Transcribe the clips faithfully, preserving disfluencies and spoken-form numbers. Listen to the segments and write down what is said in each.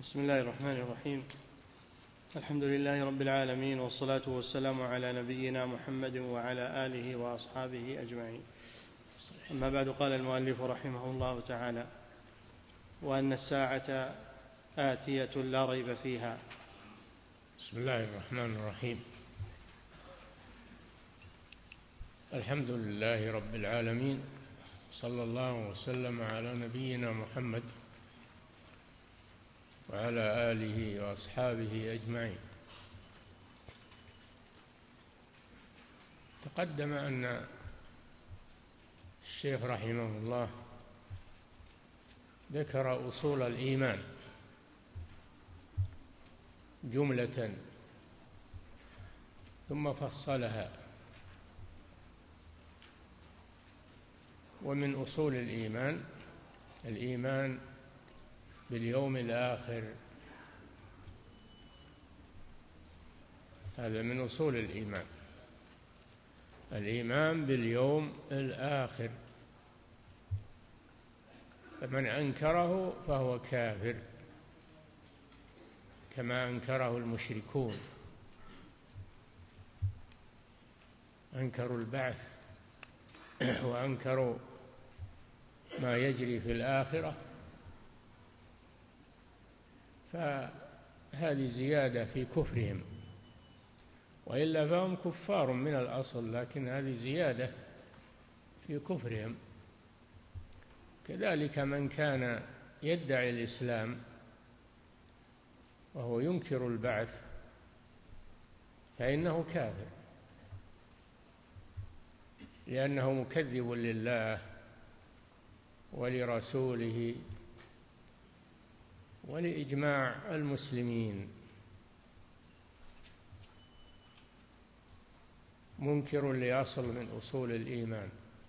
بسم الله الرحمن الرحيم. الحمد لله رب العالمين، والصلاة والسلام على نبينا محمد وعلى آله وأصحابه أجمعين. أما بعد، قال المؤلف رحمه الله تعالى: وأن الساعة آتية لا ريب فيها. بسم الله الرحمن الرحيم. الحمد لله رب العالمين، صلى الله وسلم على نبينا محمد وعلى آله وأصحابه أجمعين. تقدم أن الشيخ رحمه الله ذكر أصول الإيمان جملة ثم فصلها. ومن أصول الإيمان الإيمان باليوم الآخر، هذا من أصول الإيمان، الإيمان باليوم الآخر. فمن أنكره فهو كافر كما أنكره المشركون، أنكروا البعث وأنكروا ما يجري في الآخرة، فهذه زيادة في كفرهم، وإلا فهم كفار من الأصل، لكن هذه زيادة في كفرهم. كذلك من كان يدعي الإسلام وهو ينكر البعث فإنه كافر، لأنه مكذب لله ولرسوله ولإجماع المسلمين، منكر لأصل من أصول الإيمان.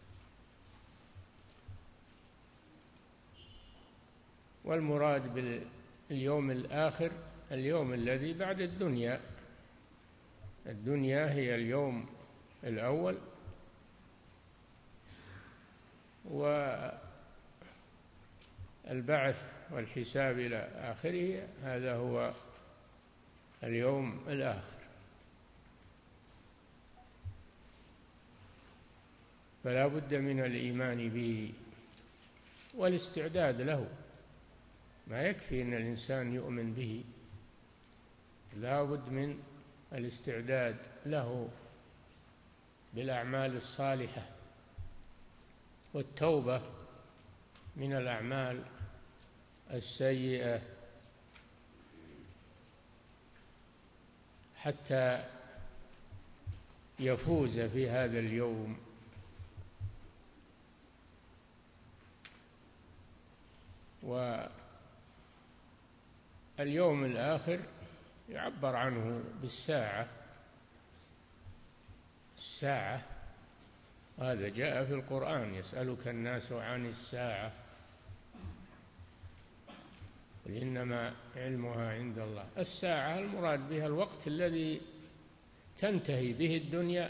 والمراد باليوم الآخر اليوم الذي بعد الدنيا. الدنيا هي اليوم الأول، والبعث والحساب إلى آخره هذا هو اليوم الآخر. فلا بد من الإيمان به والاستعداد له. ما يكفي أن الإنسان يؤمن به، لا بد من الاستعداد له بالأعمال الصالحة والتوبة من الأعمال السيئة حتى يفوز في هذا اليوم. واليوم الآخر يعبر عنه بالساعة. الساعة هذا جاء في القرآن: يسألك الناس عن الساعة قل إنما علمها عند الله. الساعة المراد بها الوقت الذي تنتهي به الدنيا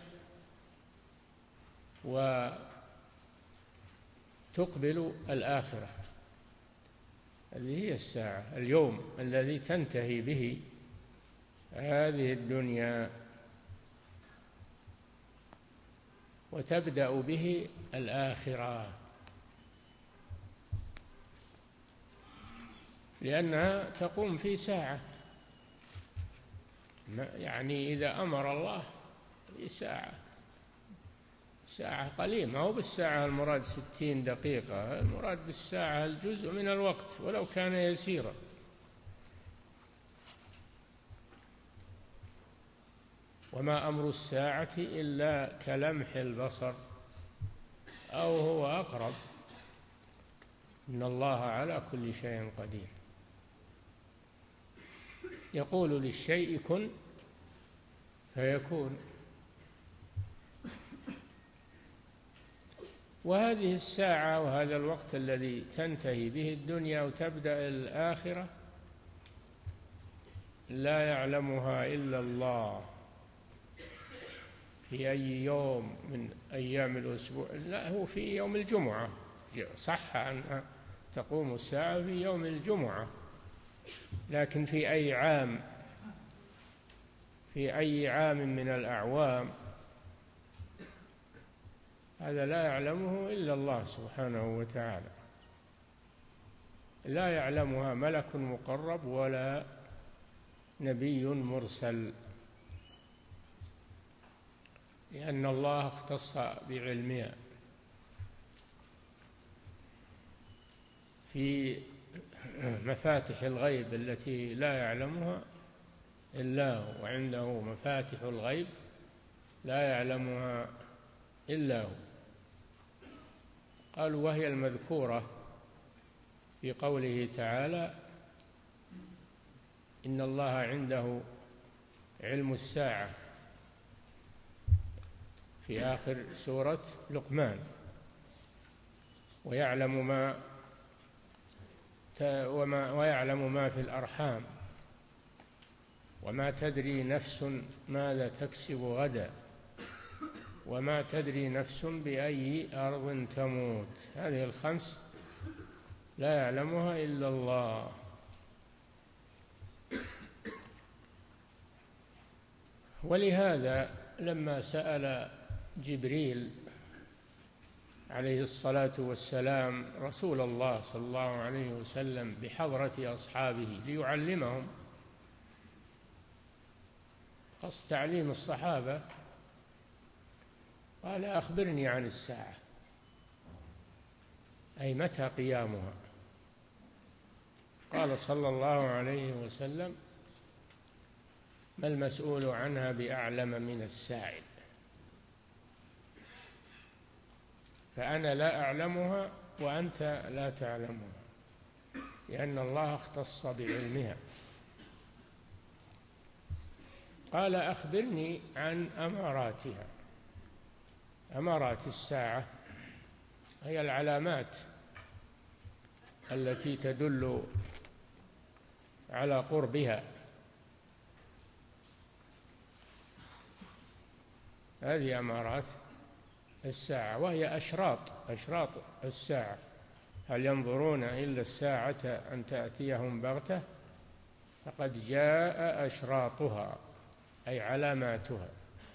وتقبل الآخرة، هذه هي الساعة، اليوم الذي تنتهي به هذه الدنيا وتبدأ به الآخرة، لأنها تقوم في ساعة. يعني إذا أمر الله في ساعة، ساعة قليلة، ما هو بالساعة المراد ستين دقيقة، المراد بالساعة الجزء من الوقت ولو كان يسيرا. وما أمر الساعة إلا كلمح البصر أو هو أقرب، إن الله على كل شيء قدير. يقول للشيء كن فيكون. وهذه الساعة وهذا الوقت الذي تنتهي به الدنيا وتبدأ الآخرة لا يعلمها إلا الله. في أي يوم من أيام الأسبوع؟ لا، هو في يوم الجمعة. صح أن تقوم الساعة في يوم الجمعة، لكن في أي عام في أي عام من الأعوام هذا لا يعلمه إلا الله سبحانه وتعالى، لا يعلمها ملك مقرب ولا نبي مرسل، لأن الله اختص بعلمها. في مفاتح الغيب التي لا يعلمها إلا هو، وعنده مفاتح الغيب لا يعلمها إلا هو. قالوا وهي المذكورة في قوله تعالى: إن الله عنده علم الساعة، في آخر سورة لقمان، ويعلم ما وما ويعلم ما في الأرحام وما تدري نفس ماذا تكسب غدا وما تدري نفس بأي أرض تموت. هذه الخمس لا يعلمها إلا الله. ولهذا لما سأل جبريل عليه الصلاة والسلام رسول الله صلى الله عليه وسلم بحضرة أصحابه ليعلمهم، قصد تعليم الصحابة، قال: أخبرني عن الساعة، أي متى قيامها؟ قال صلى الله عليه وسلم: ما المسؤول عنها بأعلم من السائل، فأنا لا أعلمها وأنت لا تعلمها، لأن الله اختص بعلمها. قال: أخبرني عن أماراتها. أمارات الساعة هي العلامات التي تدل على قربها، هذه أمارات الساعة، وهي أشراط أشراط الساعة. هل ينظرون إلا الساعة أن تأتيهم بغتة؟ فقد جاء أشراطها، أي علاماتها.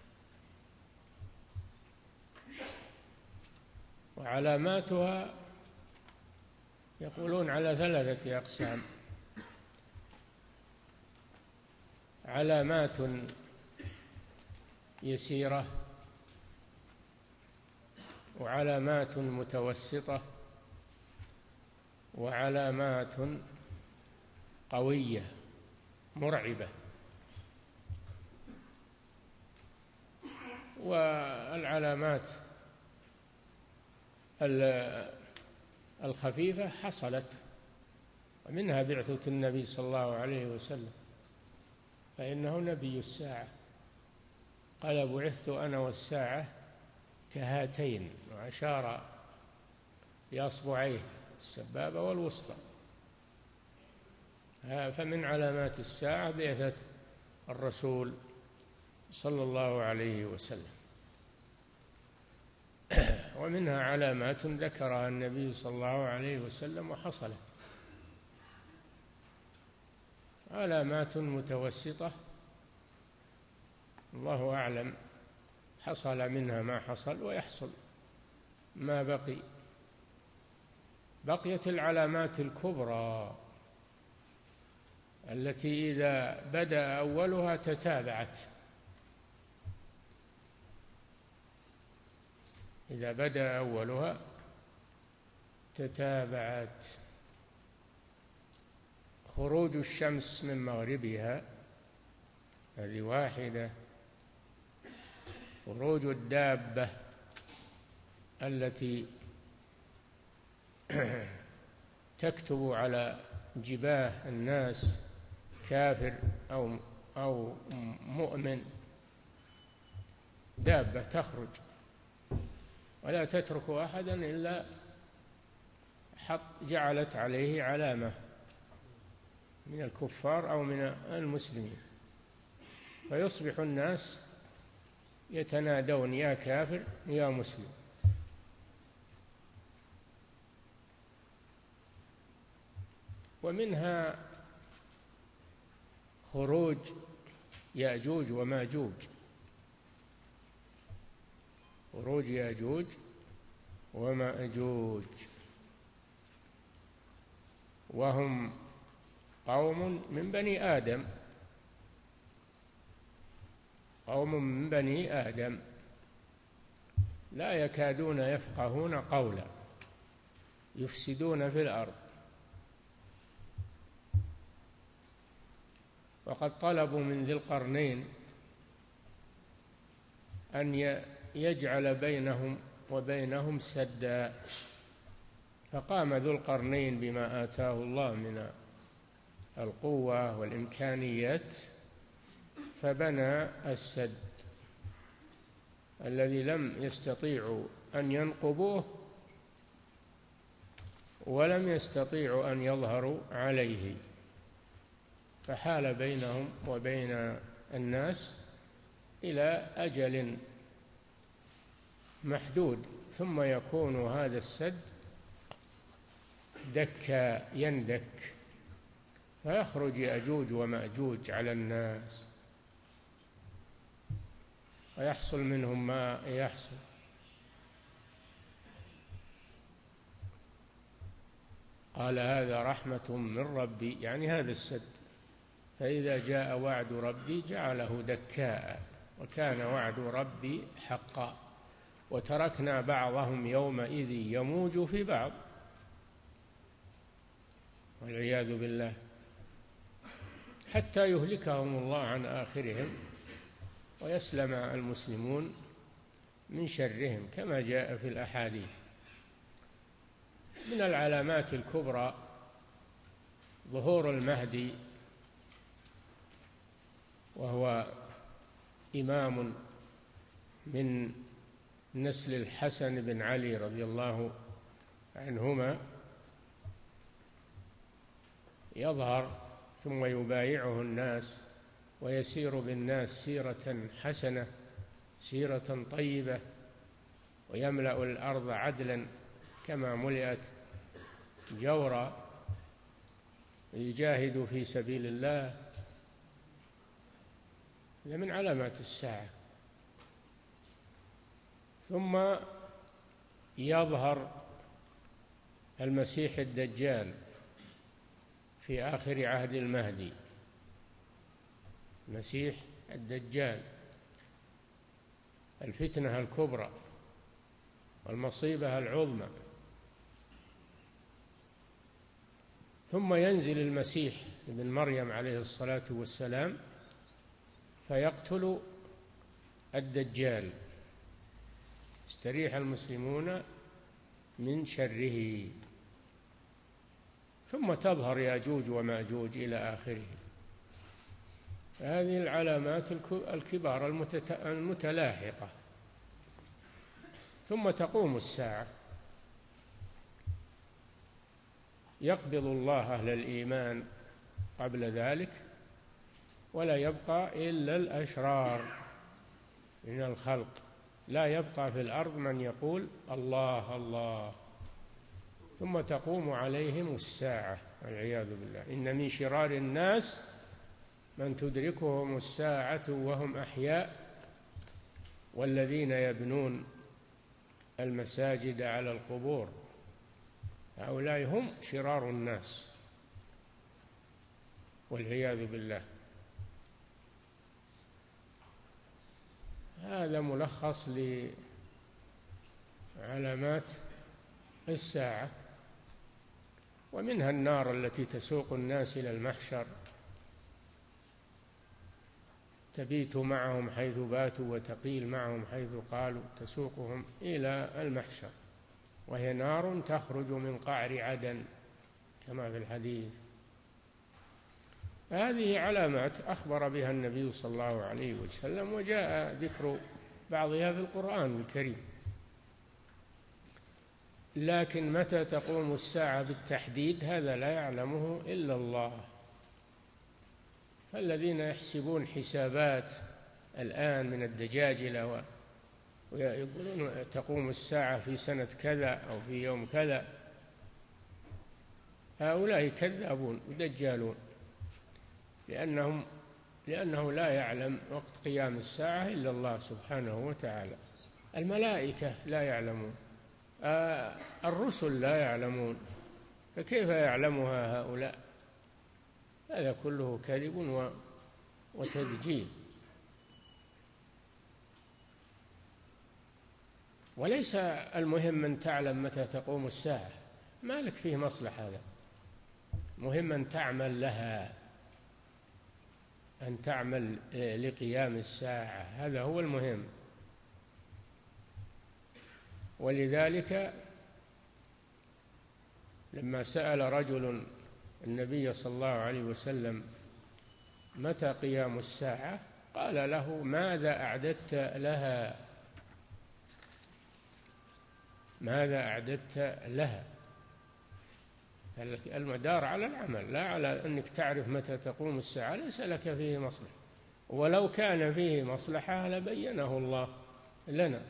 وعلاماتها يقولون على ثلاثة أقسام: علامات يسيرة، وعلامات متوسطة، وعلامات قوية مرعبة. والعلامات الخفيفة حصلت، ومنها بعثة النبي صلى الله عليه وسلم، فإنه نبي الساعة، قال: بعثت أنا والساعة كهاتين، وأشار بأصبعيه السبابة والوسطى. فمن علامات الساعة بعثة الرسول صلى الله عليه وسلم. ومنها علامات ذكرها النبي صلى الله عليه وسلم وحصلت. علامات متوسطة الله أعلم حصل منها ما حصل، ويحصل ما بقي. بقيت العلامات الكبرى التي إذا بدأ أولها تتابعت، إذا بدأ أولها تتابعت: خروج الشمس من مغربها، هذه واحدة. خروج الدابة التي تكتب على جباه الناس كافر أو أو مؤمن، دابة تخرج ولا تترك أحدا إلا حط جعلت عليه علامة من الكفار أو من المسلمين، فيصبح الناس يتنادون: يا كافر يا مسلم. ومنها خروج يأجوج وماجوج، خروج يأجوج ومأجوج، وهم قوم من بني آدم، قوم من بني آدم لا يكادون يفقهون قولا، يفسدون في الأرض. وقد طلبوا من ذي القرنين أن يجعل بينهم وبينهم سدا، فقام ذو القرنين بما آتاه الله من القوة والإمكانيات فبنى السد الذي لم يستطيعوا أن ينقبوه ولم يستطيعوا أن يظهروا عليه، فحال بينهم وبين الناس إلى أجل محدود، ثم يكون هذا السد دكا يندك، فيخرج يأجوج ومأجوج على الناس ويحصل منهم ما يحصل. قال هذا رحمة من ربي، يعني هذا السد، فإذا جاء وعد ربي جعله دكاء، وكان وعد ربي حقا، وتركنا بعضهم يومئذ يموج في بعض والعياذ بالله، حتى يهلكهم الله عن آخرهم ويسلم المسلمون من شرهم كما جاء في الأحاديث. من العلامات الكبرى ظهور المهدي، وهو إمام من نسل الحسن بن علي رضي الله عنهما، يظهر ثم يبايعه الناس ويسير بالناس سيرة حسنة، سيرة طيبة، ويملأ الأرض عدلا كما ملئت جورا، يجاهد في سبيل الله. هذا من علامات الساعة. ثم يظهر المسيح الدجال في آخر عهد المهدي، المسيح الدجال، الفتنة الكبرى والمصيبة العظمى. ثم ينزل المسيح ابن مريم عليه الصلاة والسلام فيقتل الدجال، يستريح المسلمون من شره، ثم تظهر ياجوج وماجوج إلى آخره. هذه العلامات الكبار المتلاحقة. ثم تقوم الساعة، يقبض الله أهل الإيمان قبل ذلك، ولا يبقى إلا الأشرار من الخلق، لا يبقى في الأرض من يقول الله الله. ثم تقوم عليهم الساعة والعياذ بالله. إن من شرار الناس من تدركهم الساعة وهم أحياء، والذين يبنون المساجد على القبور، هؤلاء هم شرار الناس والعياذ بالله. هذا ملخص لعلامات الساعة. ومنها النار التي تسوق الناس إلى المحشر، تبيت معهم حيث باتوا وتقيل معهم حيث قالوا، تسوقهم إلى المحشر، وهي نار تخرج من قعر عدن كما في الحديث. هذه علامات أخبر بها النبي صلى الله عليه وسلم، وجاء ذكر بعضها في القرآن الكريم. لكن متى تقوم الساعة بالتحديد هذا لا يعلمه إلا الله. فالذين يحسبون حسابات الآن من الدجاجلة ويقولون تقوم الساعة في سنة كذا أو في يوم كذا، هؤلاء كذابون ودجالون، لأنهم لأنه لا يعلم وقت قيام الساعة إلا الله سبحانه وتعالى. الملائكة لا يعلمون، آه الرسل لا يعلمون، فكيف يعلمها هؤلاء؟ هذا كله كذب وتدجيل. وليس المهم أن تعلم متى تقوم الساعة، ما لك فيه مصلحة، هذا مهم أن تعمل لها، أن تعمل لقيام الساعة، هذا هو المهم. ولذلك لما سأل رجل النبي صلى الله عليه وسلم متى قيام الساعة قال له ماذا أعددت لها، ماذا أعددت لها؟ المدار على العمل لا على أنك تعرف متى تقوم الساعة، ليس لك فيه مصلحة، ولو كان فيه مصلحة لبينه الله لنا.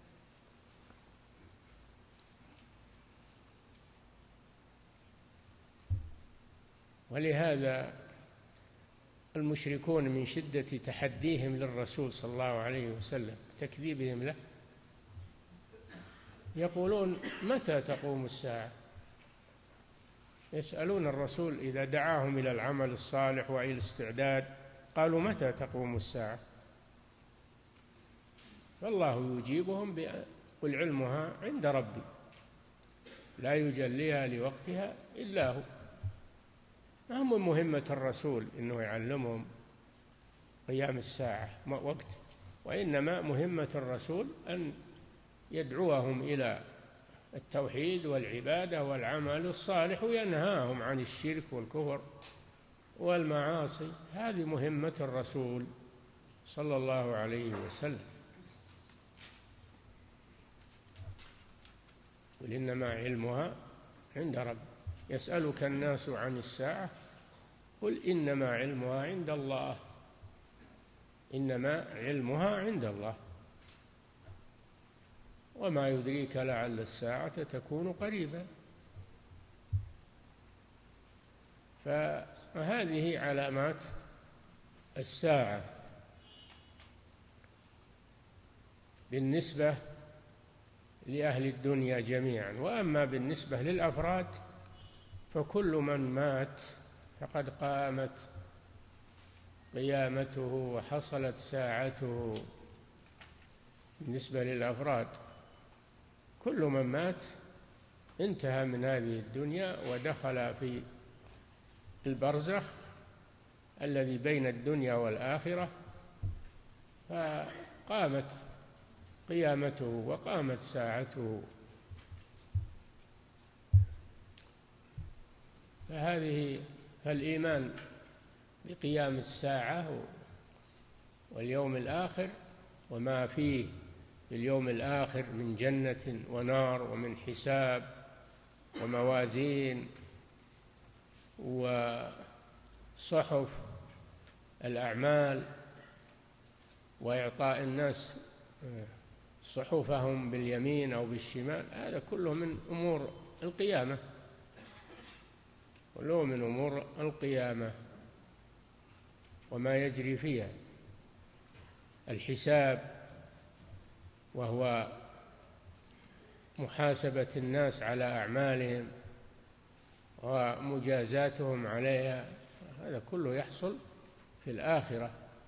ولهذا المشركون من شدة تحديهم للرسول صلى الله عليه وسلم تكذيبهم له يقولون متى تقوم الساعة؟ يسألون الرسول إذا دعاهم إلى العمل الصالح وإلى الاستعداد قالوا متى تقوم الساعة؟ فالله يجيبهم قل علمها عند ربي لا يجليها لوقتها إلا هو. ما هو مهمة الرسول إنه يعلمهم قيام الساعة وقت، وإنما مهمة الرسول أن يدعوهم إلى التوحيد والعبادة والعمل الصالح وينهاهم عن الشرك والكفر والمعاصي. هذه مهمة الرسول صلى الله عليه وسلم. قل إنما علمها عند رب. يسألك الناس عن الساعة قل إنما علمها عند الله، إنما علمها عند الله، وما يدريك لعل الساعة تكون قريبا. فهذه علامات الساعة بالنسبة لأهل الدنيا جميعا. وأما بالنسبة للأفراد فكل من مات فقد قامت قيامته وحصلت ساعته. بالنسبة للأفراد كل من مات انتهى من هذه الدنيا ودخل في البرزخ الذي بين الدنيا والآخرة، فقامت قيامته وقامت ساعته. فهذه فالإيمان بقيام الساعة واليوم الآخر وما فيه في اليوم الآخر من جنة ونار ومن حساب وموازين وصحف الأعمال وإعطاء الناس صحفهم باليمين أو بالشمال، هذا كله من أمور القيامة، كله من أمور القيامة وما يجري فيها. الحساب وهو محاسبة الناس على أعمالهم ومجازاتهم عليها، هذا كله يحصل في الآخرة.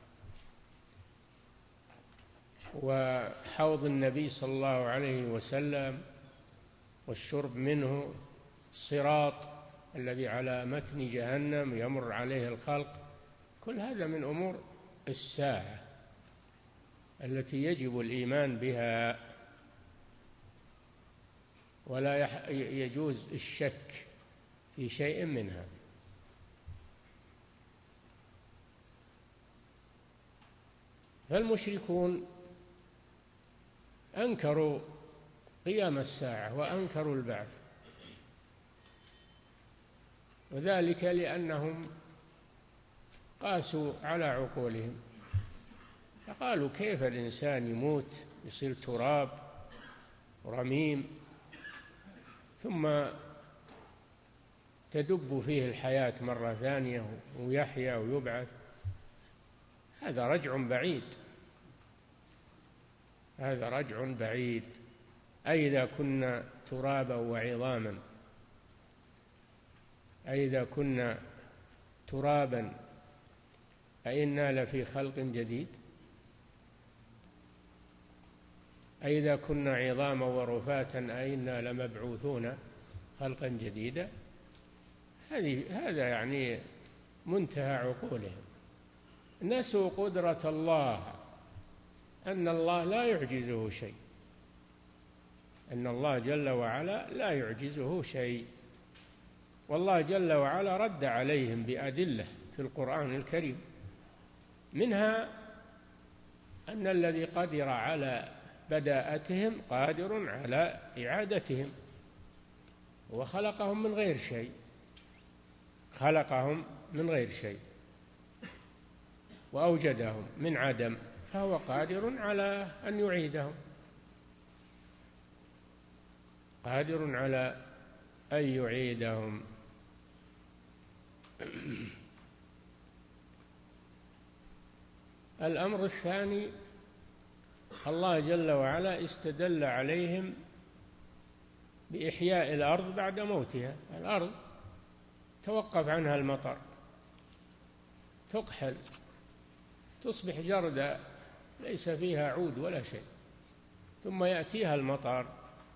وحوض النبي صلى الله عليه وسلم والشرب منه، الصراط الذي على متن جهنم يمر عليه الخلق، كل هذا من أمور الساعة التي يجب الإيمان بها، ولا يجوز الشك في شيء منها. فالمشركون أنكروا قيام الساعة وأنكروا البعث، وذلك لأنهم قاسوا على عقولهم، فقالوا كيف الإنسان يموت يصير تراب رميم ثم تدب فيه الحياة مرة ثانية ويحيا ويبعث؟ هذا رجع بعيد، هذا رجع بعيد. أئذا كنا ترابا وعظاما، أئذا كنا ترابا أئنا لفي خلق جديد، أئذا كنا عظاما ورفاتا أئنا لمبعوثون خلقا جديدا. هذه هذا يعني منتهى عقولهم. نسوا قدرة الله، أن الله لا يعجزه شيء، أن الله جل وعلا لا يعجزه شيء. والله جل وعلا رد عليهم بأدلة في القرآن الكريم، منها أن الذي قدر على بداءتهم قادر على إعادتهم، وخلقهم من غير شيء، خلقهم من غير شيء وأوجدهم من عدم، فهو قادر على أن يعيدهم، قادر على أن يعيدهم. الأمر الثاني، الله جل وعلا استدل عليهم بإحياء الأرض بعد موتها. الأرض توقف عنها المطر، تكحل، تصبح جردة ليس فيها عود ولا شيء، ثم يأتيها المطر،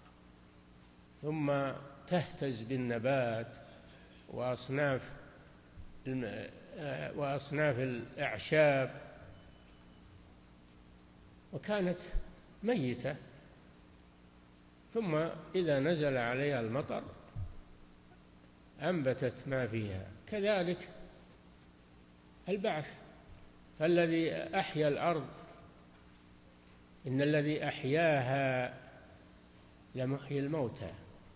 ثم تهتز بالنبات وأصناف وأصناف الأعشاب، وكانت ميتة، ثم إذا نزل عليها المطر أنبتت ما فيها. كذلك البعث، فالذي أحيا الأرض إن الذي أحياها لمحيي الموتى،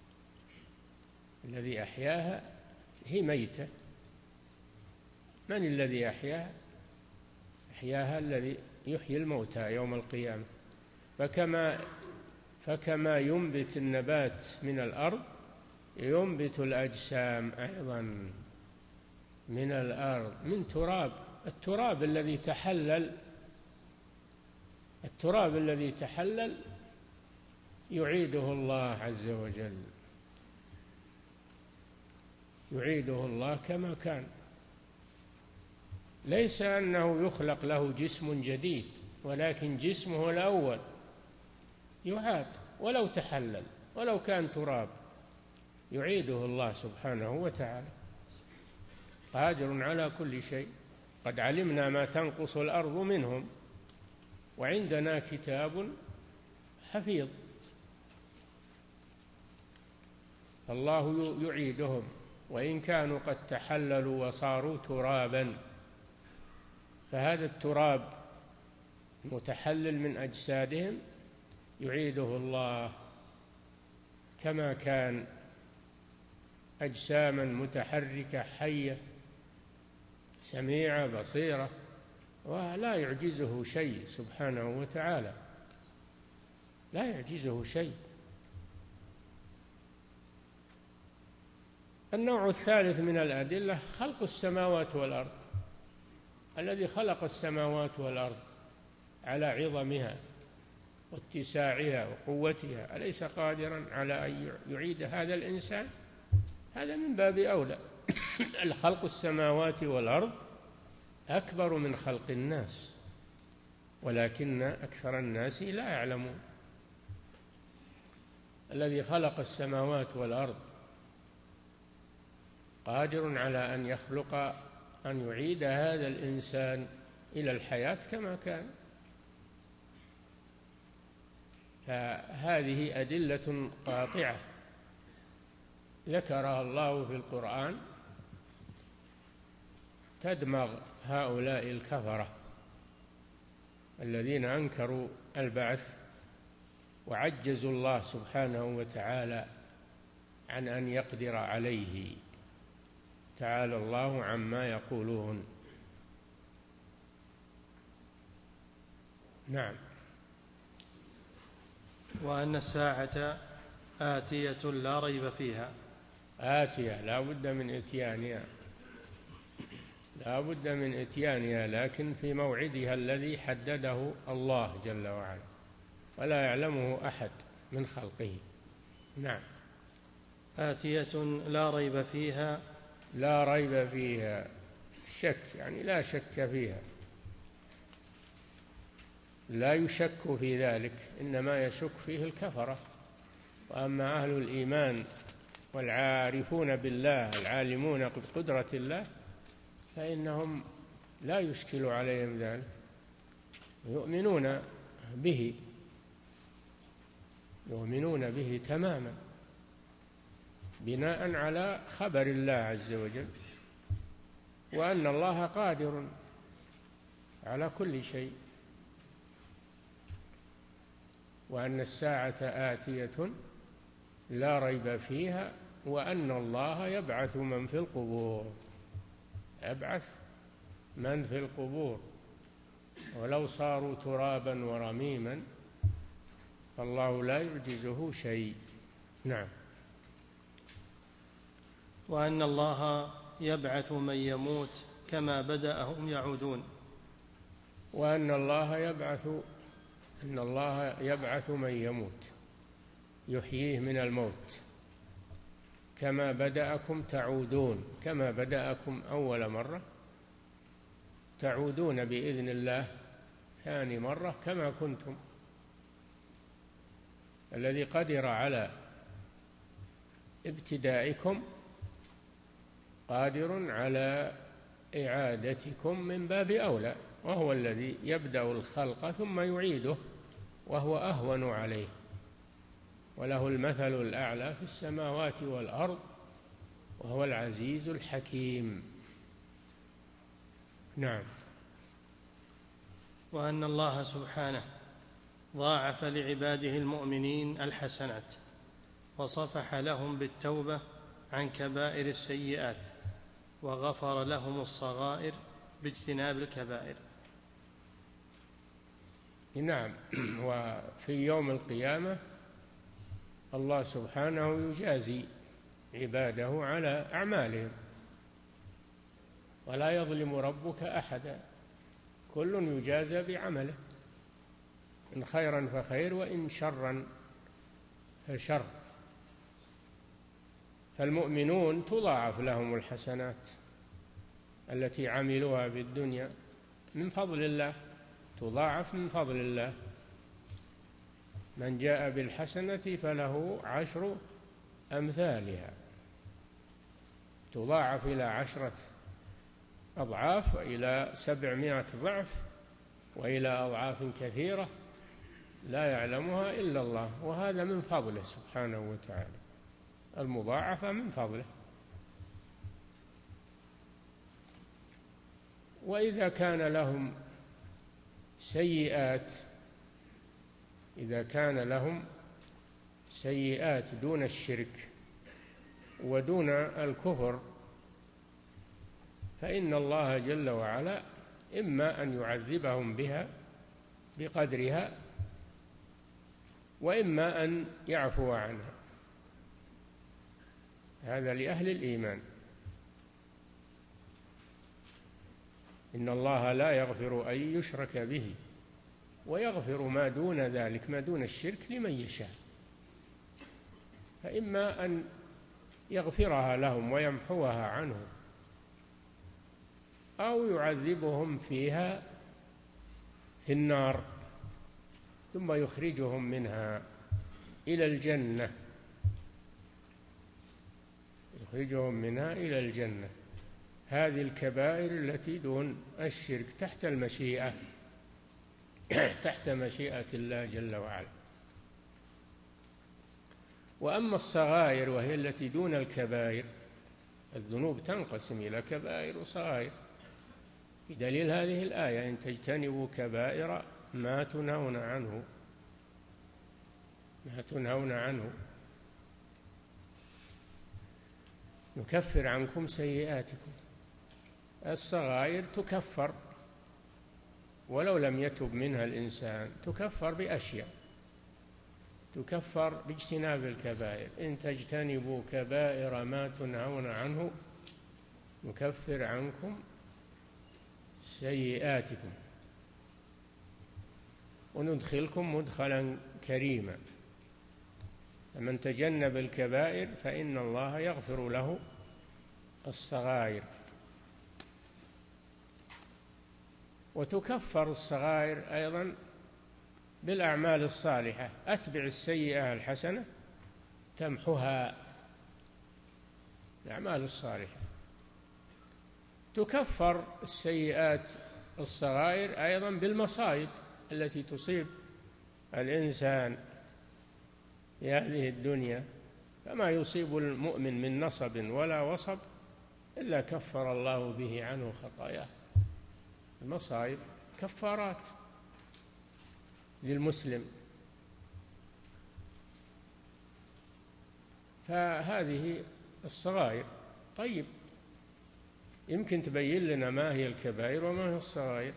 الذي أحياها هي ميتة، من الذي أحياها؟ أحياها الذي يحيي الموتى يوم القيامة. فكما فكما ينبت النبات من الأرض ينبت الأجسام أيضا من الأرض، من تراب. التراب الذي تحلل التراب الذي تحلل يعيده الله عز وجل، يعيده الله كما كان. ليس أنه يخلق له جسم جديد، ولكن جسمه الأول يعاد ولو تحلل، ولو كان تراب يعيده الله سبحانه وتعالى، قادر على كل شيء. قد علمنا ما تنقص الأرض منهم وعندنا كتاب حفيظ. الله يعيدهم وإن كانوا قد تحللوا وصاروا ترابا، فهذا التراب متحلل من أجسادهم يعيده الله كما كان، أجساما متحركة حية سميعة بصيرة، ولا يعجزه شيء سبحانه وتعالى، لا يعجزه شيء. النوع الثالث من الأدلة خلق السماوات والأرض. الذي خلق السماوات والأرض على عظمها واتساعها وقوتها أليس قادرا على أن يعيد هذا الإنسان؟ هذا من باب أولى. خلق السماوات والأرض أكبر من خلق الناس، ولكن أكثر الناس لا يعلمون. الذي خلق السماوات والأرض قادر على أن يخلق أن يعيد هذا الإنسان إلى الحياة كما كان. فهذه أدلة قاطعة ذكرها الله في القرآن تدمغ هؤلاء الكفرة الذين أنكروا البعث وعجزوا الله سبحانه وتعالى عن أن يقدر عليه. تعالى الله عما يقولون. نعم. وأن الساعة آتية لا ريب فيها. آتية لا بد من إتيانها. لا بد من إتيانها، لكن في موعدها الذي حدده الله جل وعلا، ولا يعلمه أحد من خلقه. نعم. آتية لا ريب فيها. لا ريب فيها، شك يعني لا شك فيها، لا يشك في ذلك، إنما يشك فيه الكفرة. وأما أهل الإيمان والعارفون بالله العالمون بقدرة الله فإنهم لا يشكل عليهم ذلك، يؤمنون به، يؤمنون به تماما بناء على خبر الله عز وجل، وأن الله قادر على كل شيء، وأن الساعة آتية لا ريب فيها، وأن الله يبعث من في القبور، يبعث من في القبور ولو صاروا ترابا ورميما فالله لا يعجزه شيء. نعم. وأن الله يبعث من يموت كما بدأهم يعودون. وأن الله يبعث أن الله يبعث من يموت، يحييه من الموت، كما بدأكم تعودون، كما بدأكم أول مرة تعودون بإذن الله ثاني مرة كما كنتم. الذي قدر على ابتدائكم قادر على إعادتكم من باب أولى، وهو الذي يبدأ الخلق ثم يعيده، وهو أهون عليه، وله المثل الأعلى في السماوات والأرض، وهو العزيز الحكيم. نعم. وأن الله سبحانه ضاعف لعباده المؤمنين الحسنات وصفح لهم بالتوبة عن كبائر السيئات وغفر لهم الصغائر باجتناب الكبائر. نعم. وفي يوم القيامة الله سبحانه يجازي عباده على أعمالهم، ولا يظلم ربك أحدا، كل يجازى بعمله، إن خيرا فخير وإن شرا فشر. فالمؤمنون تضاعف لهم الحسنات التي عملوها في الدنيا من فضل الله، تضاعف من فضل الله. من جاء بالحسنة فله عشر أمثالها، تضاعف إلى عشرة أضعاف وإلى سبعمائة ضعف وإلى أضعاف كثيرة لا يعلمها إلا الله، وهذا من فضله سبحانه وتعالى، المضاعفة من فضله. وإذا كان لهم سيئات، إذا كان لهم سيئات دون الشرك ودون الكفر فإن الله جل وعلا إما أن يعذبهم بها بقدرها، وإما أن يعفو عنها. هذا لأهل الإيمان. إن الله لا يغفر أن يشرك به ويغفر ما دون ذلك، ما دون الشرك، لمن يشاء. فإما أن يغفرها لهم ويمحوها عنهم، أو يعذبهم فيها في النار ثم يخرجهم منها إلى الجنة، يخرجهم منها إلى الجنة. هذه الكبائر التي دون الشرك تحت المشيئة، تحت مشيئة الله جل وعلا. وأما الصغائر وهي التي دون الكبائر، الذنوب تنقسم إلى كبائر وصغائر، بدليل هذه الآية: إن تجتنبوا كبائر ما تنهون عنه ما تنهون عنه نكفر عنكم سيئاتكم. الصغائر تكفر ولو لم يتب منها الإنسان، تكفر بأشياء، تكفر باجتناب الكبائر. إن تجتنبوا كبائر ما تنهون عنه نكفر عنكم سيئاتكم وندخلكم مدخلا كريما. فمن تجنب الكبائر فإن الله يغفر له الصغائر. وتكفر الصغائر أيضا بالأعمال الصالحة. أتبع السيئة الحسنة تمحها. الأعمال الصالحة تكفر السيئات الصغائر أيضا بالمصائب التي تصيب الإنسان في هذه الدنيا. فما يصيب المؤمن من نصب ولا وصب إلا كفر الله به عنه خطاياه. المصائب كفارات للمسلم. فهذه الصغائر. طيب، يمكن تبين لنا ما هي الكبائر وما هي الصغائر؟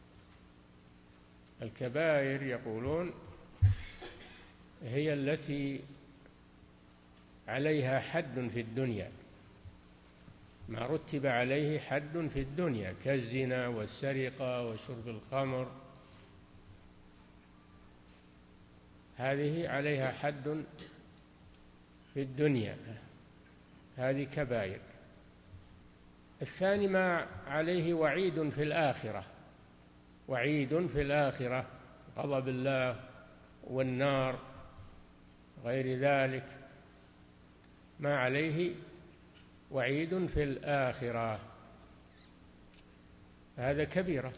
الكبائر يقولون هي التي عليها حد في الدنيا، ما رتب عليه حد في الدنيا كالزنا والسرقة وشرب الخمر، هذه عليها حد في الدنيا، هذه كبائر. الثاني ما عليه وعيد في الآخرة، وعيد في الآخرة، غضب الله والنار غير ذلك، ما عليه وعيد في الآخرة، هذا كبيرة.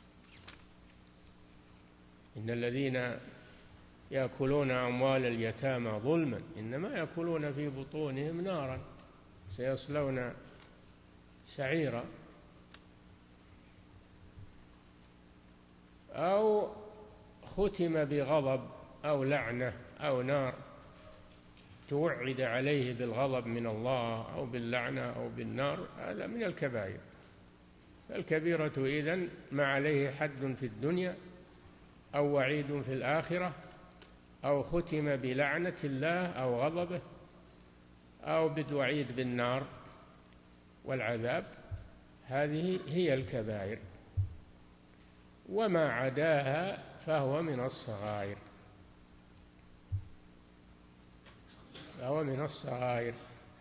إن الذين يأكلون أموال اليتامى ظلما إنما يأكلون في بطونهم نارا سيصلون سعيرا. أو ختم بغضب أو لعنة أو نار، توعد عليه بالغضب من الله أو باللعنة أو بالنار، هذا من الكبائر. الكبيرة إذن ما عليه حد في الدنيا أو وعيد في الآخرة أو ختم بلعنة الله أو غضبه أو بالوعيد بالنار والعذاب، هذه هي الكبائر. وما عداها فهو من الصغائر، فهو من الصغائر.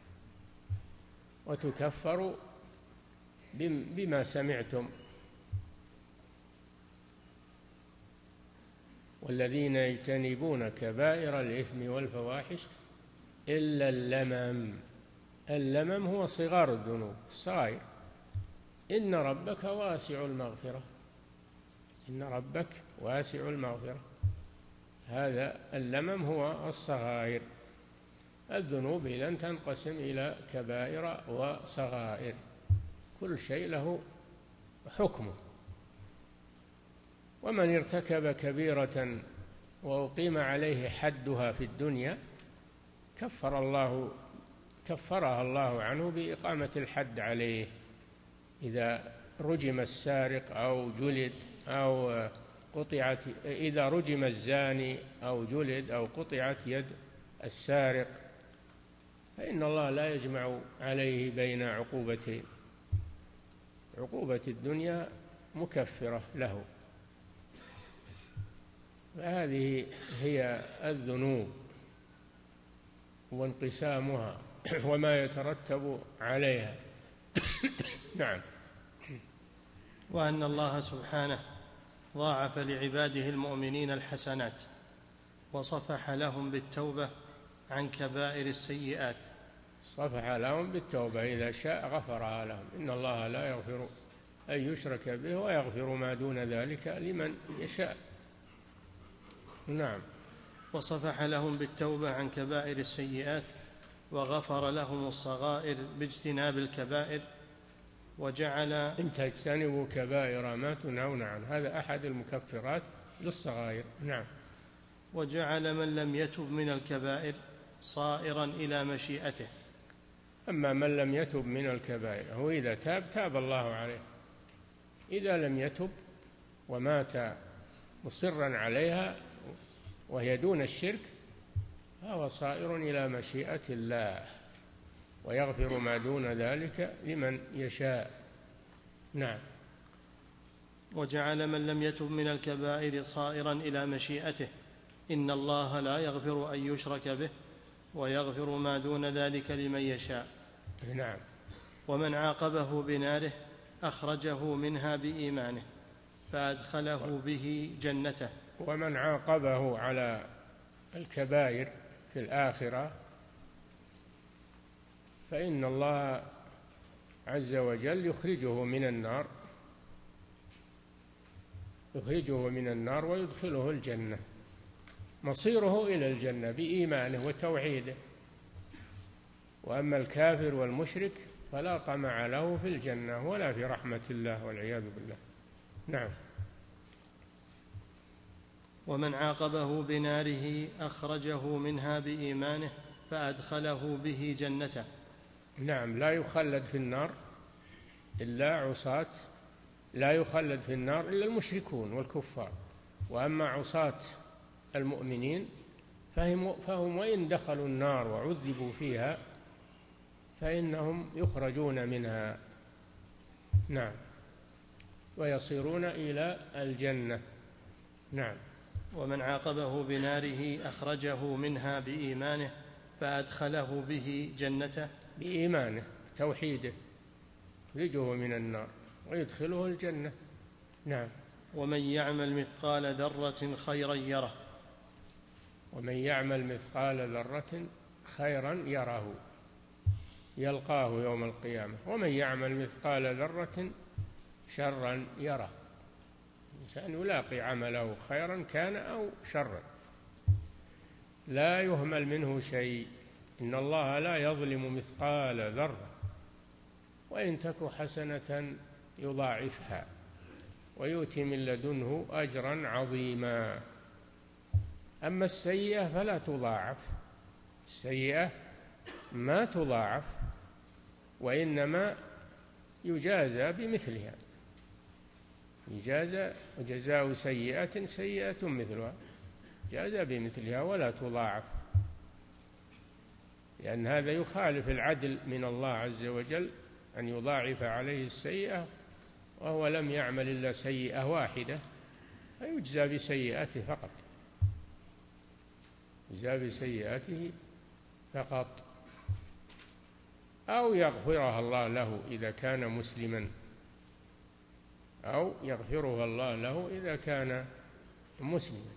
وتكفر بما سمعتم: والذين يجتنبون كبائر الإثم والفواحش إلا اللمم. اللمم هو صغار الذنوب، الصغائر. إن ربك واسع المغفرة، إن ربك واسع المغفرة، هذا اللمم هو الصغائر. الذنوب إذن تنقسم إلى كبائر وصغائر، كل شيء له حكمه. ومن ارتكب كبيرة وأقيم عليه حدها في الدنيا كفر الله كفرها الله عنه بإقامة الحد عليه. إذا رجم السارق أو جلد أو قطعت إذا رجم الزاني أو جلد أو قطعت يد السارق فإن الله لا يجمع عليه بين عقوبتين، عقوبة الدنيا مكفرة له. فهذه هي الذنوب وانقسامها وما يترتب عليها. نعم. وأن الله سبحانه ضاعف لعباده المؤمنين الحسنات وصفح لهم بالتوبة عن كبائر السيئات. صفح لهم بالتوبة، إذا شاء غفرها لهم. إن الله لا يغفر أن يشرك به ويغفر ما دون ذلك لمن يشاء. نعم. وصفح لهم بالتوبة عن كبائر السيئات وغفر لهم الصغائر باجتناب الكبائر، وجعل إن تجتنبوا كبائر ما تنهون عنه، هذا أحد المكفرات للصغائر. نعم. وجعل من لم يتب من الكبائر صائرا إلى مشيئته. أما من لم يتب من الكبائر هو إذا تاب تاب الله عليه، إذا لم يتب ومات مصرا عليها وهي دون الشرك فهو صائر إلى مشيئة الله، ويغفر ما دون ذلك لمن يشاء. نعم. وجعل من لم يتب من الكبائر صائرا إلى مشيئته، إن الله لا يغفر أن يشرك به ويغفر ما دون ذلك لمن يشاء. نعم. ومن عاقبه بناره أخرجه منها بإيمانه فأدخله به جنته. ومن عاقبه على الكبائر في الآخرة فإن الله عز وجل يخرجه من النار يخرجه من النار ويدخله الجنة، مصيره إلى الجنة بإيمانه وتوحيده. وأما الكافر والمشرك فلا طمع له في الجنة ولا في رحمة الله والعياذ بالله. نعم. ومن عاقبه بناره أخرجه منها بإيمانه فأدخله به جنته. نعم، لا يخلد في النار إلا عصاة، لا يخلد في النار إلا المشركون والكفار. وأما عصاة المؤمنين فهم, فهم وإن دخلوا النار وعذبوا فيها فإنهم يخرجون منها. نعم، ويصيرون إلى الجنة. نعم. ومن عاقبه بناره أخرجه منها بإيمانه فأدخله به جنته. بإيمانه توحيده يخرجه من النار ويدخله الجنة. نعم. ومن يعمل مثقال ذرة خيرا يره. ومن يعمل مثقال ذرة خيرا يره يلقاه يوم القيامة. ومن يعمل مثقال ذرة شرا يره. الإنسان يلاقي عمله خيرا كان أو شرا، لا يهمل منه شيء. إن الله لا يظلم مثقال ذرة وإن تك حسنة يضاعفها ويؤتي من لدنه أجرا عظيما. أما السيئة فلا تضاعف، السيئة ما تضاعف وإنما يجازى بمثلها، يجازى وجزاء سيئة سيئة مثلها، جازى بمثلها ولا تضاعف، لأن هذا يخالف العدل من الله عز وجل أن يضاعف عليه السيئة وهو لم يعمل إلا سيئة واحدة فيجزى بسيئته فقط، يجزى بسيئته فقط، أو يغفرها الله له إذا كان مسلما، أو يغفرها الله له إذا كان مسلما،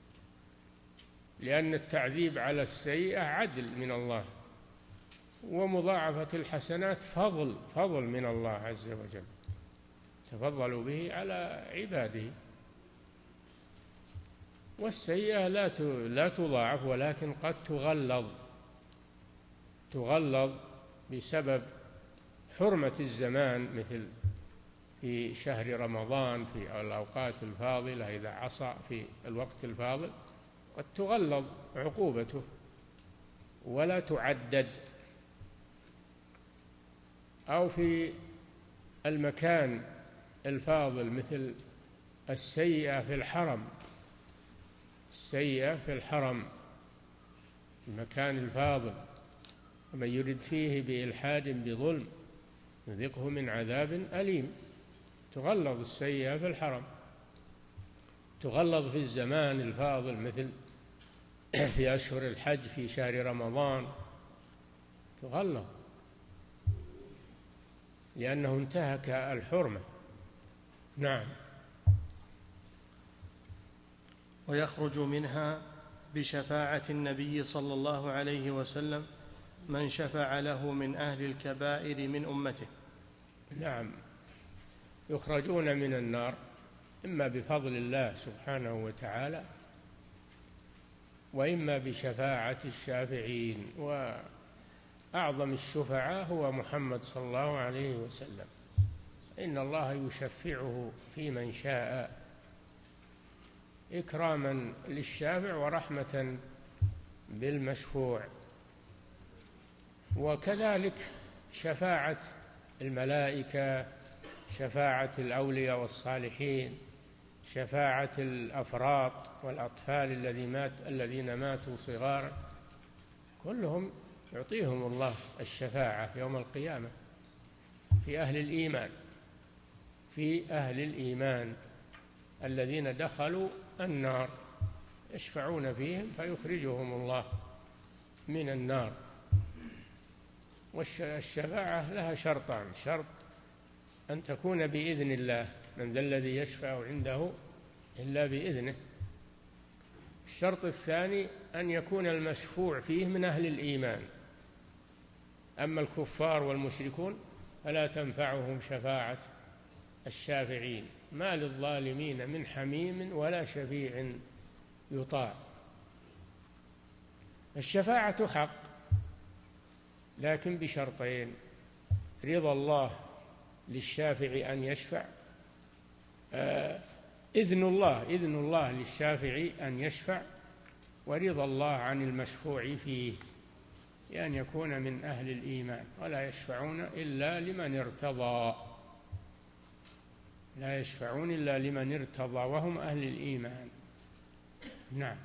لأن التعذيب على السيئة عدل من الله، ومضاعفة الحسنات فضل فضل من الله عز وجل تفضلوا به على عباده. والسيئة لا لا تضاعف ولكن قد تغلظ تغلظ بسبب حرمة الزمان، مثل في شهر رمضان في الأوقات الفاضلة إذا عصى في الوقت الفاضل قد تغلظ عقوبته ولا تعدد، أو في المكان الفاضل مثل السيئة في الحرم، السيئة في الحرم المكان الفاضل، ومن يرد فيه بإلحاد بظلم نذقه من عذاب أليم. تغلظ السيئة في الحرم، تغلظ في الزمان الفاضل مثل في أشهر الحج في شهر رمضان، تغلظ لأنه انتهك الحرمة. نعم. ويخرج منها بشفاعة النبي صلى الله عليه وسلم من شفع له من أهل الكبائر من أمته. نعم، يخرجون من النار إما بفضل الله سبحانه وتعالى وإما بشفاعة الشافعين، وأعظم الشفعاء هو محمد صلى الله عليه وسلم، إن الله يشفعه في من شاء إكراما للشافع ورحمة بالمشفوع. وكذلك شفاعة الملائكة، شفاعة الأولياء والصالحين، شفاعة الأفراط والأطفال الذين مات الذين ماتوا صغارا، كلهم يعطيهم الله الشفاعة يوم القيامة في أهل الإيمان في أهل الإيمان الذين دخلوا النار، يشفعون فيهم فيخرجهم الله من النار. والشفاعة لها شرطان: شرط أن تكون بإذن الله، من ذا الذي يشفع عنده إلا بإذنه. الشرط الثاني أن يكون المشفوع فيه من أهل الإيمان. أما الكفار والمشركون فلا تنفعهم شفاعة الشافعين، ما للظالمين من حميم ولا شفيع يطاع. الشفاعة حق، لكن بشرطين: رضا الله للشافع أن يشفع، آه إذن الله إذن الله للشافع أن يشفع، ورضا الله عن المشفوع فيه، بأن يكون من أهل الإيمان. ولا يشفعون إلا لمن ارتضى، لا يشفعون إلا لمن ارتضى وهم أهل الإيمان. نعم.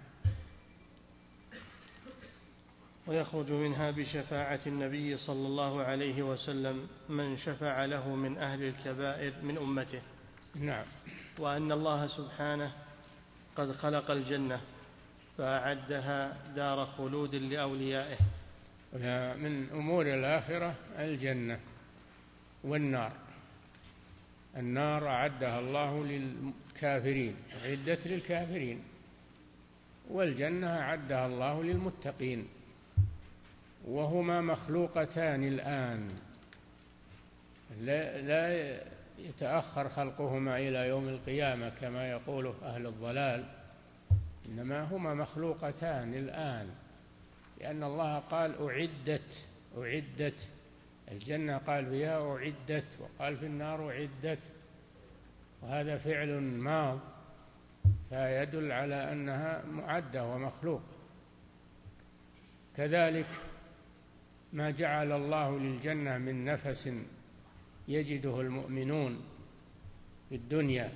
ويخرج منها بشفاعة النبي صلى الله عليه وسلم من شفع له من أهل الكبائر من أمته. نعم. وأن الله سبحانه قد خلق الجنة فأعدها دار خلود لأوليائه. من أمور الآخرة الجنة والنار. النار أعدها الله للكافرين، أعدت للكافرين، والجنة أعدها الله للمتقين، وهما مخلوقتان الآن، لا, لا يتأخر خلقهما إلى يوم القيامة كما يقول أهل الضلال، إنما هما مخلوقتان الآن، لأن الله قال أعدت أعدت الجنة قال فيها أعدت، وقال في النار أعدت، وهذا فعل ماض فيدل على أنها معدة ومخلوقة. كذلك ما جعل الله للجنة من نفس يجده المؤمنون في الدنيا،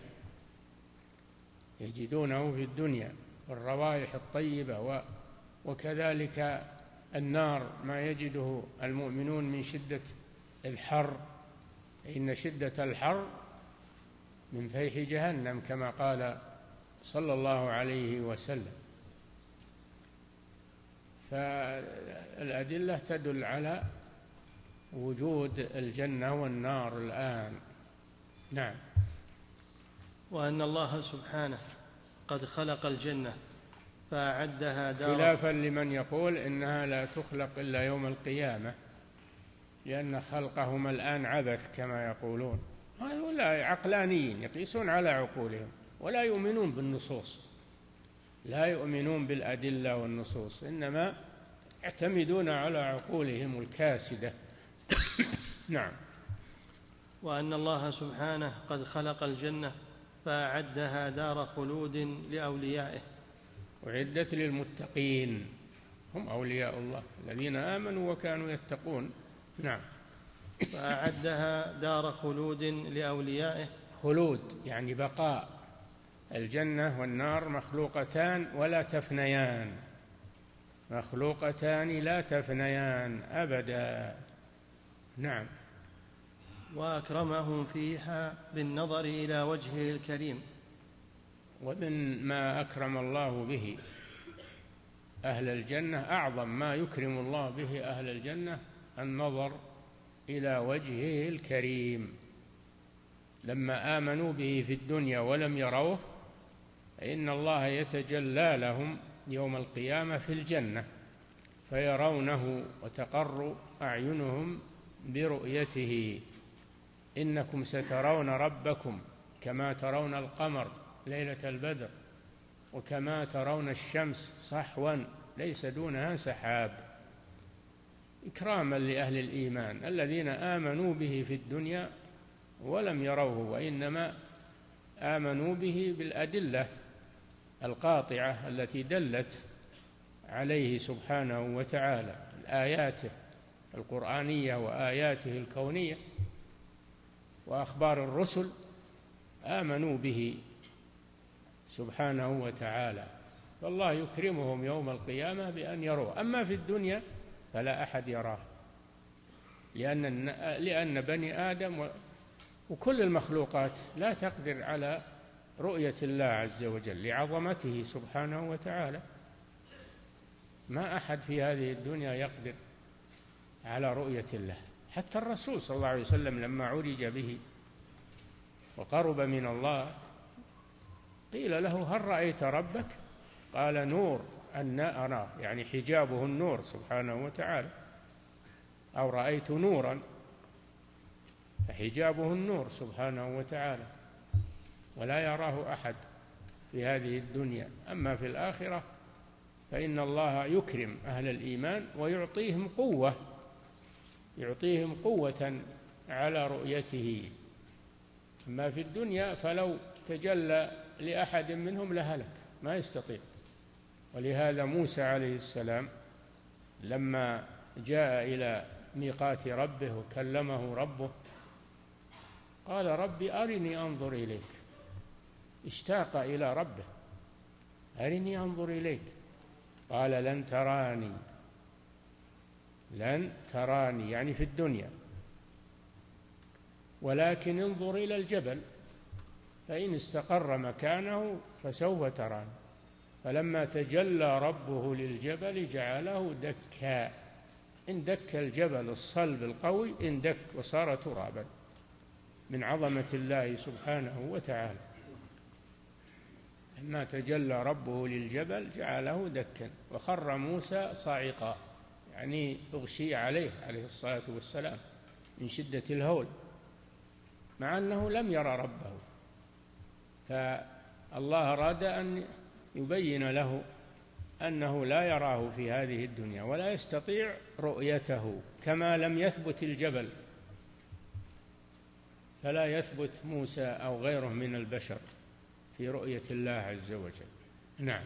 يجدونه في الدنيا، والروائح الطيبة، وكذلك النار ما يجده المؤمنون من شدة الحر، إن شدة الحر من فيح جهنم كما قال صلى الله عليه وسلم. فالأدلة تدل على وجود الجنة والنار الآن. نعم. وأن الله سبحانه قد خلق الجنة فأعدها دار، خلافا لمن يقول إنها لا تخلق إلا يوم القيامة، لأن خلقهم الآن عبث كما يقولون. هؤلاء عقلانيين يقيسون على عقولهم ولا يؤمنون بالنصوص، لا يؤمنون بالأدلة والنصوص، إنما يعتمدون على عقولهم الكاسدة. نعم. وأن الله سبحانه قد خلق الجنة فأعدها دار خلود لأوليائه. أعدت للمتقين، هم أولياء الله الذين آمنوا وكانوا يتقون. نعم. فأعدها دار خلود لأوليائه. خلود يعني بقاء. الجنة والنار مخلوقتان ولا تفنيان، مخلوقتان لا تفنيان أبدا. نعم. وأكرمهم فيها بالنظر إلى وجهه الكريم. ومن ما أكرم الله به أهل الجنة، أعظم ما يكرم الله به أهل الجنة النظر إلى وجهه الكريم. لما آمنوا به في الدنيا ولم يروه، إن الله يتجلى لهم يوم القيامة في الجنة فيرونه وتقر أعينهم برؤيته. إنكم سترون ربكم كما ترون القمر ليلة البدر وكما ترون الشمس صحوا ليس دونها سحاب، إكراما لأهل الإيمان الذين آمنوا به في الدنيا ولم يروه، وإنما آمنوا به بالأدلة القاطعة التي دلت عليه سبحانه وتعالى، آياته القرآنية وآياته الكونية وأخبار الرسل، آمنوا به سبحانه وتعالى، فالله يكرمهم يوم القيامة بأن يروه. أما في الدنيا فلا أحد يراه، لأن لأن بني آدم وكل المخلوقات لا تقدر على رؤية الله عز وجل لعظمته سبحانه وتعالى. ما أحد في هذه الدنيا يقدر على رؤية الله. حتى الرسول صلى الله عليه وسلم لما عرج به وقرب من الله قيل له: هل رأيت ربك؟ قال: نور أن أراه، يعني حجابه النور سبحانه وتعالى، أو رأيت نورا، فحجابه النور سبحانه وتعالى، ولا يراه أحد في هذه الدنيا. أما في الآخرة فإن الله يكرم أهل الإيمان ويعطيهم قوة يعطيهم قوة على رؤيته. أما في الدنيا فلو تجلى لأحد منهم لهلك، ما يستطيع. ولهذا موسى عليه السلام لما جاء إلى ميقات ربه وكلمه ربه قال: ربي أرني أنظر إليك. اشتاق إلى ربه: أرني أنظر إليك. قال: لن تراني لن تراني يعني في الدنيا، ولكن انظر إلى الجبل فإن استقر مكانه فسوف تراني. فلما تجلى ربه للجبل جعله دكا، اندك الجبل الصلب القوي، اندك وصار ترابا من عظمة الله سبحانه وتعالى. لما تجلى ربه للجبل جعله دكا وخر موسى صاعقا، يعني أغشي عليه عليه الصلاة والسلام من شدة الهول، مع أنه لم يرى ربه. فالله أراد أن يبين له أنه لا يراه في هذه الدنيا ولا يستطيع رؤيته، كما لم يثبت الجبل فلا يثبت موسى أو غيره من البشر في رؤية الله عز وجل. نعم.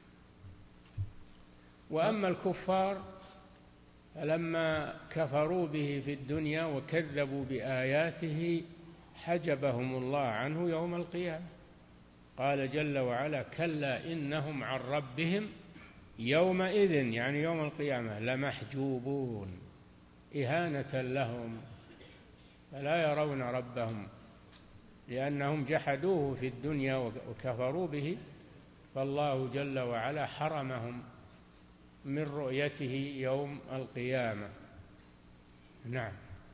وأما الكفار فلما كفروا به في الدنيا وكذبوا بآياته حجبهم الله عنه يوم القيامة. قال جل وعلا: كلا إنهم عن ربهم يومئذ، يعني يوم القيامة، لمحجوبون، إهانة لهم، فلا يرون ربهم لأنهم جحدوه في الدنيا وكفروا به، فالله جل وعلا حرمهم من رؤيته يوم القيامة. نعم.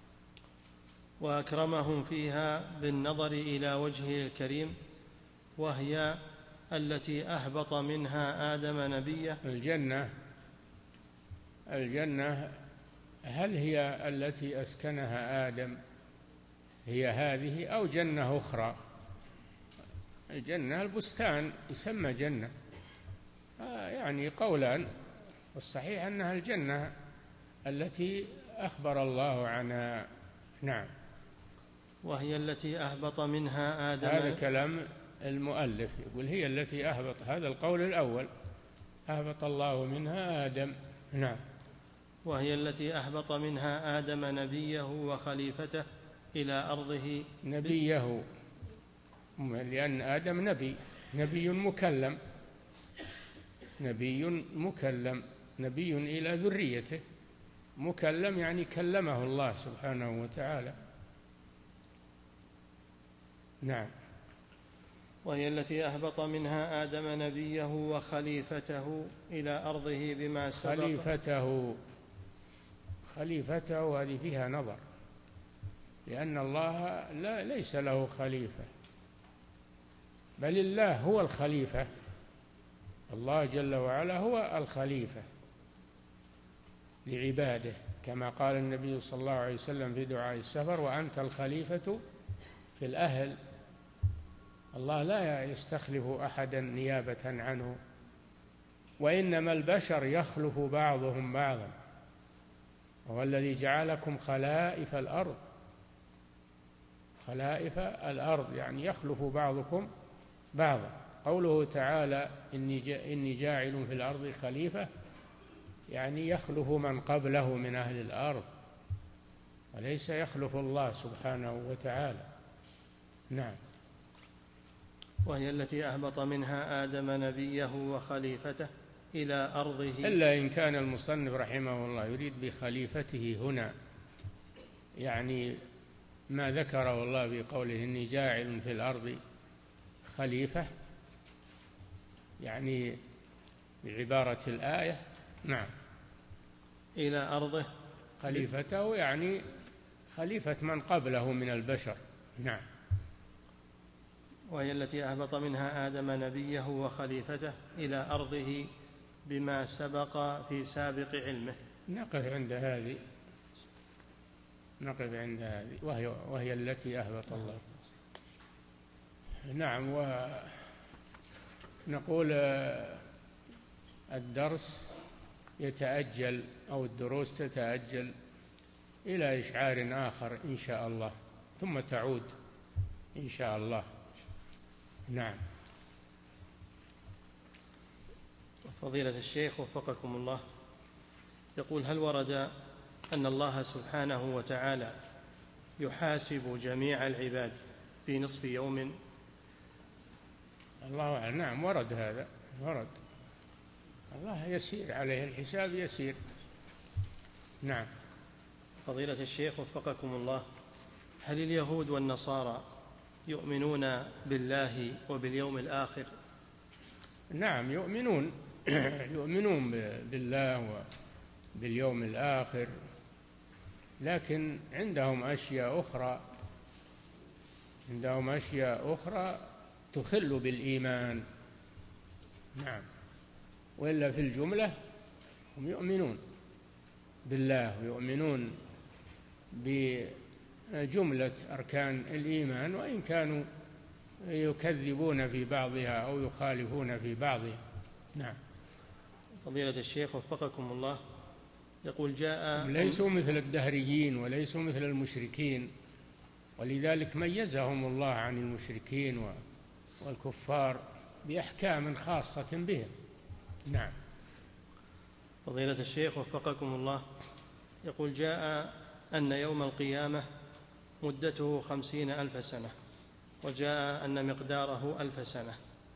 وأكرمهم فيها بالنظر إلى وجهه الكريم، وهي التي أهبط منها آدم نبيه. الجنة الجنة هل هي التي أسكنها آدم هي هذه أو جنة أخرى؟ الجنة البستان يسمى جنة، آه يعني قولان، والصحيح أنها الجنة التي أخبر الله عنها. نعم. وهي التي أهبط منها آدم. هذا كلام المؤلف، يقول هي التي أهبط، هذا القول الأول، أهبط الله منها آدم. نعم. وهي التي أهبط منها آدم نبيه وخليفته إلى أرضه. نبيه لأن آدم نبي نبي مكلم نبي مكلم نبي إلى ذريته، مكلم يعني كلمه الله سبحانه وتعالى. نعم. وهي التي أهبط منها آدم نبيه وخليفته إلى أرضه بما سبق. خليفته خليفته هذه فيها نظر، لأن الله لا ليس له خليفة، بل الله هو الخليفة. الله جل وعلا هو الخليفة لعباده، كما قال النبي صلى الله عليه وسلم في دعاء السفر: وأنت الخليفة في الأهل. الله لا يستخلف أحدا نيابة عنه، وإنما البشر يخلف بعضهم بعضا، وهو الذي جعلكم خلائف الأرض. خلائف الأرض يعني يخلف بعضكم بعضا. قوله تعالى: إني إني جاعل في الأرض خليفة، يعني يخلف من قبله من أهل الأرض، وليس يخلف الله سبحانه وتعالى. نعم. وهي التي أهبط منها آدم نبيه وخليفته إلى أرضه. إلا إن كان المصنف رحمه الله يريد بخليفته هنا يعني ما ذكره الله بقوله: إني جاعل في الأرض خليفة يعني بعبارة الآية. نعم. إلى أرضه خليفته يعني خليفة من قبله من البشر. نعم. وهي التي أهبط منها آدم نبيه وخليفته إلى أرضه بما سبق في سابق علمه. نقف عند هذه نقف عند هذه وهي, وهي التي أهبط الله. نعم. ونقول الدرس يتأجل أو الدروس تتأجل إلى إشعار آخر إن شاء الله، ثم تعود إن شاء الله. نعم. فضيلة الشيخ وفقكم الله، يقول: هل ورد أن الله سبحانه وتعالى يحاسب جميع العباد في نصف يوم؟ الله أعلم. نعم ورد هذا، ورد. الله يسير عليه الحساب، يسير. نعم. فضيلة الشيخ وفقكم الله، هل اليهود والنصارى يؤمنون بالله وباليوم الآخر؟ نعم يؤمنون يؤمنون بالله وباليوم الآخر، لكن عندهم أشياء أخرى عندهم أشياء أخرى تخل بالإيمان. نعم. وإلا في الجملة هم يؤمنون بالله ويؤمنون بجملة أركان الإيمان، وإن كانوا يكذبون في بعضها أو يخالفون في بعضها. نعم. فضيلة الشيخ وفقكم الله، يقول: جاء ليسوا مثل الدهريين وليسوا مثل المشركين، ولذلك ميزهم الله عن المشركين والكفار بأحكام خاصة بهم. نعم. فضيلة الشيخ وفقكم الله، يقول: جاء أن يوم القيامة مدته خمسين ألف سنة، وجاء أن مقداره ألف سنة،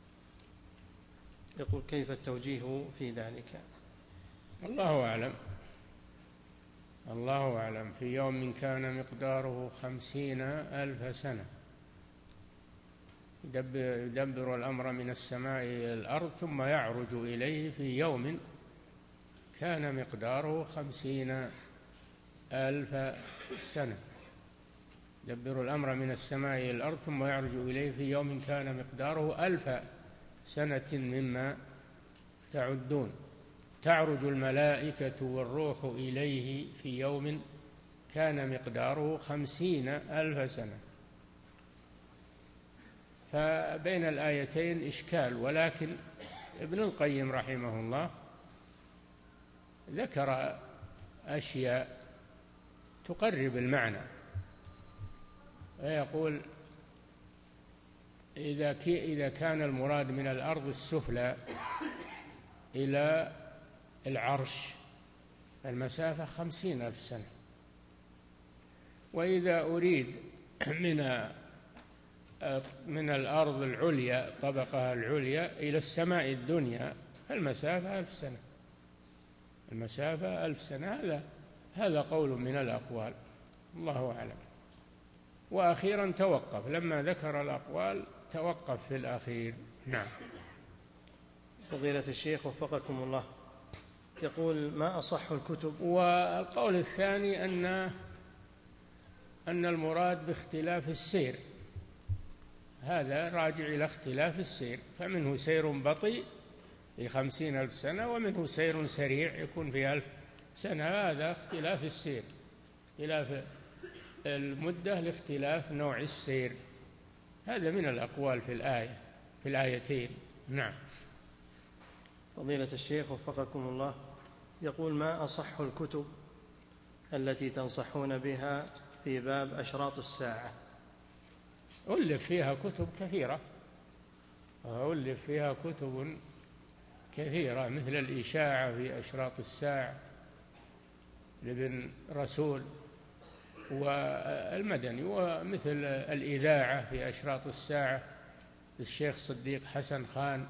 يقول: كيف التوجيه في ذلك؟ الله أعلم. الله أعلم. في يوم كان مقداره خمسين ألف سنة، يدبر الأمر من السماء إلى الأرض ثم يعرج إليه في يوم كان مقداره خمسين ألف سنة. يدبر الأمر من السماء إلى الأرض ثم يعرج إليه في يوم كان مقداره ألف سنة مما تعدون. تعرج الملائكة والروح إليه في يوم كان مقداره خمسين ألف سنة. فبين الآيتين إشكال، ولكن ابن القيم رحمه الله ذكر أشياء تقرب المعنى، ويقول: إذا إذا كان المراد من الأرض السفلى إلى العرش المسافة خمسين ألف سنة، وإذا أريد من من الأرض العليا الطبقة العليا إلى السماء الدنيا فالمسافة ألف سنة. المسافة ألف سنة. هذا هذا قول من الأقوال، الله أعلم. وأخيرا توقف، لما ذكر الأقوال توقف في الأخير. نعم. فضيلة الشيخ وفقكم الله، يقول: ما أصح الكتب؟ والقول الثاني أن أن المراد باختلاف السير، هذا راجع إلى اختلاف السير، فمنه سير بطيء في خمسين ألف سنة، ومنه سير سريع يكون في ألف سنة. هذا اختلاف السير، اختلاف المدة لاختلاف نوع السير. هذا من الأقوال في الآية في الآيتين. نعم. فضيلة الشيخ وفقكم الله، يقول: ما أصح الكتب التي تنصحون بها في باب أشراط الساعة؟ ألف فيها كتب كثيرة ألف فيها كتب كثيرة مثل الإشاعة في أشراط الساعة لابن رسول والمدني، ومثل الإذاعة في أشراط الساعة للشيخ صديق حسن خان،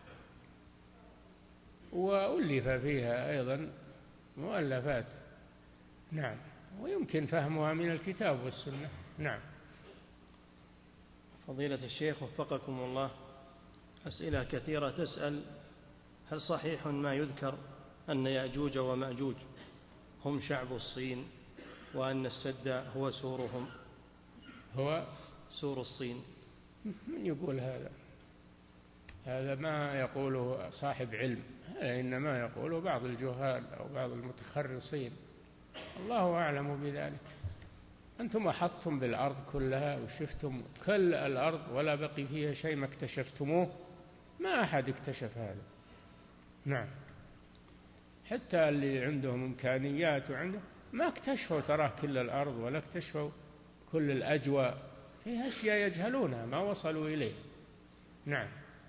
وألف فيها أيضا مؤلفات. نعم. ويمكن فهمها من الكتاب والسنة. نعم. فضيلة الشيخ وفقكم الله، أسئلة كثيرة تسأل: هل صحيح ما يذكر أن يأجوج ومأجوج هم شعب الصين، وأن السد هو سورهم؟ هو سور الصين. من يقول هذا؟ هذا ما يقوله صاحب علم، هذا إنما يقوله بعض الجهال أو بعض المتخرصين، الله أعلم بذلك. أنتم أحطتم بالأرض كلها وشفتم كل الأرض ولا بقي فيها شيء ما اكتشفتموه، ما أحد اكتشف هذا. نعم، حتى اللي عندهم إمكانيات وعنده ما اكتشفوا تراه كل الأرض ولا اكتشفوا كل الأجواء، فيها أشياء يجهلونها ما وصلوا إليه. نعم.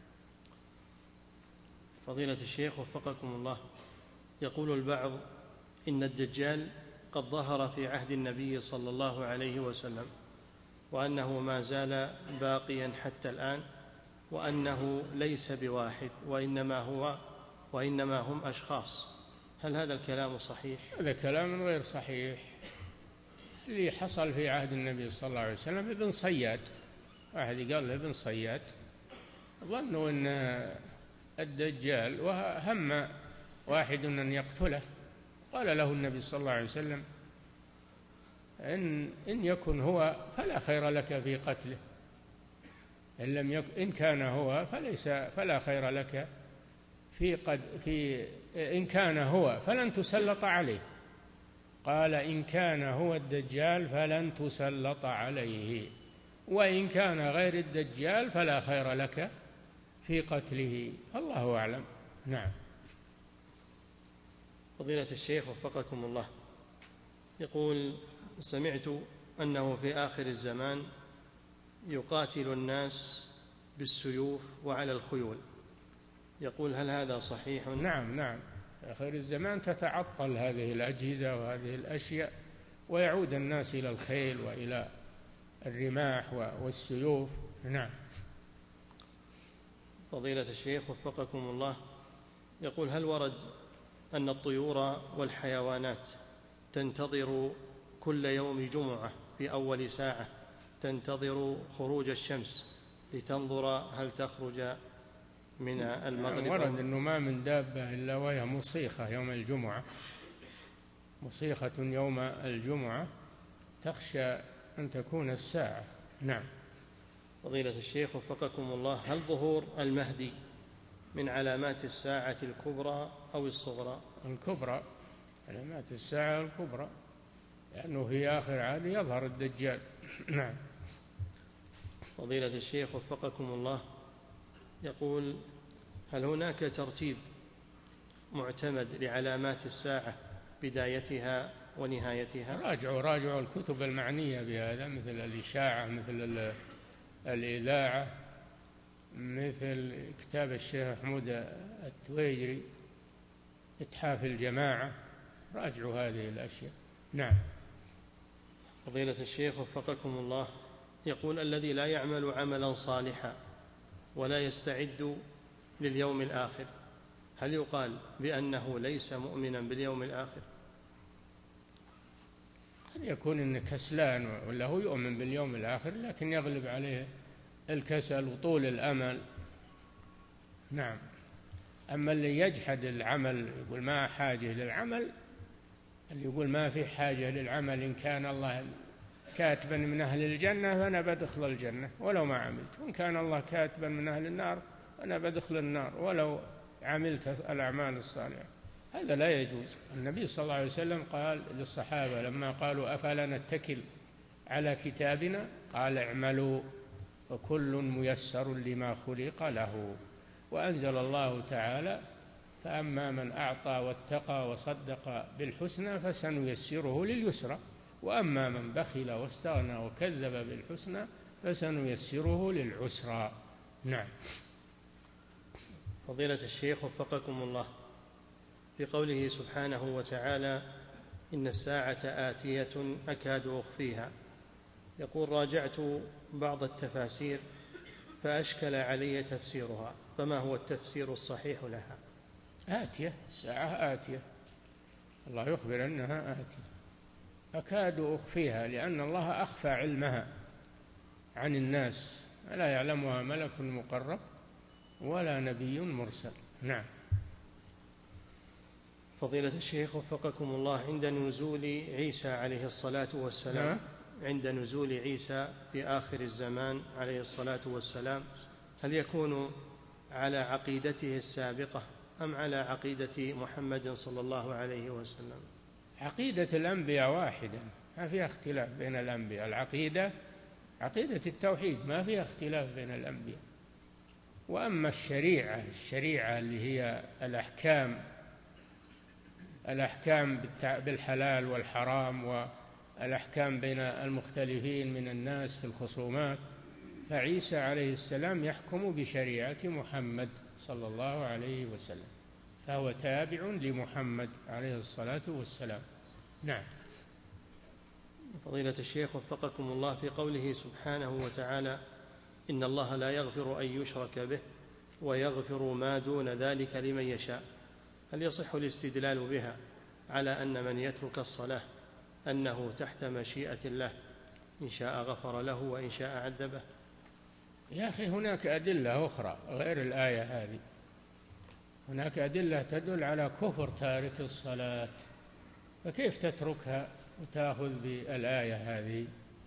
فضيلة الشيخ وفقكم الله، يقول البعض إن الدجال قد ظهر في عهد النبي صلى الله عليه وسلم، وأنه ما زال باقيا حتى الآن، وأنه ليس بواحد وإنما هو وإنما هم أشخاص، هل هذا الكلام صحيح؟ هذا كلام غير صحيح. اللي حصل في عهد النبي صلى الله عليه وسلم ابن صياد، واحد قال له ابن صياد، ظنوا أن الدجال وهم واحد أن يقتله، قال له النبي صلى الله عليه وسلم: إن, إن يكن هو فلا خير لك في قتله، إن لم يكن إن كان هو فليس فلا خير لك في قد في إن كان هو فلن تسلط عليه. قال: إن كان هو الدجال فلن تسلط عليه، وإن كان غير الدجال فلا خير لك في قتله، الله أعلم. نعم. فضيلة الشيخ وفقكم الله، يقول: سمعت أنه في آخر الزمان يقاتل الناس بالسيوف وعلى الخيول، يقول هل هذا صحيح؟ نعم نعم، في آخر الزمان تتعطل هذه الأجهزة وهذه الأشياء، ويعود الناس إلى الخيل وإلى الرماح والسيوف. نعم. فضيلة الشيخ وفقكم الله، يقول: هل ورد أن الطيور والحيوانات تنتظر كل يوم جمعة في أول ساعة تنتظر خروج الشمس لتنظر هل تخرج من المغرب؟ ورد أنه ما من دابة إلا وهي مصيخة يوم الجمعة، مصيخة يوم الجمعة، تخشى أن تكون الساعة. نعم. فضيلة الشيخ وفقكم الله، هل ظهور المهدي من علامات الساعة الكبرى أو الصغرى؟ الكبرى، علامات الساعة الكبرى، لأنه في آخر عهد يظهر الدجال. نعم. فضيلة الشيخ وفقكم الله، يقول: هل هناك ترتيب معتمد لعلامات الساعة بدايتها ونهايتها؟ راجعوا راجعوا الكتب المعنية بهذا، مثل الإشاعة، مثل الإذاعة، مثل كتاب الشيخ محمود التويجري إتحاف الجماعة، راجعوا هذه الأشياء. نعم. فضيلة الشيخ وفقكم الله، يقول: الذي لا يعمل عملا صالحا ولا يستعد لليوم الآخر، هل يقال بأنه ليس مؤمنا باليوم الآخر؟ قد يكون إنه كسلان ولا هو يؤمن باليوم الآخر لكن يغلب عليه الكسل وطول الأمل. نعم. أما اللي يجحد العمل يقول ما حاجة للعمل، اللي يقول ما في حاجة للعمل، إن كان الله كاتبا من أهل الجنة فأنا بدخل الجنة ولو ما عملت، وإن كان الله كاتبا من أهل النار فأنا بدخل النار ولو عملت الأعمال الصالحة، هذا لا يجوز. النبي صلى الله عليه وسلم قال للصحابة لما قالوا: أفلا نتكل على كتابنا؟ قال: اعملوا وكل ميسر لما خلق له. وأنزل الله تعالى: فأما من أعطى واتقى وصدق بالحسنى فسنيسره لليسرى، وأما من بخل واستغنى وكذب بالحسنى فسنيسره للعسرى. نعم. فضيلة الشيخ وفقكم الله، في قوله سبحانه وتعالى: إن الساعة آتية أكاد أخفيها، يقول: راجعت بعض التفاسير فأشكل علي تفسيرها، فما هو التفسير الصحيح لها؟ آتية، الساعة آتية، الله يخبر أنها آتية، أكاد أخفيها، لأن الله أخفى علمها عن الناس، لا يعلمها ملك مقرب ولا نبي مرسل. نعم. فضيلة الشيخ وفقكم الله، عند نزول عيسى عليه الصلاة والسلام نعم. عند نزول عيسى في آخر الزمان عليه الصلاة والسلام، هل يكون على عقيدته السابقة أم على عقيدة محمد صلى الله عليه وسلم؟ عقيدة الأنبياء واحدة، ما فيها اختلاف بين الأنبياء. العقيدة عقيدة التوحيد، ما فيها اختلاف بين الأنبياء. وأما الشريعة الشريعة اللي هي الأحكام الأحكام بالحلال والحرام والأحكام بين المختلفين من الناس في الخصومات، فعيسى عليه السلام يحكم بشريعة محمد صلى الله عليه وسلم، فهو تابع لمحمد عليه الصلاة والسلام. نعم. فضيلة الشيخ وفقكم الله، في قوله سبحانه وتعالى: إن الله لا يغفر أن يشرك به ويغفر ما دون ذلك لمن يشاء، هل يصح الاستدلال بها على أن من يترك الصلاة أنه تحت مشيئة الله، إن شاء غفر له وإن شاء عذبه؟ يا أخي هناك أدلة أخرى غير الآية هذه، هناك أدلة تدل على كفر تارك الصلاة، فكيف تتركها وتأخذ بالآية هذه؟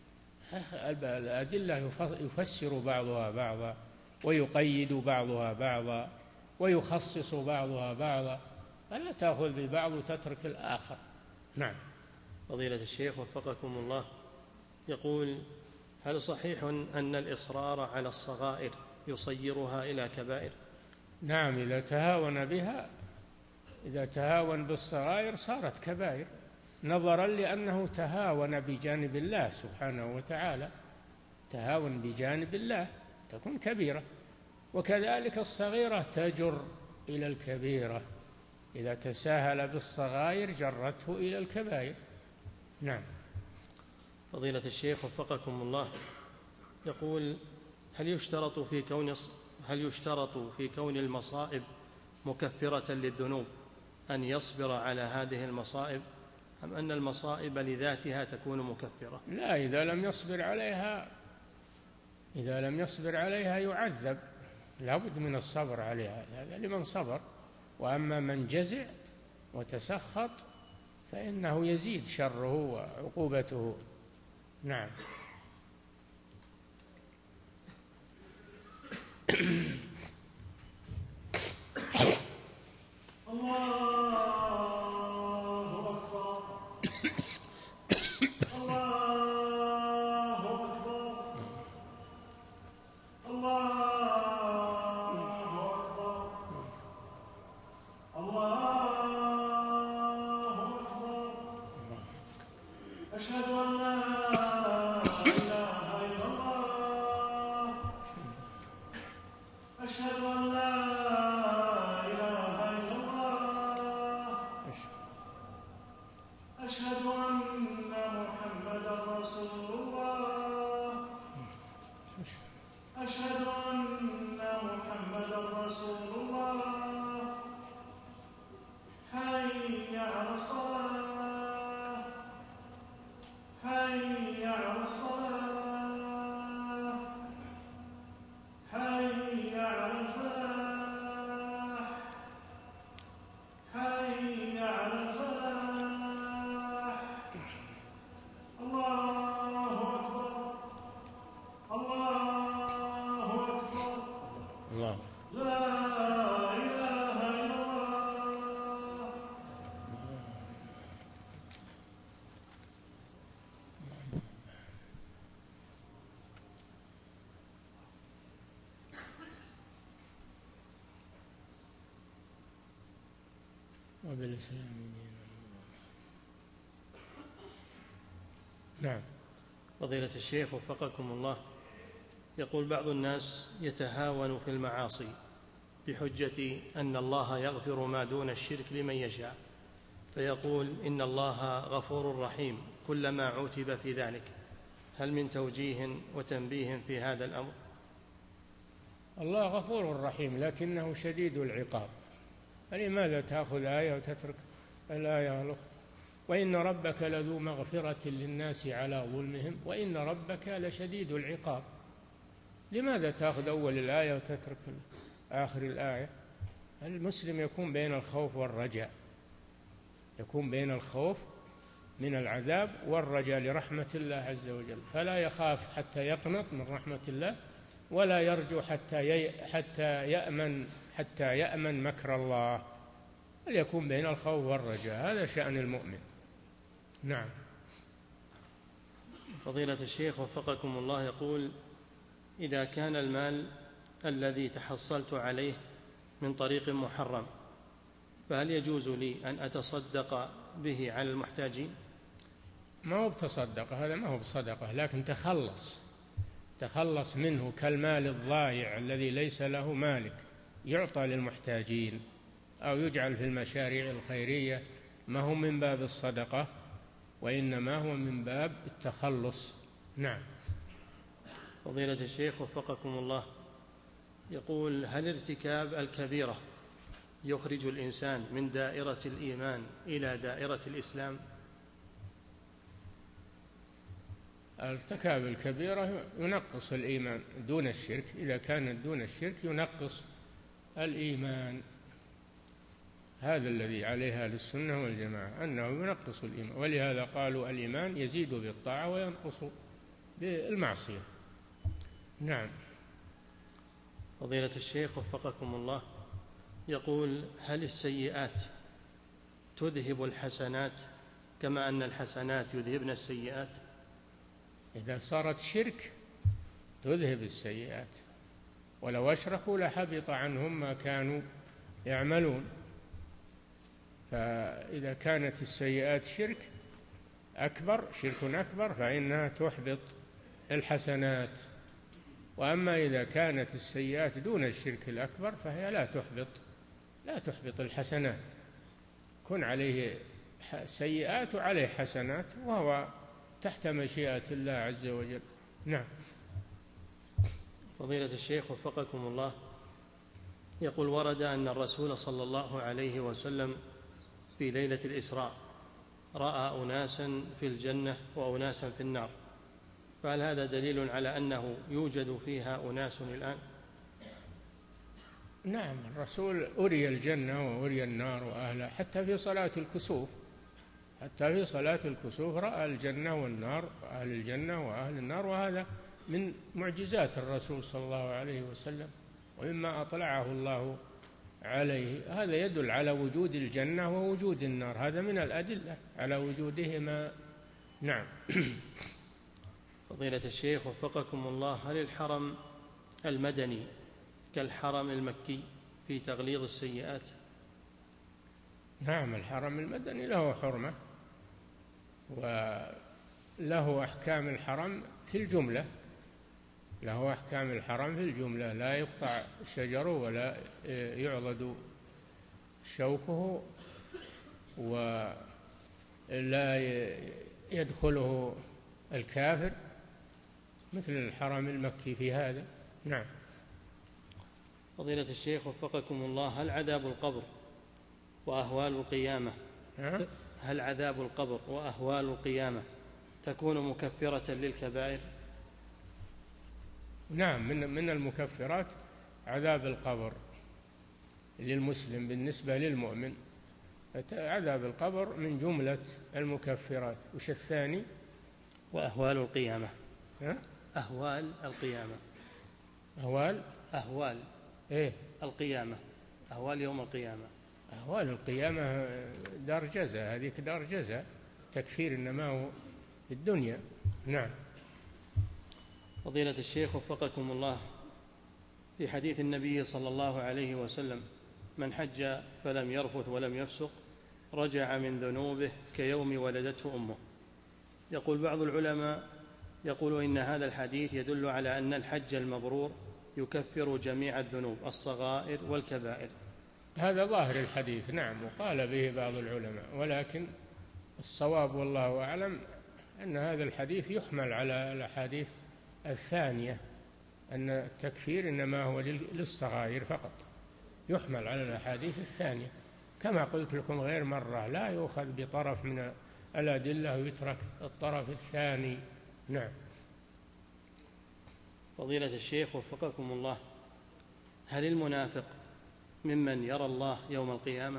الأدلة يفسر بعضها بعضا ويقيد بعضها بعضا ويخصص بعضها بعضا، فلا تأخذ ببعض وتترك الآخر. نعم. فضيلة الشيخ وفقكم الله، يقول: هل صحيح أن الإصرار على الصغائر يصيرها إلى كبائر؟ نعم، إذا تهاون بها، إذا تهاون بالصغائر صارت كبائر، نظرا لأنه تهاون بجانب الله سبحانه وتعالى. تهاون بجانب الله تكون كبيرة، وكذلك الصغيرة تجر إلى الكبيرة، إذا تساهل بالصغائر جرته إلى الكبائر. نعم. فضيلة الشيخ وفقكم الله، يقول: هل يشترط في كون هل يشترط في كون المصائب مكفرة للذنوب أن يصبر على هذه المصائب، أم أن المصائب لذاتها تكون مكفرة؟ لا، إذا لم يصبر عليها إذا لم يصبر عليها يعذب، لا بد من الصبر عليها، هذا لمن صبر. وأما من جزع وتسخط فإنه يزيد شره وعقوبته. نعم. وبالإسلام دينا. نعم. فضيلة الشيخ وفقكم الله، يقول بعض الناس يتهاون في المعاصي بحجة أن الله يغفر ما دون الشرك لمن يشاء، فيقول إن الله غفور رحيم كلما عوتب في ذلك، هل من توجيه وتنبيه في هذا الأمر؟ الله غفور رحيم لكنه شديد العقاب، فلماذا تأخذ آية وتترك الآية الأخرى؟ وإن ربك لذو مغفرة للناس على ظلمهم وإن ربك لشديد العقاب. لماذا تأخذ أول الآية وتترك آخر الآية؟ المسلم يكون بين الخوف والرجاء، يكون بين الخوف من العذاب والرجاء لرحمة الله عز وجل، فلا يخاف حتى يقنط من رحمة الله، ولا يرجو حتى حتى يأمن حتى يأمن مكر الله، بل يكون بين الخوف والرجاء. هذا شأن المؤمن. نعم. فضيلة الشيخ وفقكم الله، يقول: إذا كان المال الذي تحصلت عليه من طريق محرم، فهل يجوز لي أن أتصدق به على المحتاجين؟ ما هو بتصدقة، هذا ما هو بصدقة، لكن تخلص تخلص منه، كالمال الضائع الذي ليس له مالك يعطى للمحتاجين أو يجعل في المشاريع الخيرية، ما هو من باب الصدقة وإنما هو من باب التخلص. نعم. فضيلة الشيخ وفقكم الله، يقول: هل ارتكاب الكبيرة يخرج الإنسان من دائرة الإيمان إلى دائرة الإسلام؟ ارتكاب الكبيرة ينقص الإيمان دون الشرك، إذا كانت دون الشرك ينقص الإيمان. هذا الذي عليه أهل السنة والجماعة، أنه ينقص الإيمان، ولهذا قالوا الإيمان يزيد بالطاعة وينقص بالمعصية. نعم. فضيلة الشيخ وفقكم الله، يقول: هل السيئات تذهب الحسنات كما أن الحسنات يذهبن السيئات؟ إذا صارت شرك تذهب السيئات، ولو أشركوا لحبط عنهم ما كانوا يعملون. فإذا كانت السيئات شرك أكبر، شرك أكبر، فإنها تحبط الحسنات. وأما إذا كانت السيئات دون الشرك الأكبر فهي لا تحبط لا تحبط الحسنات، كن عليه سيئات وعليه حسنات، وهو تحت مشيئة الله عز وجل. نعم. فضيلة الشيخ وفقكم الله، يقول: ورد أن الرسول صلى الله عليه وسلم في ليلة الإسراء رأى أناسا في الجنة وأناسا في النار، فهل هذا دليل على أنه يوجد فيها أناس الآن؟ نعم، الرسول أري الجنة وأري النار وأهلها، حتى في صلاة الكسوف حتى في صلاة الكسوف رأى الجنة والنار، أهل الجنة وأهل النار، وهذا من معجزات الرسول صلى الله عليه وسلم ومما أطلعه الله عليه. هذا يدل على وجود الجنة ووجود النار، هذا من الأدلة على وجودهما. نعم. فضيلة الشيخ وفقكم الله، هل الحرم المدني كالحرم المكي في تغليظ السيئات؟ نعم، الحرم المدني له حرمة وله أحكام الحرم في الجملة له أحكام الحرم في الجملة لا يقطع شجره ولا يعضد شوكه ولا يدخله الكافر، مثل الحرم المكي في هذا. نعم. فضيلة الشيخ وفقكم الله، هل عذاب القبر وأهوال القيامة هل عذاب القبر وأهوال القيامة تكون مكفرة للكبائر؟ نعم، من من المكفرات عذاب القبر للمسلم بالنسبة للمؤمن، عذاب القبر من جملة المكفرات. وش الثاني؟ وأهوال القيامة. ها؟ أهوال القيامة. أهوال أهوال إيه؟ القيامة، أهوال يوم القيامة. أهوال القيامة دار جزاء، هذيك دار جزاء، تكفير إنما هو في الدنيا. نعم. فضيلة الشيخ وفقكم الله، في حديث النبي صلى الله عليه وسلم: من حج فلم يرفث ولم يفسق رجع من ذنوبه كيوم ولدته أمه. يقول بعض العلماء يقول إن هذا الحديث يدل على أن الحج المبرور يكفر جميع الذنوب الصغائر والكبائر. هذا ظاهر الحديث، نعم، وقال به بعض العلماء، ولكن الصواب والله أعلم أن هذا الحديث يحمل على الأحاديث الثانية، أن التكفير إنما هو للصغائر فقط، يحمل على الأحاديث الثانية، كما قلت لكم غير مرة، لا يؤخذ بطرف من الأدلة ويترك الطرف الثاني. نعم. فضيلة الشيخ وفقكم الله، هل المنافق ممن يرى الله يوم القيامة؟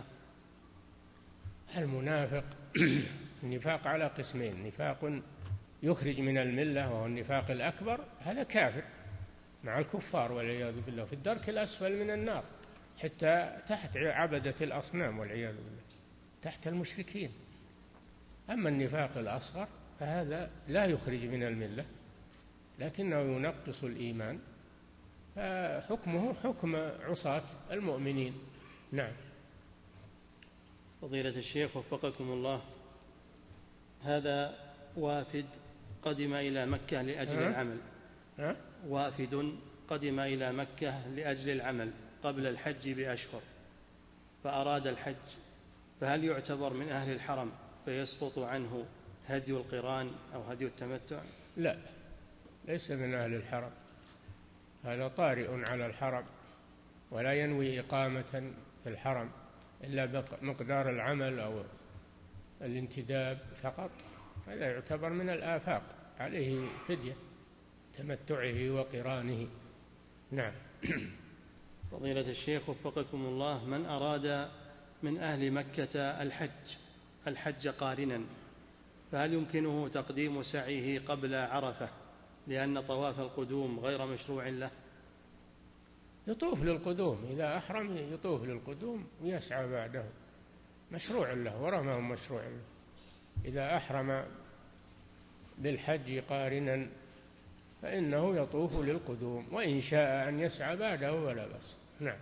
المنافق النفاق على قسمين: نفاق يخرج من الملة وهو النفاق الأكبر، هذا كافر مع الكفار والعياذ بالله في الدرك الأسفل من النار، حتى تحت عبدة الأصنام والعياذ بالله، تحت المشركين. أما النفاق الأصغر فهذا لا يخرج من الملة لكنه ينقص الإيمان، فحكمه حكم عصاة المؤمنين. نعم. فضيلة الشيخ وفقكم الله، هذا وافد قدم إلى مكة لأجل أه؟ العمل أه؟ وافد قدم إلى مكة لأجل العمل قبل الحج بأشهر، فأراد الحج، فهل يعتبر من أهل الحرم فيسقط عنه هدي القران أو هدي التمتع؟ لا، ليس من أهل الحرم، هذا طارئ على الحرم ولا ينوي إقامة في الحرم إلا بمقدار العمل أو الانتداب فقط، هذا يعتبر من الآفاق، عليه فدية تمتعه وقرانه. نعم. فضيلة الشيخ وفقكم الله، من أراد من أهل مكة الحج الحج قارنا، فهل يمكنه تقديم سعيه قبل عرفة لأن طواف القدوم غير مشروع له؟ يطوف للقدوم، إذا أحرم يطوف للقدوم ويسعى بعده، مشروع له ورمه مشروع له. إذا أحرم بالحج قارنا فإنه يطوف للقدوم، وإن شاء أن يسعى بعده ولا بأس. نعم.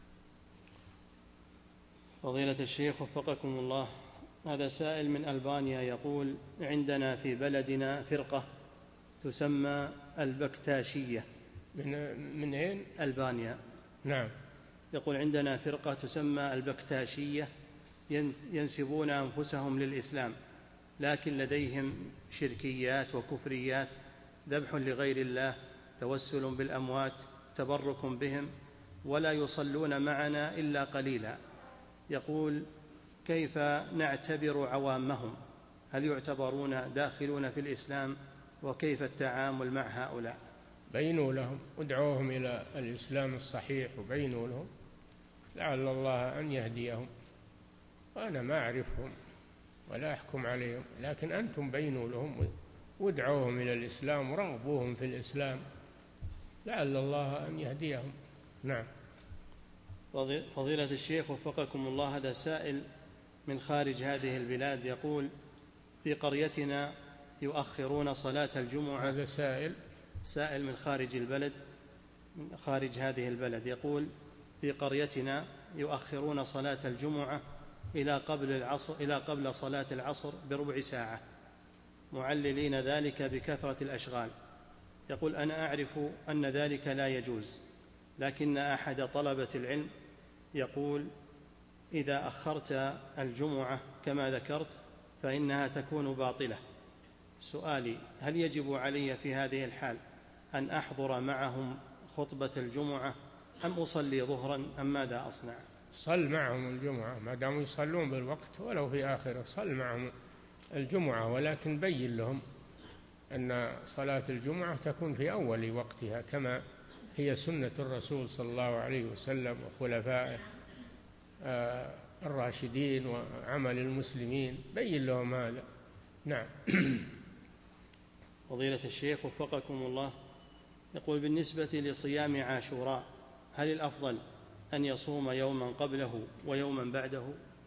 فضيلة الشيخ وفقكم الله، هذا سائل من ألبانيا يقول: عندنا في بلدنا فرقة تسمى البكتاشية. من من أين؟ ألبانيا. نعم. يقول: عندنا فرقة تسمى البكتاشية ينسبون أنفسهم للإسلام، لكن لديهم شركيات وكفريات، ذبح لغير الله، توسل بالأموات، تبرك بهم، ولا يصلون معنا إلا قليلا. يقول: كيف نعتبر عوامهم؟ هل يعتبرون داخلون في الإسلام؟ وكيف التعامل مع هؤلاء؟ بينوا لهم، ادعوهم إلى الإسلام الصحيح وبينوا لهم، لعل الله أن يهديهم، وأنا ما أعرفهم ولا أحكم عليهم، لكن أنتم بينوا لهم وادعوهم إلى الإسلام ورغبوهم في الإسلام، لعل الله أن يهديهم. نعم. فضيلة الشيخ وفقكم الله، هذا سائل من خارج هذه البلاد يقول: في قريتنا يؤخرون صلاة الجمعة. هذا سائل سائل من خارج البلد، من خارج هذه البلد، يقول: في قريتنا يؤخرون صلاة الجمعة إلى قبل العصر إلى قبل صلاة العصر بربع ساعة، معللين ذلك بكثرة الأشغال. يقول: أنا أعرف أن ذلك لا يجوز، لكن أحد طلبة العلم يقول: إذا أخرت الجمعة كما ذكرت فإنها تكون باطلة. سؤالي: هل يجب علي في هذه الحال أن أحضر معهم خطبة الجمعة أم أصلي ظهرا أم ماذا أصنع؟ صل معهم الجمعة ما داموا يصلون بالوقت، ولو في آخره صل معهم الجمعة، ولكن بين لهم أن صلاة الجمعة تكون في أول وقتها كما هي سنة الرسول صلى الله عليه وسلم وخلفائه الراشدين وعمل المسلمين، بين لهم هذا. نعم. فضيلة الشيخ وفقكم الله، يقول: بالنسبة لصيام عاشوراء، هل الأفضل أن يصوم يوما قبله ويوما بعده؟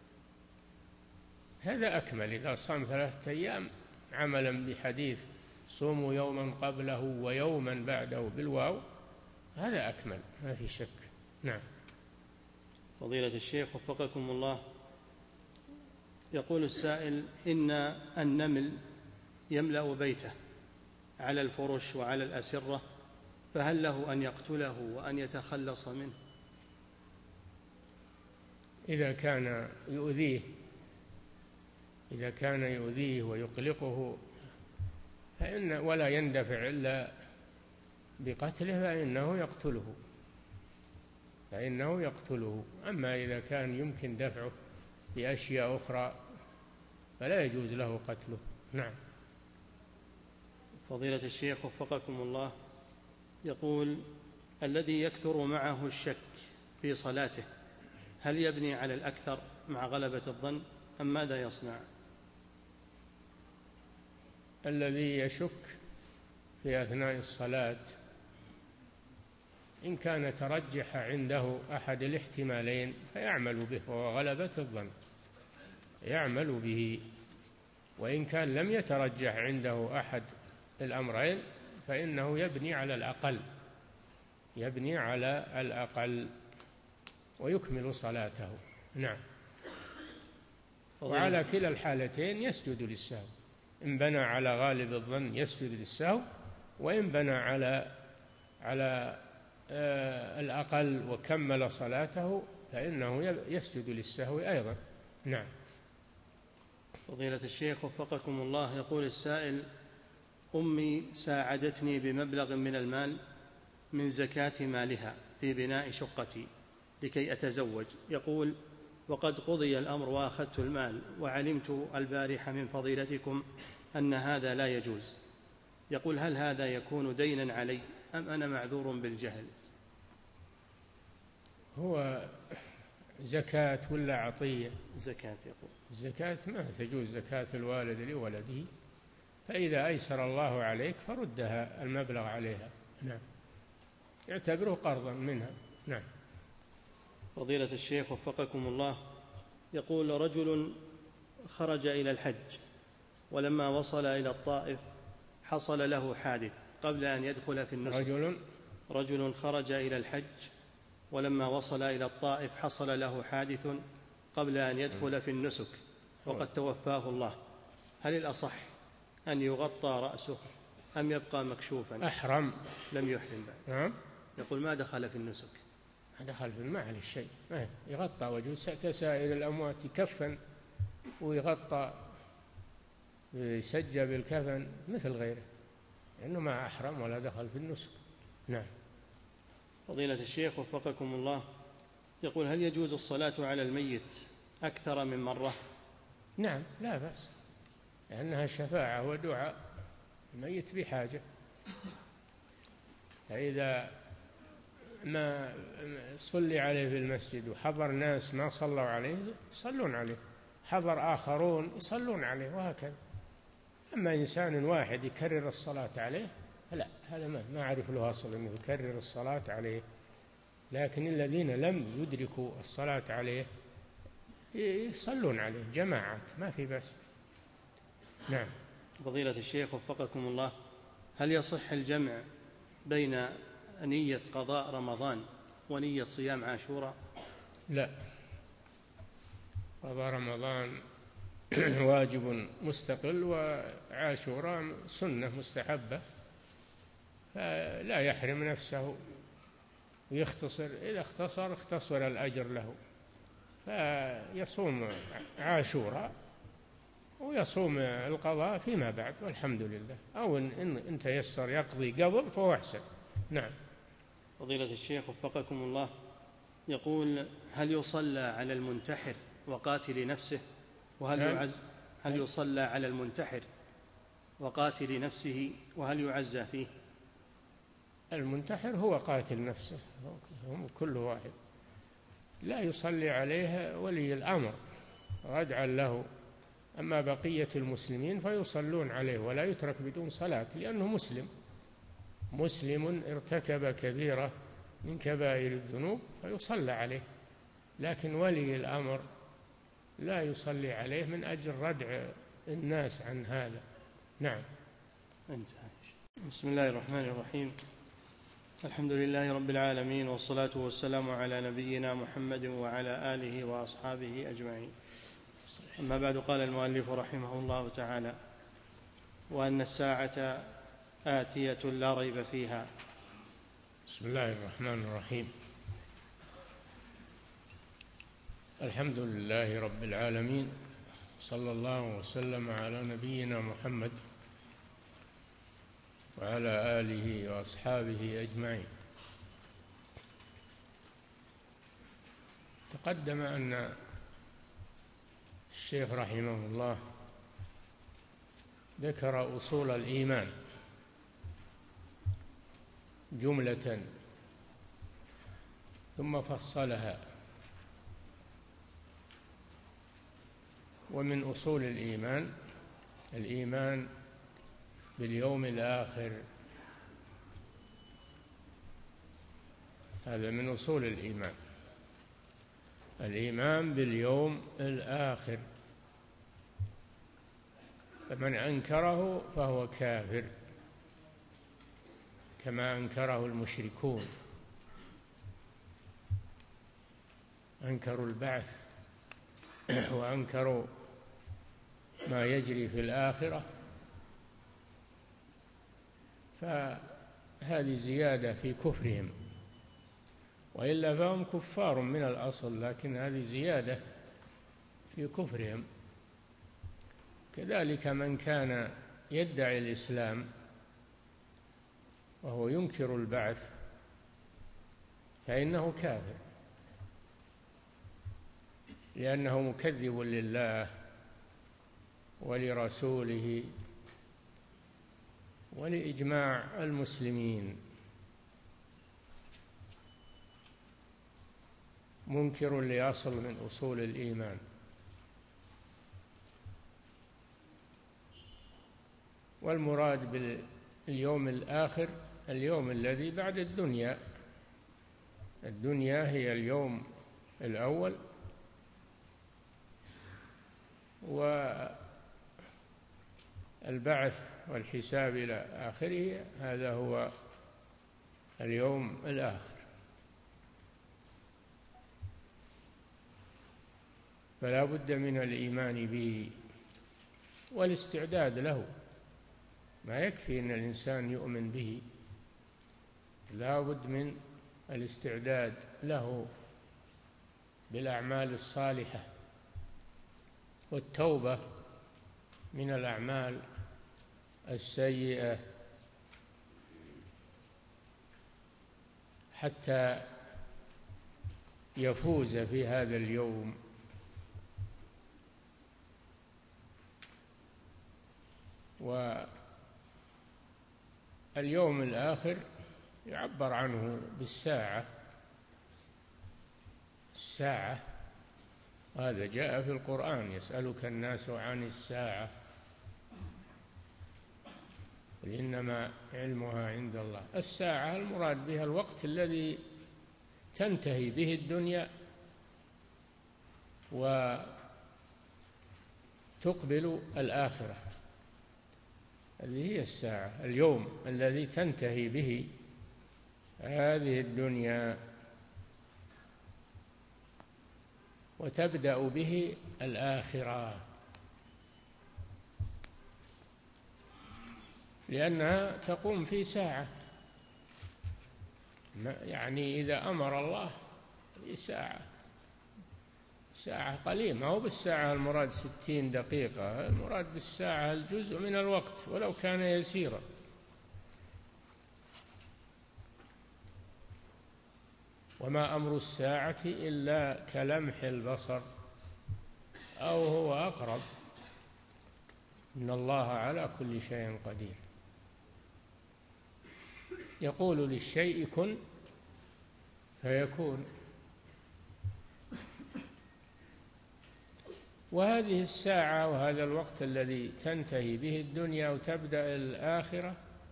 هذا أكمل، إذا صام ثلاثة أيام عملا بحديث صوموا يوما قبله ويوما بعده بالواو، هذا أكمل ما في شك. نعم. فضيلة الشيخ وفقكم الله، يقول السائل: إن النمل يملأ بيته على الفرش وعلى الأسرة، فهل له أن يقتله وأن يتخلص منه؟ إذا كان يؤذيه إذا كان يؤذيه ويقلقه فإن ولا يندفع إلا بقتله فإنه يقتله فإنه يقتله أما إذا كان يمكن دفعه بأشياء أخرى فلا يجوز له قتله. نعم. فضيلة الشيخ وفقكم الله، يقول: الذي يكثر معه الشك في صلاته هل يبني على الأكثر مع غلبة الظن أم ماذا يصنع؟ الذي يشك في أثناء الصلاة إن كان ترجح عنده أحد الاحتمالين فيعمل به، وهو غلبة الظن، يعمل به. وإن كان لم يترجح عنده أحد الأمرين فإنه يبني على الأقل، يبني على الأقل ويكمل صلاته. نعم. وعلى كلا الحالتين يسجد للسهو، إن بنى على غالب الظن يسجد للسهو، وإن بنى على على آه الأقل وكمل صلاته فإنه يسجد للسهو أيضا. نعم. فضيلة الشيخ وفقكم الله، يقول السائل: أمي ساعدتني بمبلغ من المال من زكاة مالها في بناء شقتي لكي أتزوج. يقول: وقد قضي الأمر وأخذت المال، وعلمت البارحة من فضيلتكم أن هذا لا يجوز. يقول: هل هذا يكون دينا علي أم أنا معذور بالجهل؟ هو زكاة ولا عطية؟ زكاة. يقول زكاة ما تجوز زكاة الوالد لولده، فإذا أيسر الله عليك فردها المبلغ عليها. نعم، يعتبره قرضا منها. نعم. فضيلة الشيخ وفقكم الله، يقول: رجل خرج إلى الحج ولما وصل إلى الطائف حصل له حادث قبل أن يدخل في النسك. رجل رجل خرج إلى الحج ولما وصل إلى الطائف حصل له حادث قبل أن يدخل في النسك وقد توفاه الله، هل الأصح أن يغطى رأسه أم يبقى مكشوفا؟ أحرم، لم يحرم بعد. نعم. يقول: ما دخل في النسك. دخل في ما عليه شيء، يغطى وجهه كسائر الأموات، يكفن ويغطى، يسجى بالكفن مثل غيره، لأنه ما أحرم ولا دخل في النسك. نعم. فضيلة الشيخ وفقكم الله، يقول: هل يجوز الصلاة على الميت أكثر من مرة؟ نعم، لا بأس، لأنها شفاعة ودعاء، الميت بحاجة، فإذا ما صلي عليه في المسجد وحضر ناس ما صلوا عليه يصلون عليه، حضر آخرون يصلون عليه، وهكذا. أما إنسان واحد يكرر الصلاة عليه لا، هذا ما ما أعرف له أصل أنه يكرر الصلاة عليه، لكن الذين لم يدركوا الصلاة عليه يصلون عليه جماعات، ما في بس. نعم. فضيلة الشيخ وفقكم الله، هل يصح الجمع بين نية قضاء رمضان ونية صيام عاشوراء؟ لا، قضاء رمضان واجب مستقل، وعاشوراء سنة مستحبة، فلا يحرم نفسه ويختصر، إذا اختصر اختصر الأجر له، فيصوم عاشوراء ويصوم القضاء فيما بعد، والحمد لله. أو إن, إن تيسر يقضي قبل فهو أحسن. نعم. فضيلة الشيخ وفقكم الله، يقول: هل يصلى على المنتحر وقاتل نفسه؟ وهل يعز هل يصلى على المنتحر وقاتل نفسه وهل يعزى فيه؟ المنتحر هو قاتل نفسه، هم كل واحد، لا يصلي عليه ولي الأمر ردعا له. أما بقية المسلمين فيصلون عليه ولا يترك بدون صلاة، لأنه مسلم مسلم ارتكب كبيرة من كبائر الذنوب فيصلى عليه، لكن ولي الأمر لا يصلي عليه من أجل ردع الناس عن هذا. نعم. بسم الله الرحمن الرحيم، الحمد لله رب العالمين، والصلاة والسلام على نبينا محمد وعلى آله وأصحابه أجمعين. أما بعد، قال المؤلف رحمه الله تعالى: وأن الساعة آتية لا ريب فيها. بسم الله الرحمن الرحيم، الحمد لله رب العالمين، صلى الله وسلم على نبينا محمد وعلى آله وأصحابه أجمعين. تقدم أن الشيخ رحمه الله ذكر أصول الإيمان جملة ثم فصلها. ومن أصول الإيمان الإيمان باليوم الآخر، هذا من أصول الإيمان، الإيمان باليوم الآخر، فمن أنكره فهو كافر كما أنكره المشركون، أنكروا البعث وأنكروا ما يجري في الآخرة، فهذه زيادة في كفرهم، وإلا فهم كفار من الأصل، لكن هذه زيادة في كفرهم. كذلك من كان يدعي الإسلام وهو ينكر البعث فإنه كافر، لأنه مكذب لله ولرسوله ولإجماع المسلمين، منكر لأصل من أصول الإيمان. والمراد باليوم الآخر اليوم الذي بعد الدنيا، الدنيا هي اليوم الأول، والبعث والحساب إلى آخره هذا هو اليوم الآخر. فلا بد من الإيمان به والاستعداد له، ما يكفي أن الإنسان يؤمن به، لا بد من الاستعداد له بالأعمال الصالحة والتوبة من الأعمال السيئة حتى يفوز في هذا اليوم. واليوم الآخر يعبر عنه بالساعة، الساعة هذا جاء في القرآن: يسألك الناس عن الساعة قل إنما علمها عند الله. الساعة المراد بها الوقت الذي تنتهي به الدنيا وتقبل الآخرة، هذه هي الساعة، اليوم الذي تنتهي به هذه الدنيا وتبدأ به الآخرة، لأنها تقوم في ساعة، يعني إذا أمر الله ساعة، ساعة قليلة، ما هو بالساعة المراد ستين دقيقة، المراد بالساعة الجزء من الوقت ولو كان يسيرا. وما أمر الساعة إلا كلمح البصر أو هو أقرب إن الله على كل شيء قدير. يقول للشيء كن فيكون. وهذه الساعة وهذا الوقت الذي تنتهي به الدنيا وتبدأ الآخرة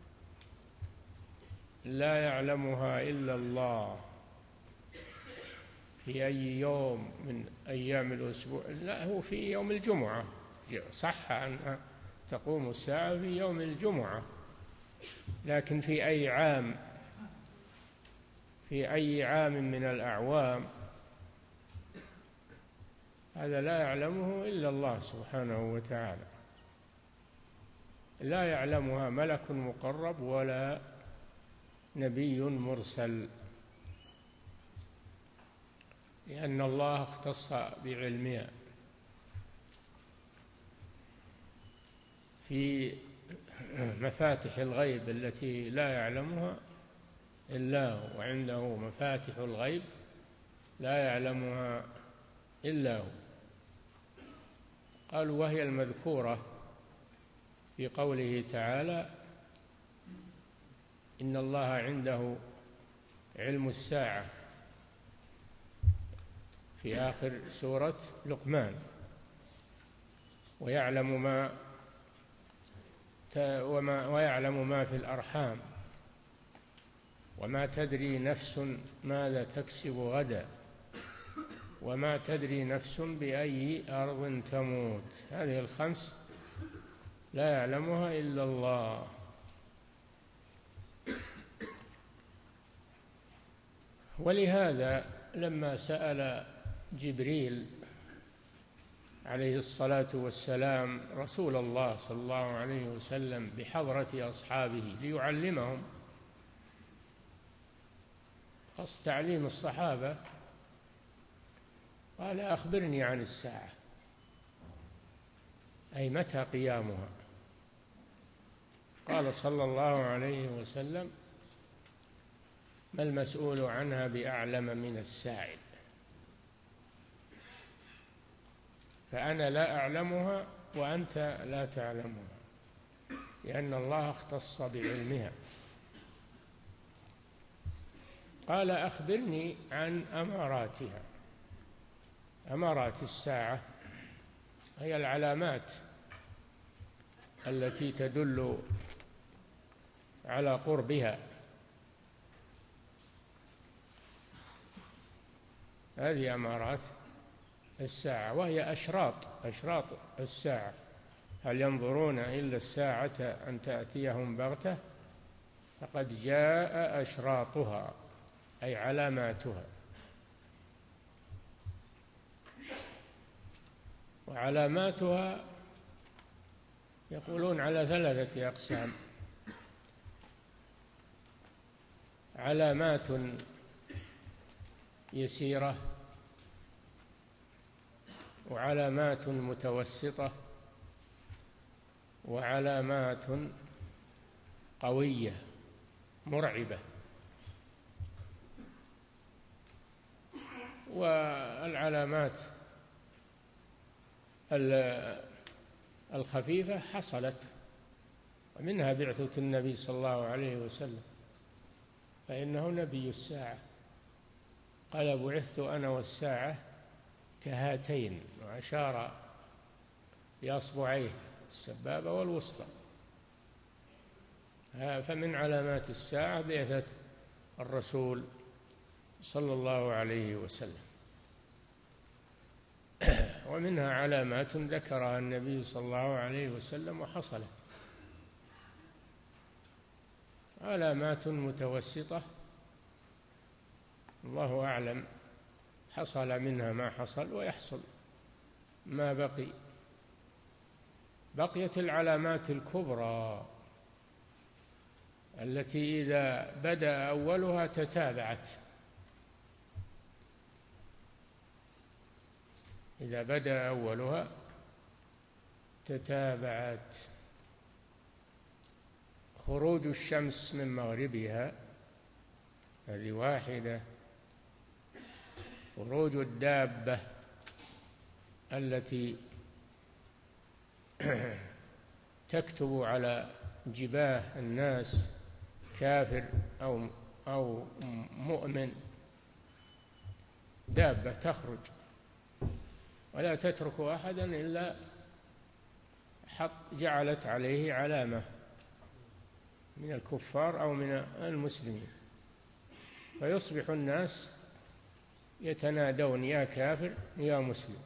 لا يعلمها إلا الله في أي يوم من أيام الأسبوع. لا، هو في يوم الجمعة، صح أن تقوم الساعة في يوم الجمعة، لكن في أي عام، في أي عام من الأعوام هذا لا يعلمه إلا الله سبحانه وتعالى، لا يعلمها ملك مقرب ولا نبي مرسل، لأن الله اختص بعلمها. في مفاتح الغيب التي لا يعلمها إلا هو، وعنده مفاتح الغيب لا يعلمها إلا هو. قالوا وهي المذكورة في قوله تعالى إن الله عنده علم الساعة في آخر سورة لقمان، ويعلم ما وما ويعلم ما في الأرحام وما تدري نفس ماذا تكسب غدا وما تدري نفس بأي أرض تموت. هذه الخمس لا يعلمها إلا الله. ولهذا لما سأل جبريل عليه الصلاة والسلام رسول الله صلى الله عليه وسلم بحضرة أصحابه ليعلمهم، قصد تعليم الصحابة، قال: أخبرني عن الساعة، أي متى قيامها؟ قال صلى الله عليه وسلم: ما المسؤول عنها بأعلم من السائل. فأنا لا أعلمها وأنت لا تعلمها، لأن الله اختص بعلمها. قال: أخبرني عن أماراتها. أمارات الساعة هي العلامات التي تدل على قربها، هذه أمارات الساعة، وهي أشراط أشراط الساعة. هل ينظرون إلا الساعة أن تأتيهم بغتة؟ فقد جاء أشراطها، أي علاماتها. وعلاماتها يقولون على ثلاثة أقسام: علامات يسيرة، وعلامات متوسطة، وعلامات قوية مرعبة. والعلامات الخفيفة حصلت، ومنها بعثة النبي صلى الله عليه وسلم، فإنه نبي الساعة. قال: بعثت أنا والساعة كهاتين، وأشار بأصبعيه السبابة والوسطى. فمن علامات الساعة بعثة الرسول صلى الله عليه وسلم. ومنها علامات ذكرها النبي صلى الله عليه وسلم وحصلت. علامات متوسطة الله أعلم، حصل منها ما حصل ويحصل ما بقي. بقيت العلامات الكبرى التي إذا بدأ أولها تتابعت، إذا بدأ أولها تتابعت. خروج الشمس من مغربها، هذه واحدة. خروج الدابة التي تكتب على جباه الناس كافر أو أو مؤمن، دابة تخرج ولا تترك أحدا إلا حط جعلت عليه علامة من الكفار أو من المسلمين، فيصبح الناس يتنادون: يا كافر يا مسلم.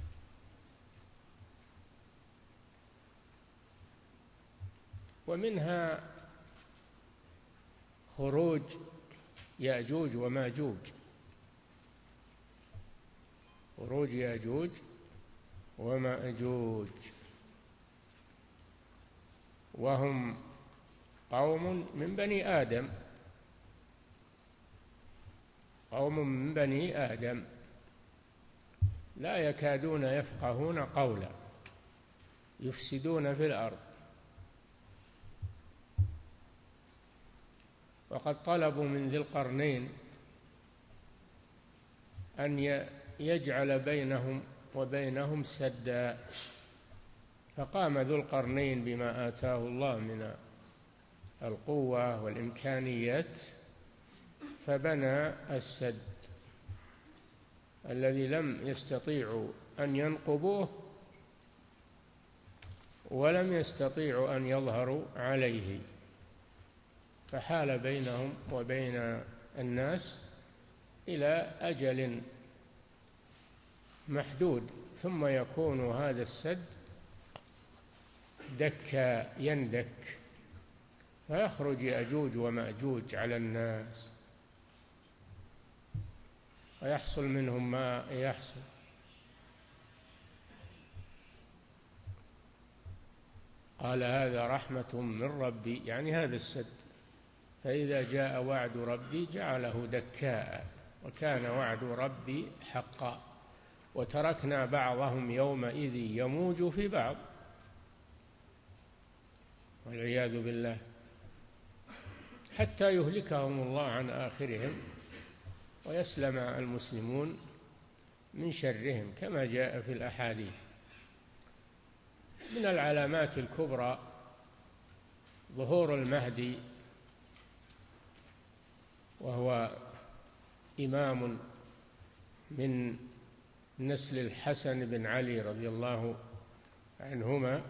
ومنها خروج يأجوج وماجوج، خروج يأجوج ومأجوج، وهم قوم من بني آدم، قوم من بني آدم لا يكادون يفقهون قولا، يفسدون في الأرض. وقد طلبوا من ذي القرنين أن يجعل بينهم وبينهم سدا، فقام ذو القرنين بما آتاه الله من القوة والإمكانيات، فبنى السد الذي لم يستطيعوا أن ينقبوه ولم يستطيعوا أن يظهروا عليه، فحال بينهم وبين الناس إلى أجل محدود، ثم يكون هذا السد دكا يندك، فيخرج يأجوج ومأجوج على الناس ويحصل منهم ما يحصل. قال هذا رحمة من ربي، يعني هذا السد، فإذا جاء وعد ربي جعله دكاء، وكان وعد ربي حقا، وتركنا بعضهم يومئذ يموج في بعض والعياذ بالله، حتى يهلكهم الله عن آخرهم ويسلم المسلمون من شرهم، كما جاء في الأحاديث. من العلامات الكبرى ظهور المهدي، وهو إمام من نسل الحسن بن علي رضي الله عنهما،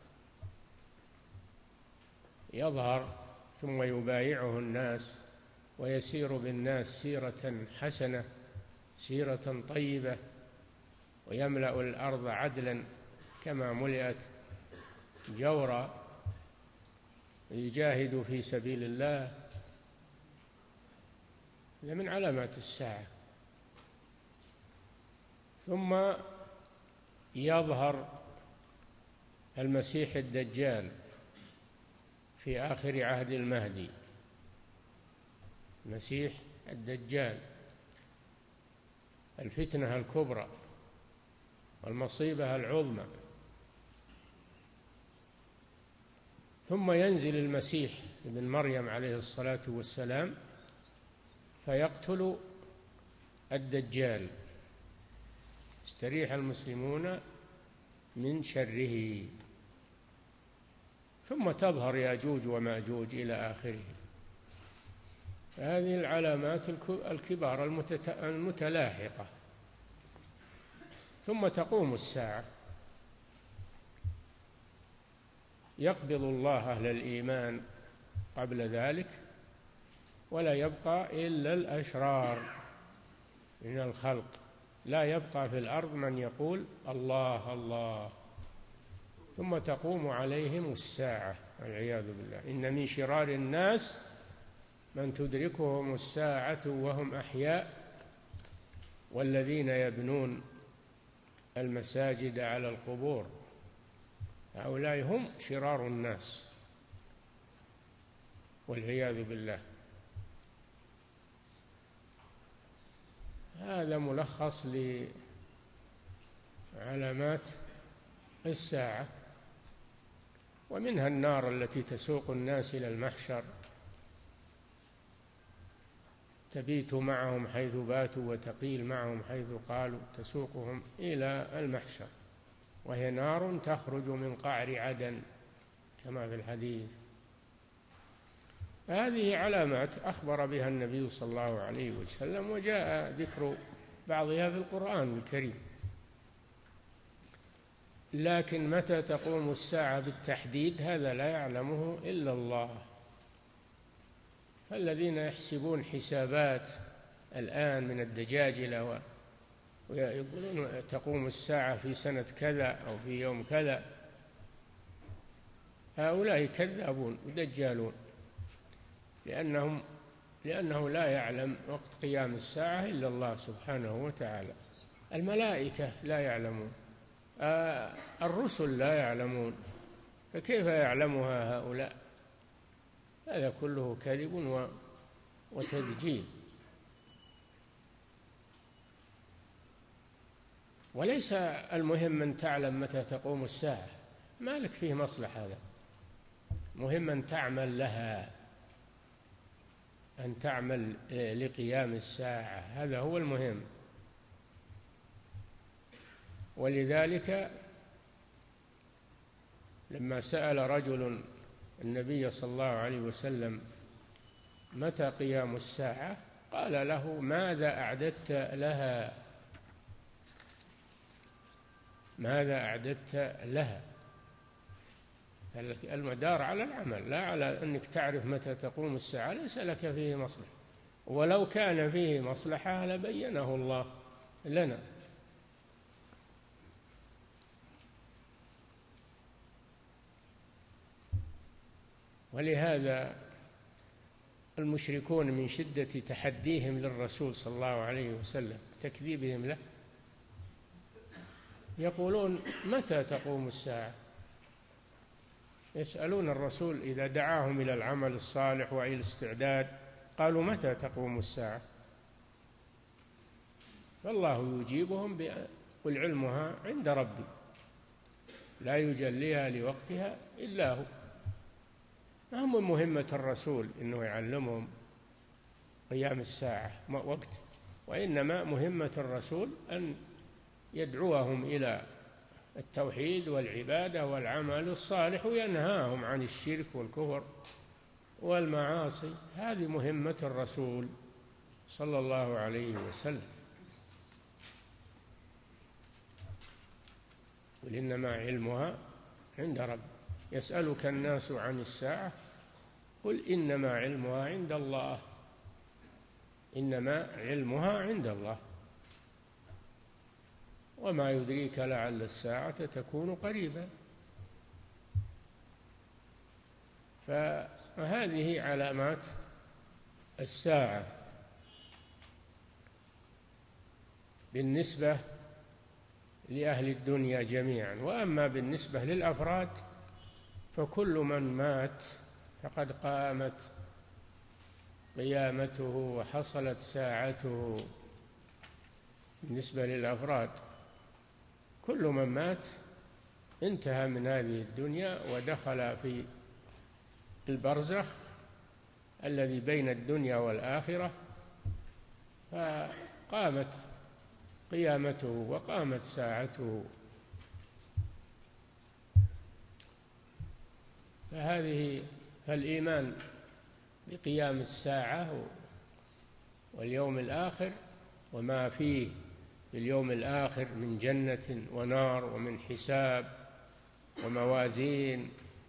يظهر ثم يبايعه الناس ويسير بالناس سيرة حسنة، سيرة طيبة، ويملأ الأرض عدلا كما ملئت جورا، يجاهد في سبيل الله. هذا من علامات الساعة. ثم يظهر المسيح الدجال في آخر عهد المهدي، المسيح الدجال، الفتنة الكبرى والمصيبة العظمى. ثم ينزل المسيح ابن مريم عليه الصلاة والسلام فيقتل الدجال، يستريح المسلمون من شره، ثم تظهر ياجوج وماجوج إلى آخره. هذه العلامات الكبار المتلاحقة. ثم تقوم الساعة، يقبض الله أهل الإيمان قبل ذلك، ولا يبقى إلا الأشرار من الخلق، لا يبقى في الأرض من يقول الله الله. ثم تقوم عليهم الساعة والعياذ بالله. إن من شرار الناس من تدركهم الساعة وهم أحياء، والذين يبنون المساجد على القبور، هؤلاء هم شرار الناس والعياذ بالله. هذا ملخص لعلامات الساعة. ومنها النار التي تسوق الناس إلى المحشر، تبيت معهم حيث باتوا وتقيل معهم حيث قالوا، تسوقهم إلى المحشر، وهي نار تخرج من قعر عدن كما في الحديث. هذه علامات أخبر بها النبي صلى الله عليه وسلم، وجاء ذكر بعضها في القرآن الكريم. لكن متى تقوم الساعة بالتحديد هذا لا يعلمه إلا الله. فالذين يحسبون حسابات الآن من الدجاجلة ويقولون تقوم الساعة في سنة كذا أو في يوم كذا، هؤلاء كذابون ودجالون، لأنهم لأنه لا يعلم وقت قيام الساعة إلا الله سبحانه وتعالى. الملائكة لا يعلمون، آه الرسل لا يعلمون، فكيف يعلمها هؤلاء؟ هذا كله كذب وتدجيل. وليس المهم أن تعلم متى تقوم الساعة، ما لك فيه مصلحة، هذا مهم أن تعمل لها، أن تعمل لقيام الساعة، هذا هو المهم. ولذلك لما سأل رجل النبي صلى الله عليه وسلم متى قيام الساعة؟ قال له: ماذا أعددت لها؟ ماذا أعددت لها؟ المدار على العمل، لا على أنك تعرف متى تقوم الساعة، ليس لك فيه مصلحة، ولو كان فيه مصلحة لبينه الله لنا. ولهذا المشركون من شدة تحديهم للرسول صلى الله عليه وسلم، تكذيبهم له، يقولون: متى تقوم الساعة؟ يسألون الرسول إذا دعاهم إلى العمل الصالح وإلى الاستعداد، قالوا: متى تقوم الساعة؟ فالله يجيبهم بقل: علمها عند ربي لا يجليها لوقتها إلا هو. ما هو من مهمة الرسول إنه يعلمهم قيام الساعة وقت، وإنما مهمة الرسول أن يدعوهم إلى التوحيد والعبادة والعمل الصالح، وينهاهم عن الشرك والكفر والمعاصي. هذه مهمة الرسول صلى الله عليه وسلم. قل إنما علمها عند رب. يسألك الناس عن الساعة قل إنما علمها عند الله، إنما علمها عند الله، وما يدريك لعل الساعة تكون قريبا. فهذه علامات الساعة بالنسبة لأهل الدنيا جميعا. وأما بالنسبة للأفراد فكل من مات فقد قامت قيامته وحصلت ساعته. بالنسبة للأفراد كل من مات انتهى من هذه الدنيا ودخل في البرزخ الذي بين الدنيا والآخرة، فقامت قيامته وقامت ساعته. فهذه فالإيمان بقيام الساعة واليوم الآخر وما فيه في اليوم الآخر من جنة ونار ومن حساب وموازين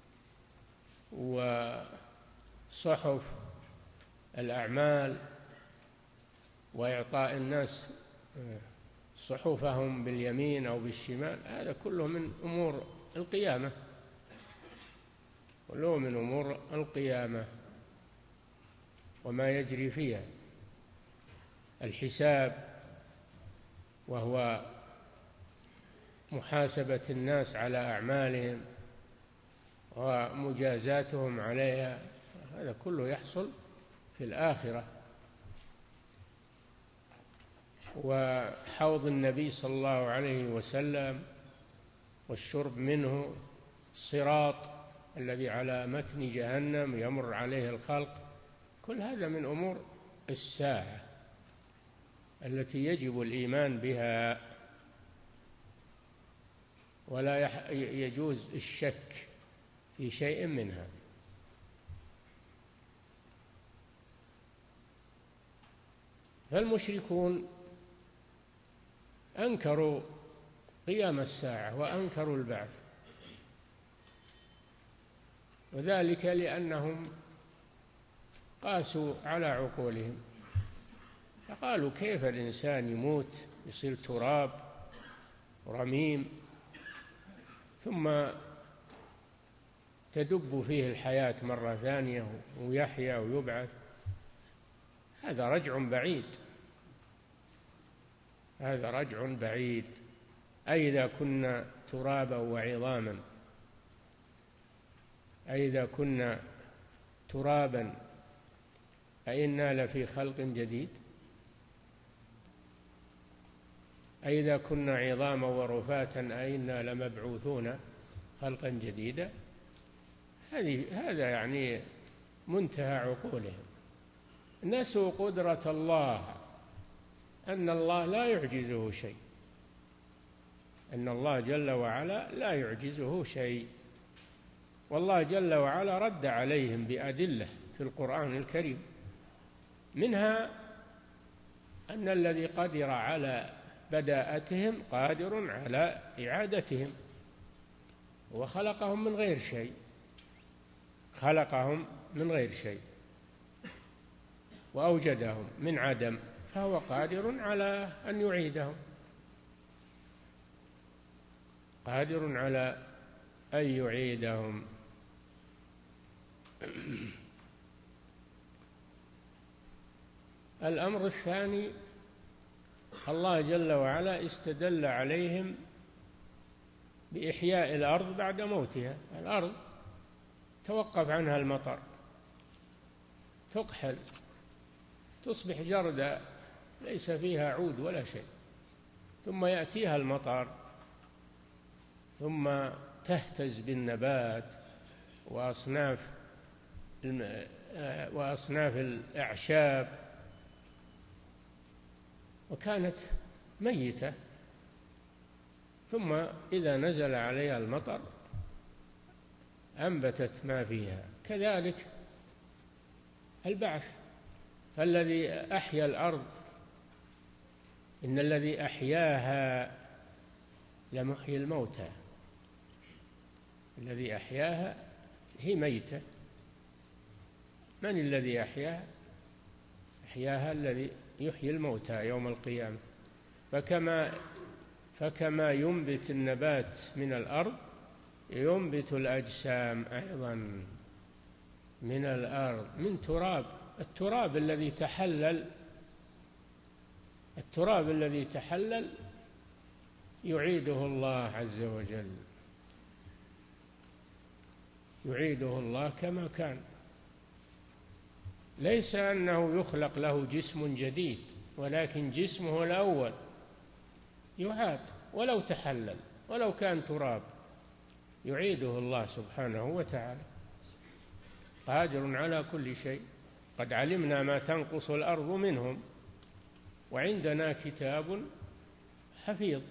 وصحف الأعمال وإعطاء الناس صحفهم باليمين أو بالشمال، هذا كله من أمور القيامة، كله من أمور القيامة وما يجري فيها. الحساب وهو محاسبة الناس على أعمالهم ومجازاتهم عليها، هذا كله يحصل في الآخرة. وحوض النبي صلى الله عليه وسلم والشرب منه، الصراط الذي على متن جهنم يمر عليه الخلق، كل هذا من أمور الساعة التي يجب الإيمان بها، ولا يجوز الشك في شيء منها. فالمشركون أنكروا قيام الساعة وأنكروا البعث، وذلك لأنهم قاسوا على عقولهم، فقالوا: كيف الإنسان يموت يصير تراب رميم ثم تدب فيه الحياة مرة ثانية ويحيا ويبعث؟ هذا رجع بعيد، هذا رجع بعيد. أئذا كنا ترابا وعظاما، أئذا كنا ترابا أئنا لفي خلق جديد، أئذا كنا عظاما ورفاتا أئنا لمبعوثون خلقا جديدا. هذه هذا يعني منتهى عقولهم. نسوا قدرة الله، أن الله لا يعجزه شيء، أن الله جل وعلا لا يعجزه شيء، والله جل وعلا رد عليهم بأدلة في القرآن الكريم، منها أن الذي قدر على بداءتهم قادر على إعادتهم، وخلقهم من غير شيء، خلقهم من غير شيء وأوجدهم من عدم، فهو قادر على أن يعيدهم، قادر على أن يعيدهم. الأمر الثاني، الله جل وعلا استدل عليهم بإحياء الأرض بعد موتها. الأرض توقف عنها المطر، تقحل، تصبح جردة ليس فيها عود ولا شيء، ثم يأتيها المطر، ثم تهتز بالنبات وأصناف وأصناف الأعشاب، وكانت ميتة، ثم إذا نزل عليها المطر أنبتت ما فيها. كذلك البعث، فالذي أحيا الأرض إن الذي أحياها لمحيي الموتى، الذي أحياها هي ميتة، من الذي أحياها؟ أحياها الذي يحيي الموتى يوم القيامة. فكما فكما ينبت النبات من الأرض ينبت الأجسام أيضا من الأرض، من تراب. التراب الذي تحلل التراب الذي تحلل يعيده الله عز وجل، يعيده الله كما كان، ليس أنه يخلق له جسم جديد، ولكن جسمه الأول يعاد ولو تحلل ولو كان تراب، يعيده الله سبحانه وتعالى، قادر على كل شيء. قد علمنا ما تنقص الأرض منهم وعندنا كتاب حفيظ.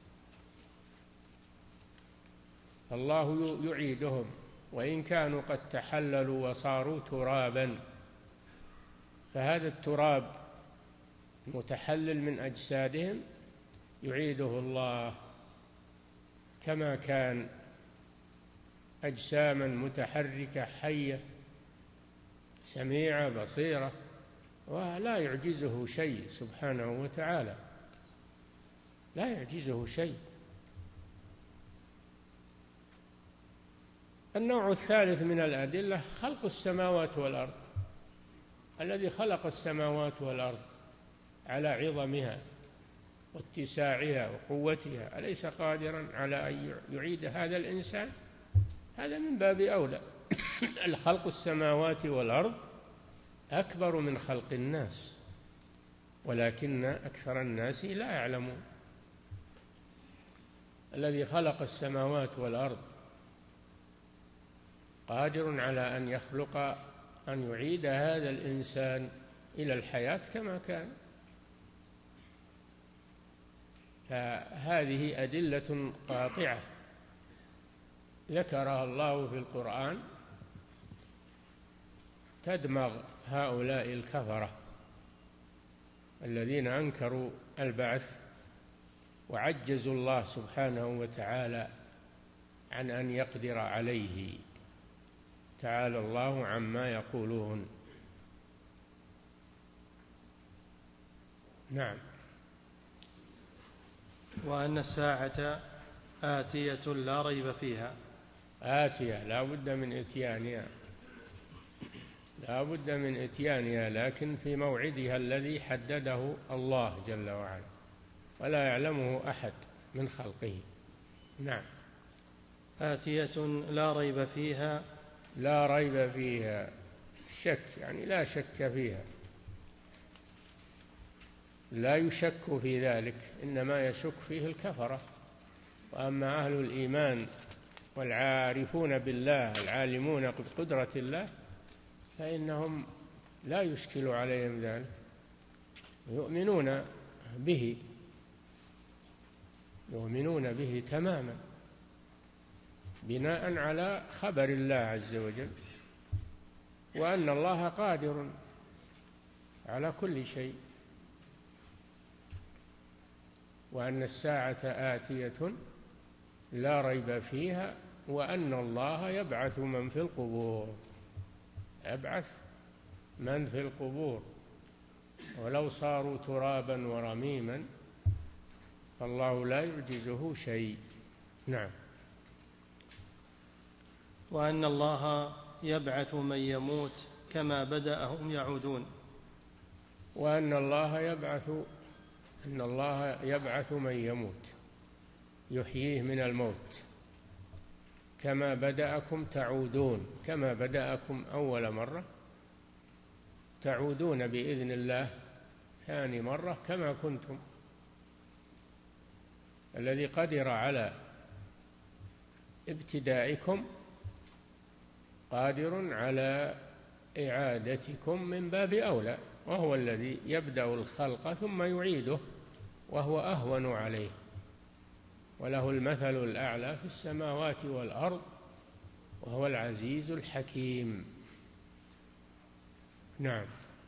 الله يعيدهم وإن كانوا قد تحللوا وصاروا ترابا، فهذا التراب المتحلل من أجسادهم يعيده الله كما كان، أجساما متحركة حية سميعة بصيرة، ولا يعجزه شيء سبحانه وتعالى، لا يعجزه شيء. النوع الثالث من الأدلة خلق السماوات والأرض، الذي خلق السماوات والأرض على عظمها واتساعها وقوتها، أليس قادرا على أن يعيد هذا الإنسان؟ هذا من باب أولى. خلق السماوات والأرض أكبر من خلق الناس، ولكن أكثر الناس لا يعلمون. الذي خلق السماوات والأرض قادر على أن يخلق أن يعيد هذا الإنسان إلى الحياة كما كان. فهذه أدلة قاطعة ذكرها الله في القرآن تدمغ هؤلاء الكفرة الذين أنكروا البعث وعجزوا الله سبحانه وتعالى عن أن يقدر عليه. تعالى الله عما يقولون. نعم. وأن الساعة آتية لا ريب فيها. آتية لا بد من إتيانها، لا بد من إتيانها، لكن في موعدها الذي حدده الله جل وعلا، ولا يعلمه أحد من خلقه. نعم. آتية لا ريب فيها. لا ريب فيها، شك يعني لا شك فيها، لا يشك في ذلك، إنما يشك فيه الكفرة. وأما أهل الإيمان والعارفون بالله العالمون بقدرة الله فإنهم لا يشكل عليهم ذلك، يؤمنون به، يؤمنون به تماما. بناء على خبر الله عز وجل، وأن الله قادر على كل شيء، وأن الساعة آتية لا ريب فيها، وأن الله يبعث من في القبور، يبعث من في القبور ولو صاروا ترابا ورميما فالله لا يعجزه شيء. نعم. وأن الله يبعث من يموت كما بدأهم يعودون. وأن الله يبعث أن الله يبعث من يموت، يحييه من الموت، كما بدأكم تعودون، كما بدأكم أول مرة تعودون بإذن الله ثاني مرة كما كنتم. الذي قدر على ابتدائكم قادر على إعادتكم من باب أولى، وهو الذي يبدأ الخلق ثم يعيده، وهو أهون عليه، وله المثل الأعلى في السماوات والأرض، وهو العزيز الحكيم. نعم.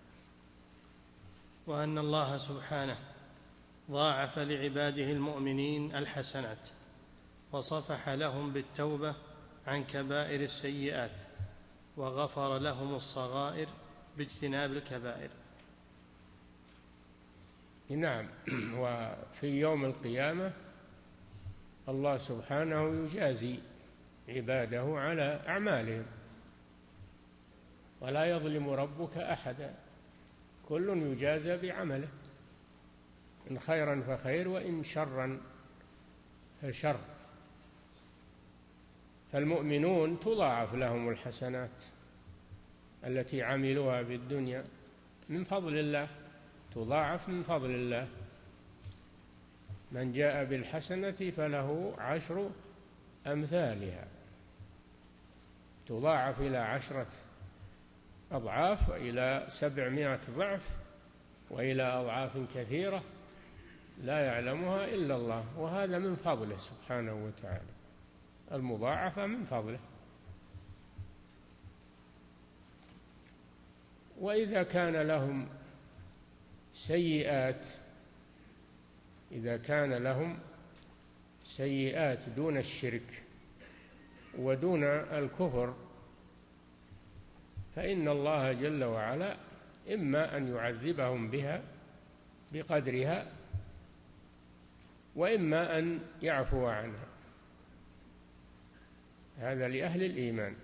وأن الله سبحانه ضاعف لعباده المؤمنين الحسنات، وصفح لهم بالتوبة عن كبائر السيئات، وغفر لهم الصغائر باجتناب الكبائر. نعم. وفي يوم القيامة الله سبحانه يجازي عباده على أعمالهم، ولا يظلم ربك أحدا، كل يجازى بعمله، إن خيرا فخير وإن شرا فشر. فالمؤمنون تضاعف لهم الحسنات التي عملوها في الدنيا من فضل الله، تضاعف من فضل الله. من جاء بالحسنة فله عشر أمثالها، تضاعف إلى عشرة أضعاف، وإلى سبعمائة ضعف، وإلى أضعاف كثيرة لا يعلمها إلا الله، وهذا من فضله سبحانه وتعالى، المضاعفة من فضله. وإذا كان لهم سيئات إذا كان لهم سيئات دون الشرك ودون الكفر، فإن الله جل وعلا إما أن يعذبهم بها بقدرها، وإما أن يعفو عنها. هذا لأهل الإيمان.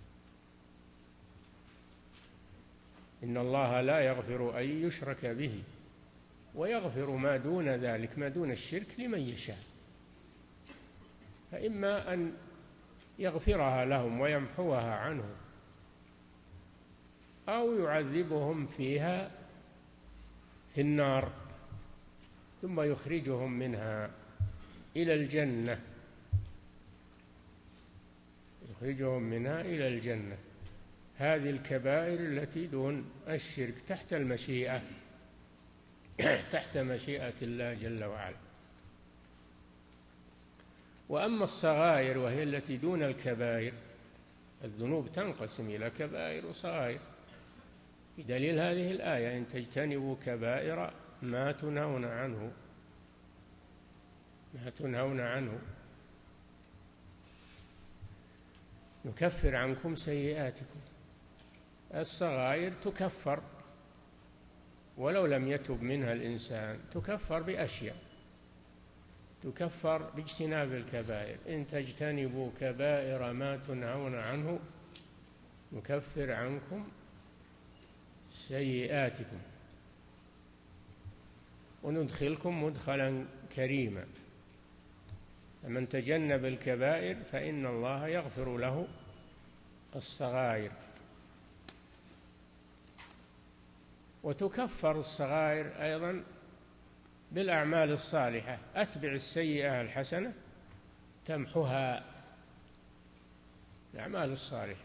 إن الله لا يغفر أن يشرك به ويغفر ما دون ذلك، ما دون الشرك، لمن يشاء. فإما أن يغفرها لهم ويمحوها عنهم، أو يعذبهم فيها في النار ثم يخرجهم منها إلى الجنة يخرجهم منها إلى الجنة. هذه الكبائر التي دون الشرك تحت المشيئة تحت مشيئة الله جل وعلا. وأما الصغائر وهي التي دون الكبائر، الذنوب تنقسم إلى كبائر وصغائر، بدليل هذه الآية: إن تجتنبوا كبائر ما تنهون عنه ما تنهون عنه نكفر عنكم سيئاتكم. الصغائر تكفر ولو لم يتب منها الإنسان، تكفر بأشياء، تكفر باجتناب الكبائر. إن تجتنبوا كبائر ما تنهون عنه نكفر عنكم سيئاتكم وندخلكم مدخلا كريما. فمن تجنب الكبائر فإن الله يغفر له الصغائر. وتكفر الصغائر أيضا بالأعمال الصالحة: أتبع السيئة الحسنة تمحها. الأعمال الصالحة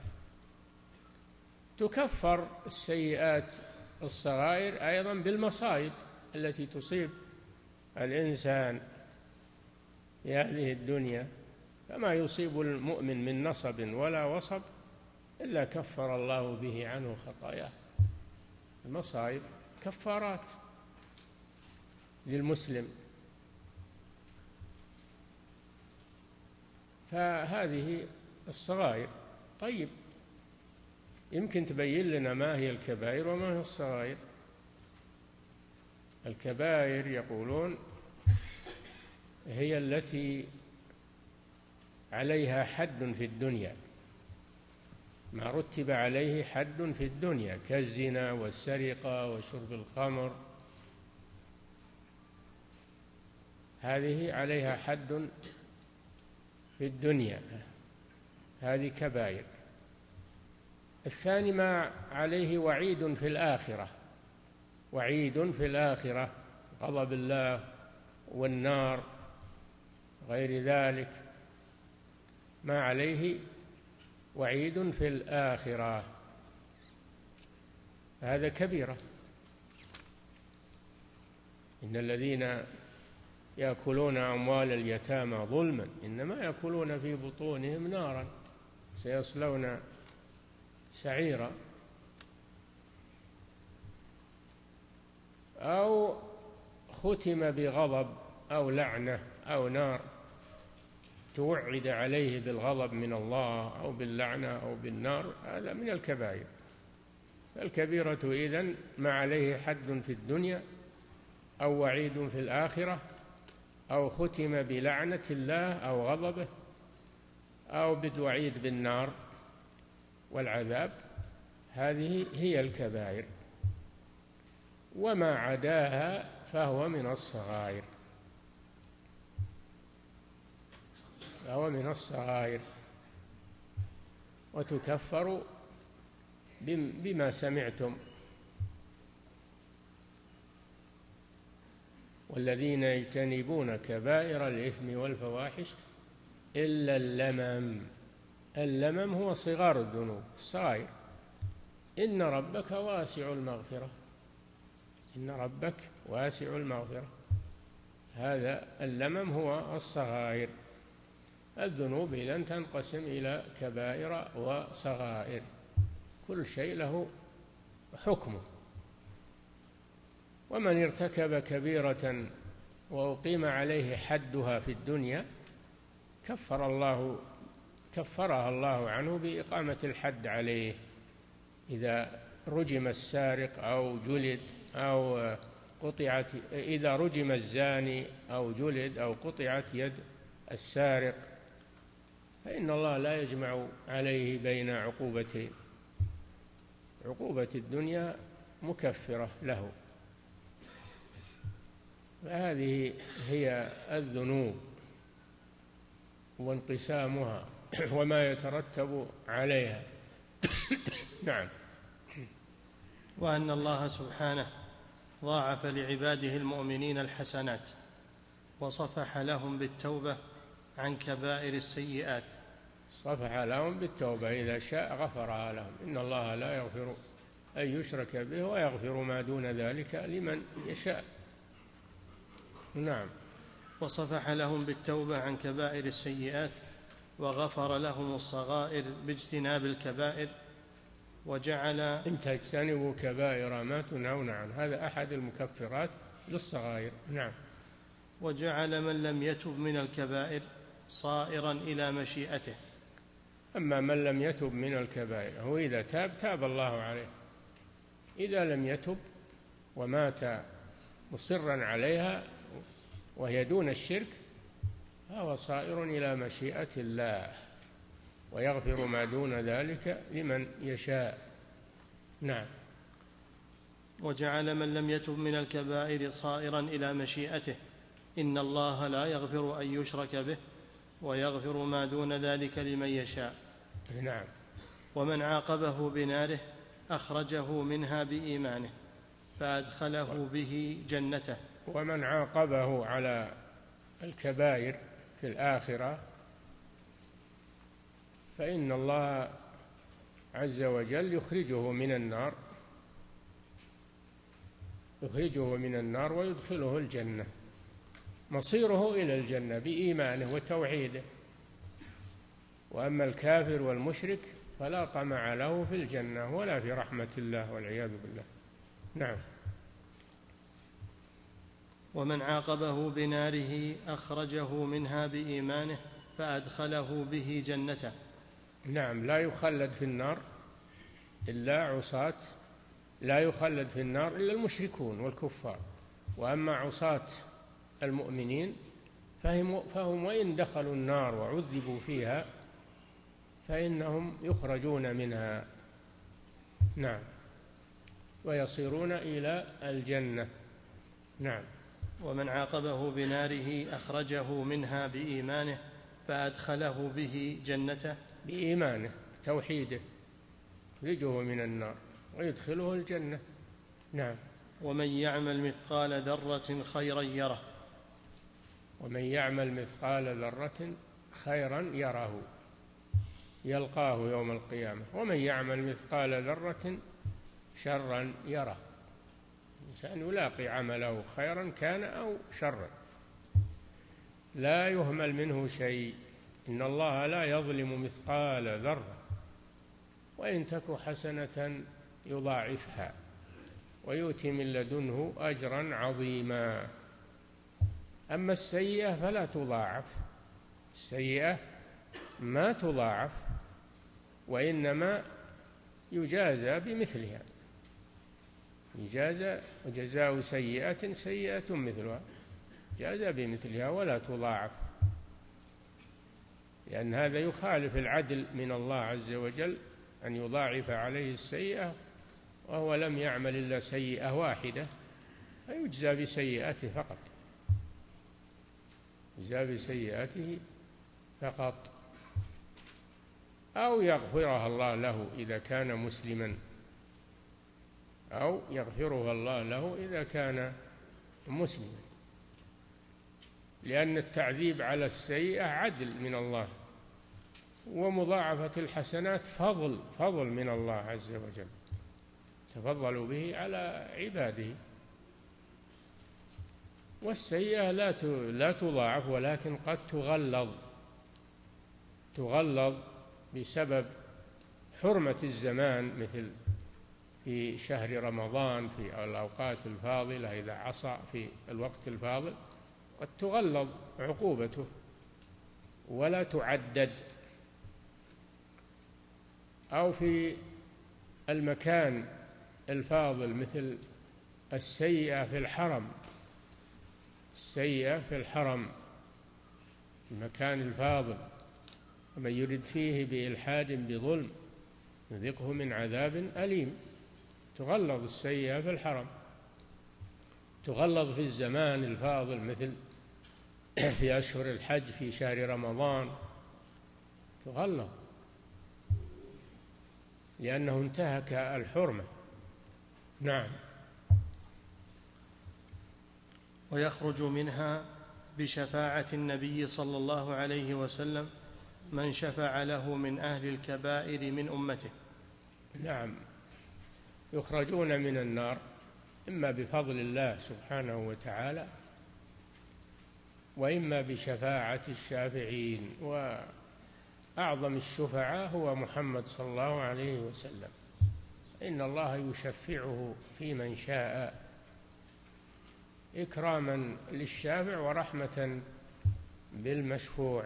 تكفر السيئات الصغائر أيضا بالمصائب التي تصيب الإنسان في هذه الدنيا، فما يصيب المؤمن من نصب ولا وصب إلا كفر الله به عنه خطاياه. المصائب كفارات للمسلم. فهذه الصغائر. طيب، يمكن تبين لنا ما هي الكبائر وما هي الصغائر؟ الكبائر يقولون هي التي عليها حد في الدنيا، ما رتب عليه حد في الدنيا، كالزنا والسرقة وشرب الخمر، هذه عليها حد في الدنيا، هذه كبائر. الثاني ما عليه وعيد في الآخرة، وعيد في الآخرة، غضب الله والنار غير ذلك، ما عليه وعيد في الآخرة، هذا كبيرة. إن الذين يأكلون أموال اليتامى ظلما إنما يأكلون في بطونهم نارا سيصلون سعيرا. أو ختم بغضب أو لعنة أو نار توعد عليه بالغضب من الله أو باللعنة أو بالنار، هذا من الكبائر. الكبيرة إذن ما عليه حد في الدنيا أو وعيد في الآخرة أو ختم بلعنة الله أو غضبه أو بالوعيد بالنار والعذاب، هذه هي الكبائر. وما عداها فهو من الصغائر، فهو من الصغائر، وتكفر بما سمعتم. والذين يجتنبون كبائر الإثم والفواحش إلا اللمم. اللمم هو صغار الذنوب، الصغائر. إن ربك واسع المغفرة، إن ربك واسع المغفرة، هذا اللمم هو الصغائر. الذنوب إذن تنقسم إلى كبائر وصغائر، كل شيء له حكمه. ومن ارتكب كبيرة وأقيم عليه حدها في الدنيا كفر الله كفرها الله عنه بإقامة الحد عليه. إذا رجم السارق أو جلد أو قطعت، إذا رجم الزاني أو جلد أو قطعت يد السارق، فإن الله لا يجمع عليه بين عقوبتين، عقوبة الدنيا مكفرة له. هذه هي الذنوب وانقسامها وما يترتب عليها. نعم. وأن الله سبحانه ضاعف لعباده المؤمنين الحسنات وصفح لهم بالتوبة عن كبائر السيئات. صفح لهم بالتوبة، إذا شاء غفرها لهم. إن الله لا يغفر أن يشرك به ويغفر ما دون ذلك لمن يشاء. نعم. وصفح لهم بالتوبة عن كبائر السيئات وغفر لهم الصغائر باجتناب الكبائر، وجعل إن تجتنبوا كبائر ما تنهون عنه، هذا أحد المكفرات للصغائر. نعم. وجعل من لم يتب من الكبائر صائرا إلى مشيئته. أما من لم يتب من الكبائر هو إذا تاب تاب الله عليه، إذا لم يتب ومات مصرا عليها وهي دون الشرك فهو صائر إلى مشيئة الله، ويغفر ما دون ذلك لمن يشاء. نعم. وجعل من لم يتب من الكبائر صائرا إلى مشيئته. إن الله لا يغفر أن يشرك به ويغفر ما دون ذلك لمن يشاء. نعم. ومن عاقبه بناره أخرجه منها بإيمانه فأدخله به جنته. ومن عاقبه على الكبائر في الآخرة فإن الله عز وجل يخرجه من النار يخرجه من النار ويدخله الجنة، مصيره إلى الجنة بإيمانه وتوحيده. وأما الكافر والمشرك فلا طمع له في الجنة ولا في رحمة الله والعياذ بالله. نعم. ومن عاقبه بناره أخرجه منها بإيمانه فأدخله به جنته. نعم، لا يخلد في النار إلا عصاة، لا يخلد في النار إلا المشركون والكفار، وأما عصاة المؤمنين فهم, فهم وإن دخلوا النار وعذبوا فيها فإنهم يخرجون منها. نعم، ويصيرون إلى الجنة. نعم. ومن عاقبه بناره أخرجه منها بإيمانه فأدخله به جنته. بإيمانه توحيده يخرجه من النار ويدخله الجنة. نعم. ومن يعمل مثقال ذرة خيرا يره. ومن يعمل مثقال ذرة خيرا يره يلقاه يوم القيامة، ومن يعمل مثقال ذرة شرا يره. الإنسان يلاقي عمله خيرا كان أو شرا، لا يهمل منه شيء. إن الله لا يظلم مثقال ذرة وإن تك حسنة يضاعفها ويؤتي من لدنه أجرا عظيما. أما السيئة فلا تضاعف، السيئة ما تضاعف وإنما يجازى بمثلها، يجازى وجزاء سيئة سيئة مثلها، جازى بمثلها ولا تضاعف، لأن هذا يخالف العدل من الله عز وجل أن يضاعف عليه السيئة وهو لم يعمل إلا سيئة واحدة فيجزى بسيئته فقط، يجزى بسيئته فقط، أو يغفرها الله له إذا كان مسلما، أو يغفرها الله له إذا كان مسلما، لأن التعذيب على السيئة عدل من الله، ومضاعفة الحسنات فضل فضل من الله عز وجل تفضلوا به على عباده. والسيئة لا لا تضاعف ولكن قد تغلظ تغلظ بسبب حرمة الزمان، مثل في شهر رمضان في الأوقات الفاضلة إذا عصى في الوقت الفاضل قد تغلظ عقوبته ولا تعدد، أو في المكان الفاضل مثل السيئة في الحرم، السيئة في الحرم المكان الفاضل، ومن يرد فيه بإلحاد بظلم نذقه من عذاب أليم. تغلظ السيئة في الحرم، تغلظ في الزمان الفاضل مثل في أشهر الحج في شهر رمضان، تغلظ لأنه انتهك الحرمة. نعم. ويخرج منها بشفاعة النبي صلى الله عليه وسلم من شفع له من أهل الكبائر من أمته. نعم، يخرجون من النار إما بفضل الله سبحانه وتعالى وإما بشفاعة الشافعين، وأعظم الشفعاء هو محمد صلى الله عليه وسلم، إن الله يشفعه في من شاء إكراما للشافع ورحمة بالمشفوع.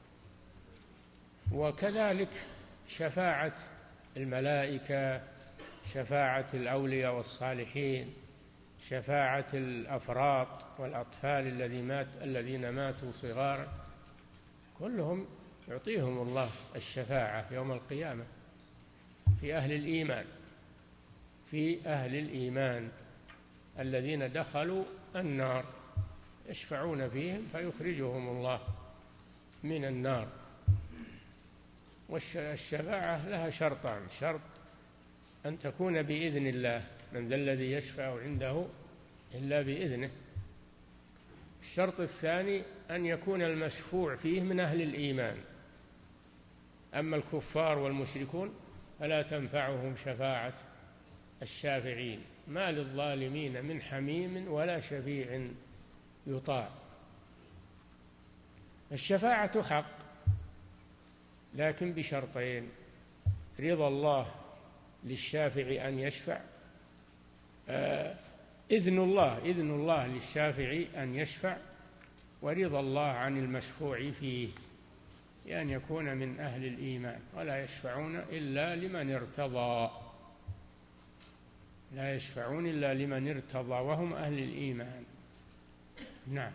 وكذلك شفاعة الملائكة، شفاعة الأولياء والصالحين، شفاعة الأفراط والأطفال الذين مات الذين ماتوا صغارا، كلهم يعطيهم الله الشفاعة يوم القيامة في أهل الإيمان، في أهل الإيمان الذين دخلوا النار يشفعون فيهم فيخرجهم الله من النار. والشفاعة لها شرطان: شرط أن تكون بإذن الله، من ذا الذي يشفع عنده إلا بإذنه. الشرط الثاني أن يكون المشفوع فيه من أهل الإيمان، أما الكفار والمشركون فلا تنفعهم شفاعة الشافعين، ما للظالمين من حميم ولا شفيع يطاع. الشفاعة حق، لكن بشرطين: رضا الله للشافع أن يشفع، آه إذن الله إذن الله للشافع أن يشفع، ورضا الله عن المشفوع فيه، بأن يكون من أهل الإيمان، ولا يشفعون إلا لمن ارتضى، لا يشفعون إلا لمن ارتضى وهم أهل الإيمان. نعم.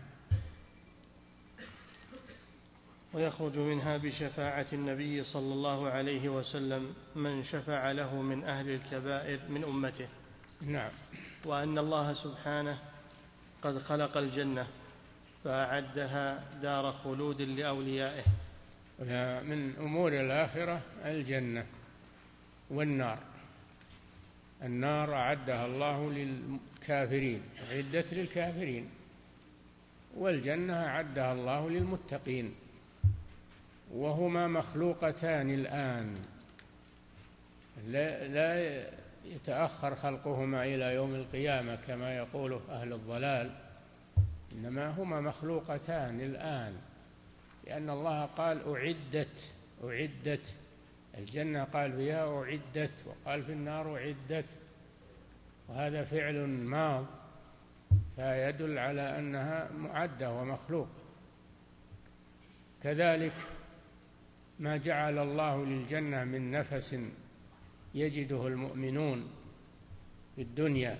ويخرج منها بشفاعة النبي صلى الله عليه وسلم من شفع له من أهل الكبائر من أمته. نعم. وأن الله سبحانه قد خلق الجنة فأعدها دار خلود لأوليائه. من أمور الآخرة الجنة والنار. النار أعدها الله للكافرين، أعدت للكافرين، والجنة أعدها الله للمتقين، وهما مخلوقتان الآن، لا, لا يتأخر خلقهما إلى يوم القيامة كما يقوله أهل الضلال، إنما هما مخلوقتان الآن، لأن الله قال أعدت أعدت الجنة قال فيها أعدت، وقال في النار أعدت، وهذا فعل ماض فيدل على أنها معدة ومخلوقة. كذلك ما جعل الله للجنة من نفس يجده المؤمنون في الدنيا،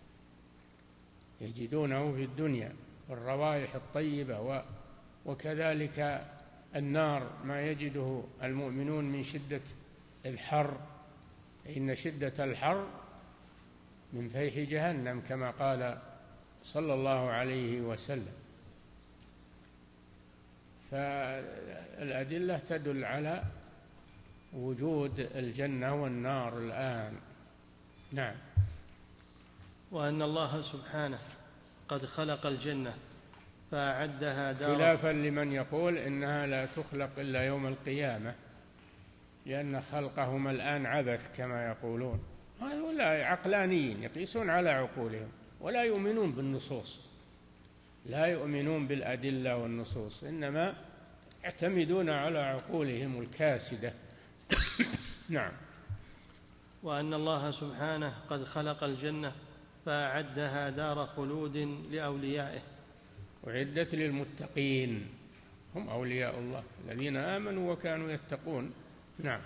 يجدونه في الدنيا، والروائح الطيبة، وكذلك النار ما يجده المؤمنون من شدة الحر، إن شدة الحر من فيح جهنم كما قال صلى الله عليه وسلم. فالأدلة تدل على وجود الجنة والنار الآن. نعم. وأن الله سبحانه قد خلق الجنة فأعدها دار، خلافا لمن يقول إنها لا تخلق إلا يوم القيامة، لأن خلقهم الآن عبث كما يقولون. هؤلاء عقلانيين يقيسون على عقولهم ولا يؤمنون بالنصوص، لا يؤمنون بالأدلة والنصوص، إنما يعتمدون على عقولهم الكاسدة. نعم. وأن الله سبحانه قد خلق الجنة فأعدها دار خلود لأوليائه. أعدت للمتقين، هم أولياء الله الذين آمنوا وكانوا يتقون. نعم.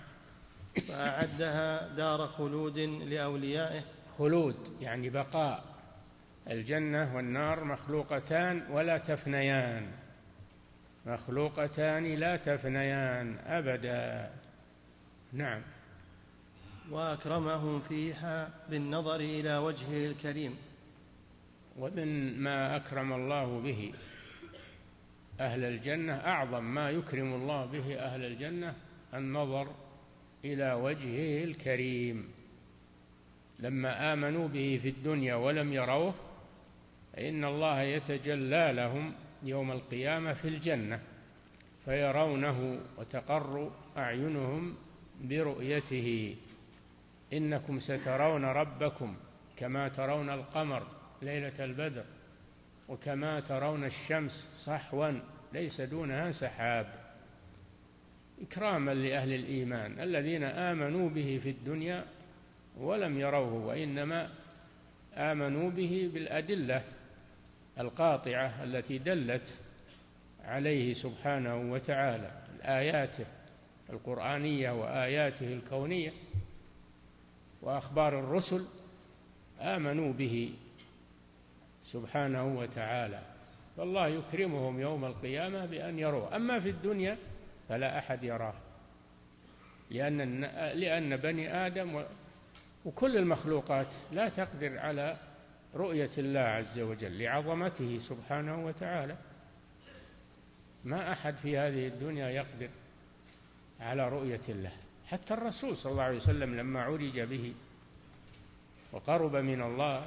فأعدها دار خلود لأوليائه. خلود يعني بقاء. الجنة والنار مخلوقتان ولا تفنيان، مخلوقتان لا تفنيان أبدا. نعم. وأكرمهم فيها بالنظر إلى وجهه الكريم. ومن ما أكرم الله به أهل الجنة، أعظم ما يكرم الله به أهل الجنة النظر إلى وجهه الكريم. لما آمنوا به في الدنيا ولم يروه، فإن الله يتجلى لهم يوم القيامة في الجنة فيرونه وتقر أعينهم برؤيته. إنكم سترون ربكم كما ترون القمر ليلة البدر وكما ترون الشمس صحوا ليس دونها سحاب، إكراما لأهل الإيمان الذين آمنوا به في الدنيا ولم يروه، وإنما آمنوا به بالأدلة القاطعة التي دلت عليه سبحانه وتعالى، آياته القرآنية وآياته الكونية وأخبار الرسل، آمنوا به سبحانه وتعالى، فالله يكرمهم يوم القيامة بأن يروه. أما في الدنيا فلا أحد يراه، لأن لأن بني آدم وكل المخلوقات لا تقدر على رؤية الله عز وجل لعظمته سبحانه وتعالى. ما أحد في هذه الدنيا يقدر على رؤية الله. حتى الرسول صلى الله عليه وسلم لما عرج به وقرب من الله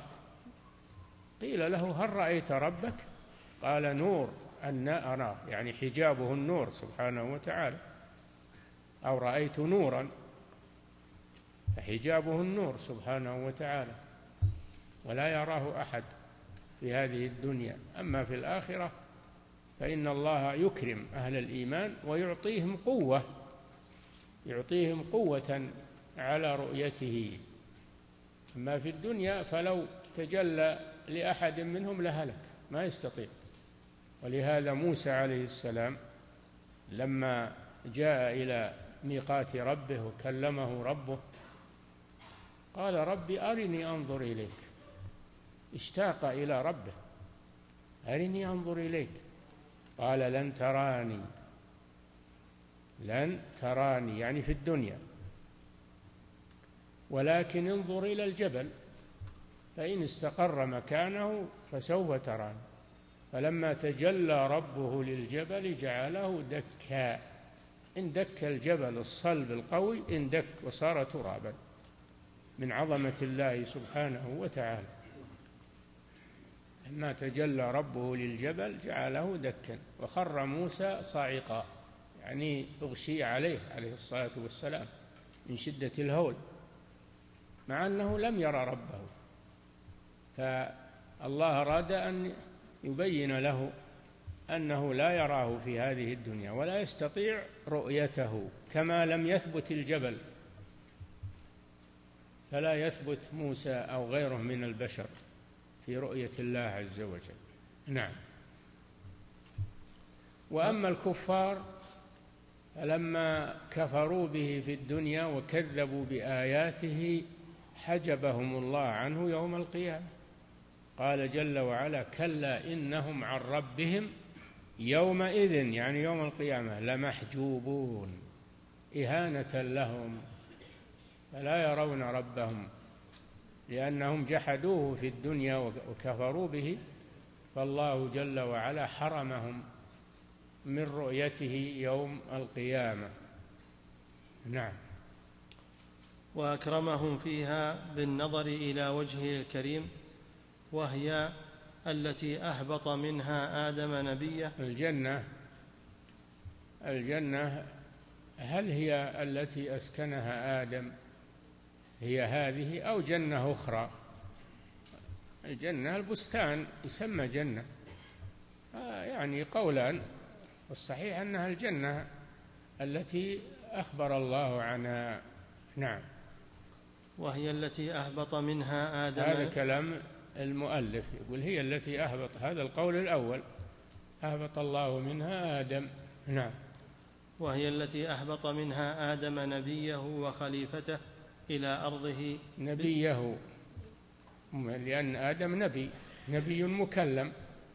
قيل له: هل رأيت ربك؟ قال: نور أن أراه، يعني حجابه النور سبحانه وتعالى، أو رأيت نورا، فحجابه النور سبحانه وتعالى، ولا يراه أحد في هذه الدنيا. أما في الآخرة فإن الله يكرم أهل الإيمان ويعطيهم قوة يعطيهم قوة على رؤيته. أما في الدنيا فلو تجلى لأحد منهم لهلك، ما يستطيع. ولهذا موسى عليه السلام لما جاء إلى ميقات ربه وكلمه ربه قال ربي أرني أنظر إليك، اشتاق إلى ربه، أرني أنظر إليك. قال لن تراني، لن تراني يعني في الدنيا، ولكن انظر إلى الجبل فإن استقر مكانه فسوف تراني. فلما تجلى ربه للجبل جعله دكا، اندك الجبل الصلب القوي، اندك وصار ترابا من عظمة الله سبحانه وتعالى. لما تجلى ربه للجبل جعله دكا وخر موسى صاعقا، يعني اغشي عليه عليه الصلاة والسلام من شدة الهول، مع أنه لم يرى ربه. فالله أراد أن يبين له أنه لا يراه في هذه الدنيا ولا يستطيع رؤيته، كما لم يثبت الجبل فلا يثبت موسى أو غيره من البشر في رؤية الله عز وجل. نعم. وأما الكفار فلما كفروا به في الدنيا وكذبوا بآياته حجبهم الله عنه يوم القيامة. قال جل وعلا كلا إنهم عن ربهم يومئذ يعني يوم القيامة لمحجوبون، إهانة لهم، فلا يرون ربهم لأنهم جحدوه في الدنيا وكفروا به، فالله جل وعلا حرمهم من رؤيته يوم القيامة. نعم. وأكرمهم فيها بالنظر إلى وجهه الكريم، وهي التي أهبط منها آدم نبيه. الجنة الجنة هل هي التي أسكنها آدم هي هذه أو جنة أخرى؟ الجنة البستان يسمى جنة، آه يعني قولان، والصحيح أنها الجنة التي أخبر الله عنها. نعم. وهي التي أهبط منها آدم. هذا كلام المؤلف، يقول هي التي أهبط، هذا القول الأول، أهبط الله منها آدم. نعم. وهي التي أهبط منها آدم نبيه وخليفته إلى أرضه. نبيه لأن آدم نبي، نبي مكلم،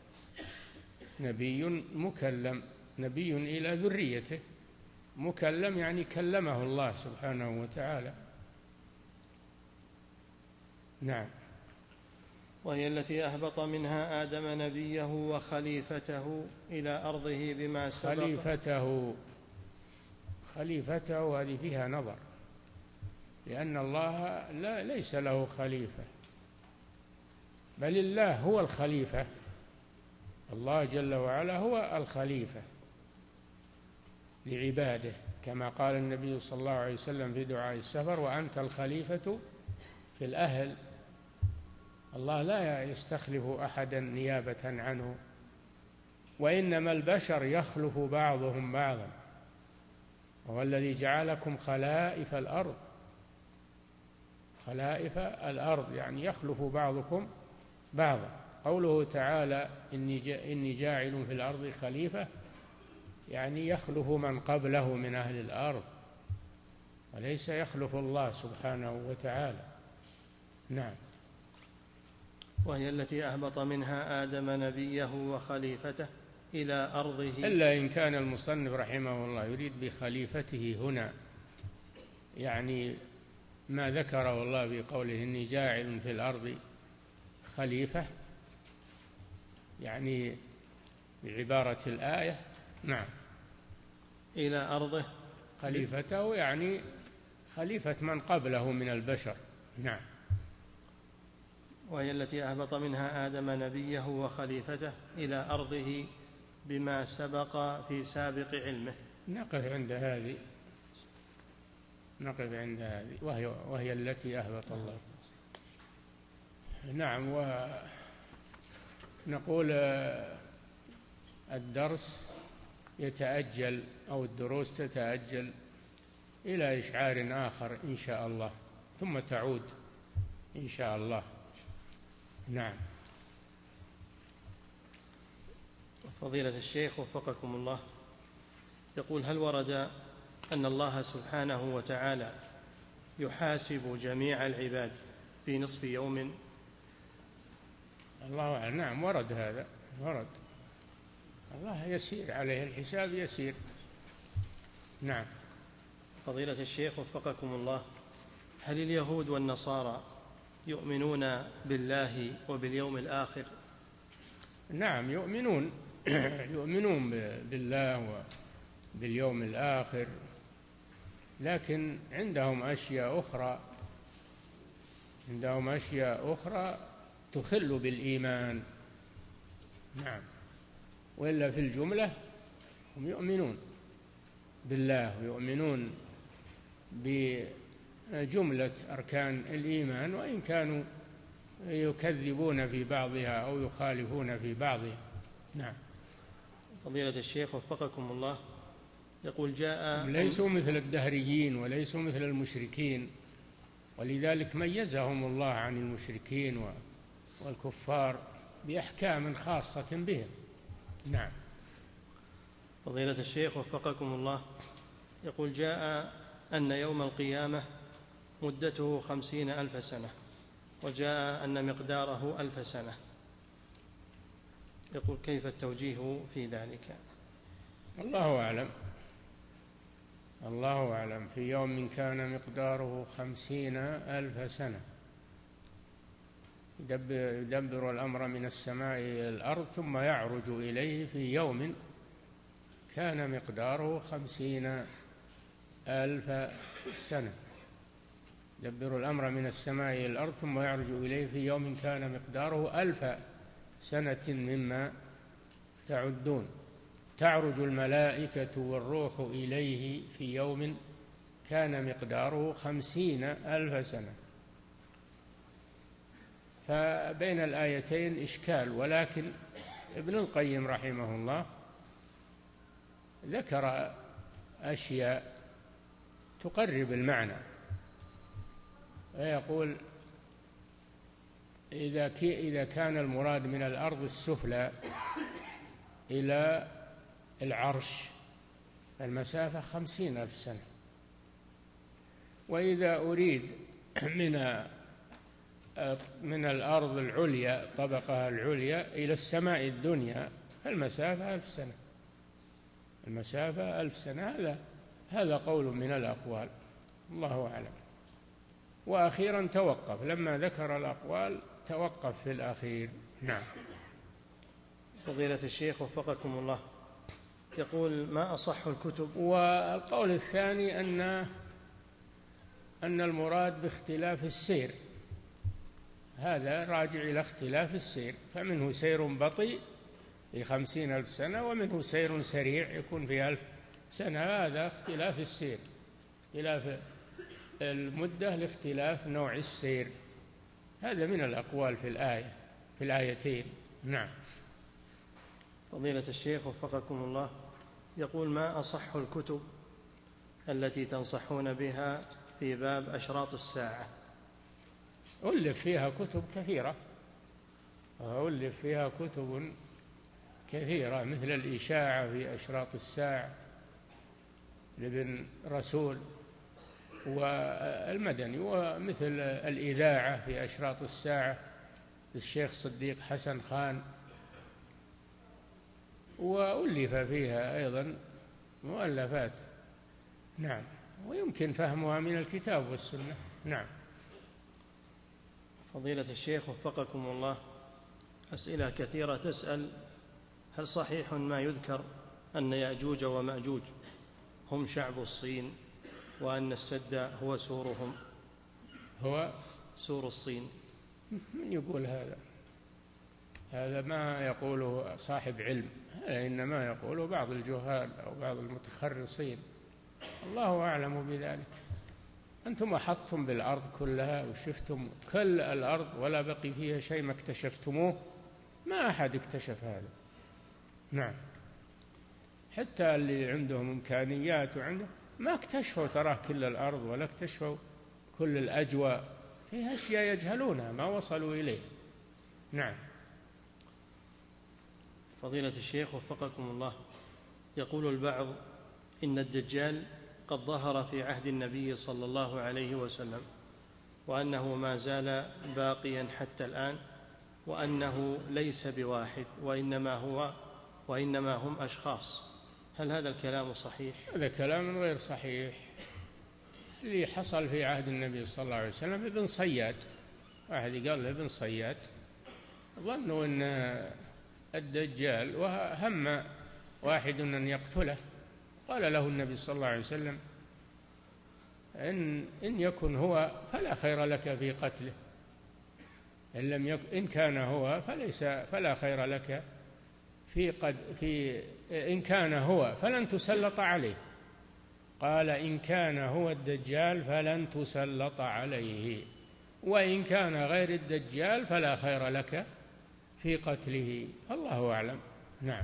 نبي مكلم، نبي إلى ذريته، مكلم يعني كلمه الله سبحانه وتعالى. نعم. وهي التي أهبط منها آدم نبيه وخليفته إلى أرضه بما سبق. خليفته خليفته هذه فيها نظر، لأن الله لا ليس له خليفة، بل الله هو الخليفة، الله جل وعلا هو الخليفة لعباده، كما قال النبي صلى الله عليه وسلم في دعاء السفر وأنت الخليفة في الأهل. الله لا يستخلف أحدا نيابة عنه، وإنما البشر يخلف بعضهم بعضا، وهو الذي جعلكم خلائف الأرض، خلائف الأرض يعني يخلف بعضكم بعضا. قوله تعالى إني إني جاعل في الأرض خليفة يعني يخلف من قبله من أهل الأرض، وليس يخلف الله سبحانه وتعالى. نعم. وهي التي أهبط منها آدم نبيه وخليفته إلى أرضه. إلا إن كان المصنف رحمه الله يريد بخليفته هنا يعني ما ذكره الله بقوله إني جاعل في الأرض خليفة، يعني بعبارة الآية. نعم. إلى أرضه خليفته يعني خليفة من قبله من البشر. نعم. وهي التي أهبط منها آدم نبيه وخليفته إلى أرضه بما سبق في سابق علمه. نقف عند هذه نقف عند هذه وهي, وهي التي أهبط الله. نعم. ونقول الدرس يتأجل أو الدروس تتأجل إلى إشعار آخر إن شاء الله، ثم تعود إن شاء الله. نعم. فضيلة الشيخ وفقكم الله، يقول: هل ورد أن الله سبحانه وتعالى يحاسب جميع العباد في نصف يوم؟ الله أعلم. نعم، ورد هذا، ورد. الله يسير عليه الحساب، يسير. نعم. فضيلة الشيخ وفقكم الله، هل اليهود والنصارى يؤمنون بالله وباليوم الآخر؟ نعم، يؤمنون يؤمنون بالله وباليوم الآخر، لكن عندهم أشياء أخرى عندهم أشياء أخرى تخل بالإيمان. نعم. وإلا في الجملة هم يؤمنون بالله ويؤمنون بجملة أركان الإيمان، وإن كانوا يكذبون في بعضها أو يخالفون في بعضها. نعم. فضيلة الشيخ وفقكم الله، يقول: جاء ليسوا مثل الدهريين وليسوا مثل المشركين، ولذلك ميزهم الله عن المشركين والكفار بأحكام خاصة بهم. نعم. فضيلة الشيخ وفقكم الله، يقول: جاء أن يوم القيامة مدته خمسين ألف سنة، وجاء أن مقداره ألف سنة، يقول: كيف التوجيه في ذلك؟ الله أعلم. الله أعلم. في يوم كان مقداره خمسين ألف سنة، يدبر الأمر من السماء إلى الأرض ثم يعرج إليه في يوم كان مقداره خمسين ألف سنة. يدبر الأمر من السماء إلى الأرض ثم يعرج إليه في يوم كان مقداره ألف سنة مما تعدون. تعرج الملائكة والروح إليه في يوم كان مقداره خمسين ألف سنة. فبين الآيتين إشكال، ولكن ابن القيم رحمه الله ذكر أشياء تقرب المعنى، ويقول: إذا كان المراد من الأرض السفلى إلى العرش المسافة خمسين ألف سنة، وإذا أريد من من الأرض العليا طبقها العليا إلى السماء الدنيا فالمسافة ألف سنة. المسافة ألف سنة. هذا هذا قول من الأقوال، الله أعلم. وأخيرا توقف، لما ذكر الأقوال توقف في الأخير. نعم. فضيلة الشيخ وفقكم الله، يقول: ما أصح الكتب؟ والقول الثاني أن أن المراد باختلاف السير، هذا راجع إلى اختلاف السير، فمنه سير بطيء في خمسين ألف سنة، ومنه سير سريع يكون في ألف سنة. هذا اختلاف السير، اختلاف المدة لاختلاف نوع السير. هذا من الأقوال في الآية في الآيتين. نعم. فضيلة الشيخ وفقكم الله، يقول: ما أصح الكتب التي تنصحون بها في باب أشراط الساعة؟ ألف فيها كتب كثيرة، ألف فيها كتب كثيرة، مثل الإشاعة في أشراط الساعة لابن رسول والمدني، ومثل الإذاعة في أشراط الساعة للشيخ صديق حسن خان، وألف فيها أيضا مؤلفات. نعم. ويمكن فهمها من الكتاب والسنة. نعم. فضيلة الشيخ وفقكم الله، أسئلة كثيرة تسأل: هل صحيح ما يذكر أن يأجوج ومأجوج هم شعب الصين، وأن السد هو سورهم؟ هو سور الصين. من يقول هذا؟ هذا ما يقوله صاحب علم، هذا إنما يقوله بعض الجهال أو بعض المتخرصين، الله أعلم بذلك. أنتم أحطتم بالأرض كلها وشفتم كل الأرض ولا بقي فيها شيء ما اكتشفتموه، ما أحد اكتشف هذا. نعم. حتى اللي عندهم إمكانيات وعنده ما اكتشفوا تراه كل الأرض ولا اكتشفوا كل الأجواء، فيها أشياء يجهلونها ما وصلوا إليه. نعم. فضيلة الشيخ وفقكم الله، يقول البعض إن الدجال قد ظهر في عهد النبي صلى الله عليه وسلم، وأنه ما زال باقيا حتى الآن، وأنه ليس بواحد وإنما هو وإنما هم أشخاص، هل هذا الكلام صحيح؟ هذا كلام غير صحيح. اللي حصل في عهد النبي صلى الله عليه وسلم ابن صياد، واحد قال ابن صياد ظنوا أن الدجال وهم واحد أن يقتله، قال له النبي صلى الله عليه وسلم إن, إن يكن هو فلا خير لك في قتله، إن لم يكن إن كان هو فليس فلا خير لك في قد في إن كان هو فلن تسلط عليه. قال إن كان هو الدجال فلن تسلط عليه، وإن كان غير الدجال فلا خير لك في قتله، الله أعلم. نعم.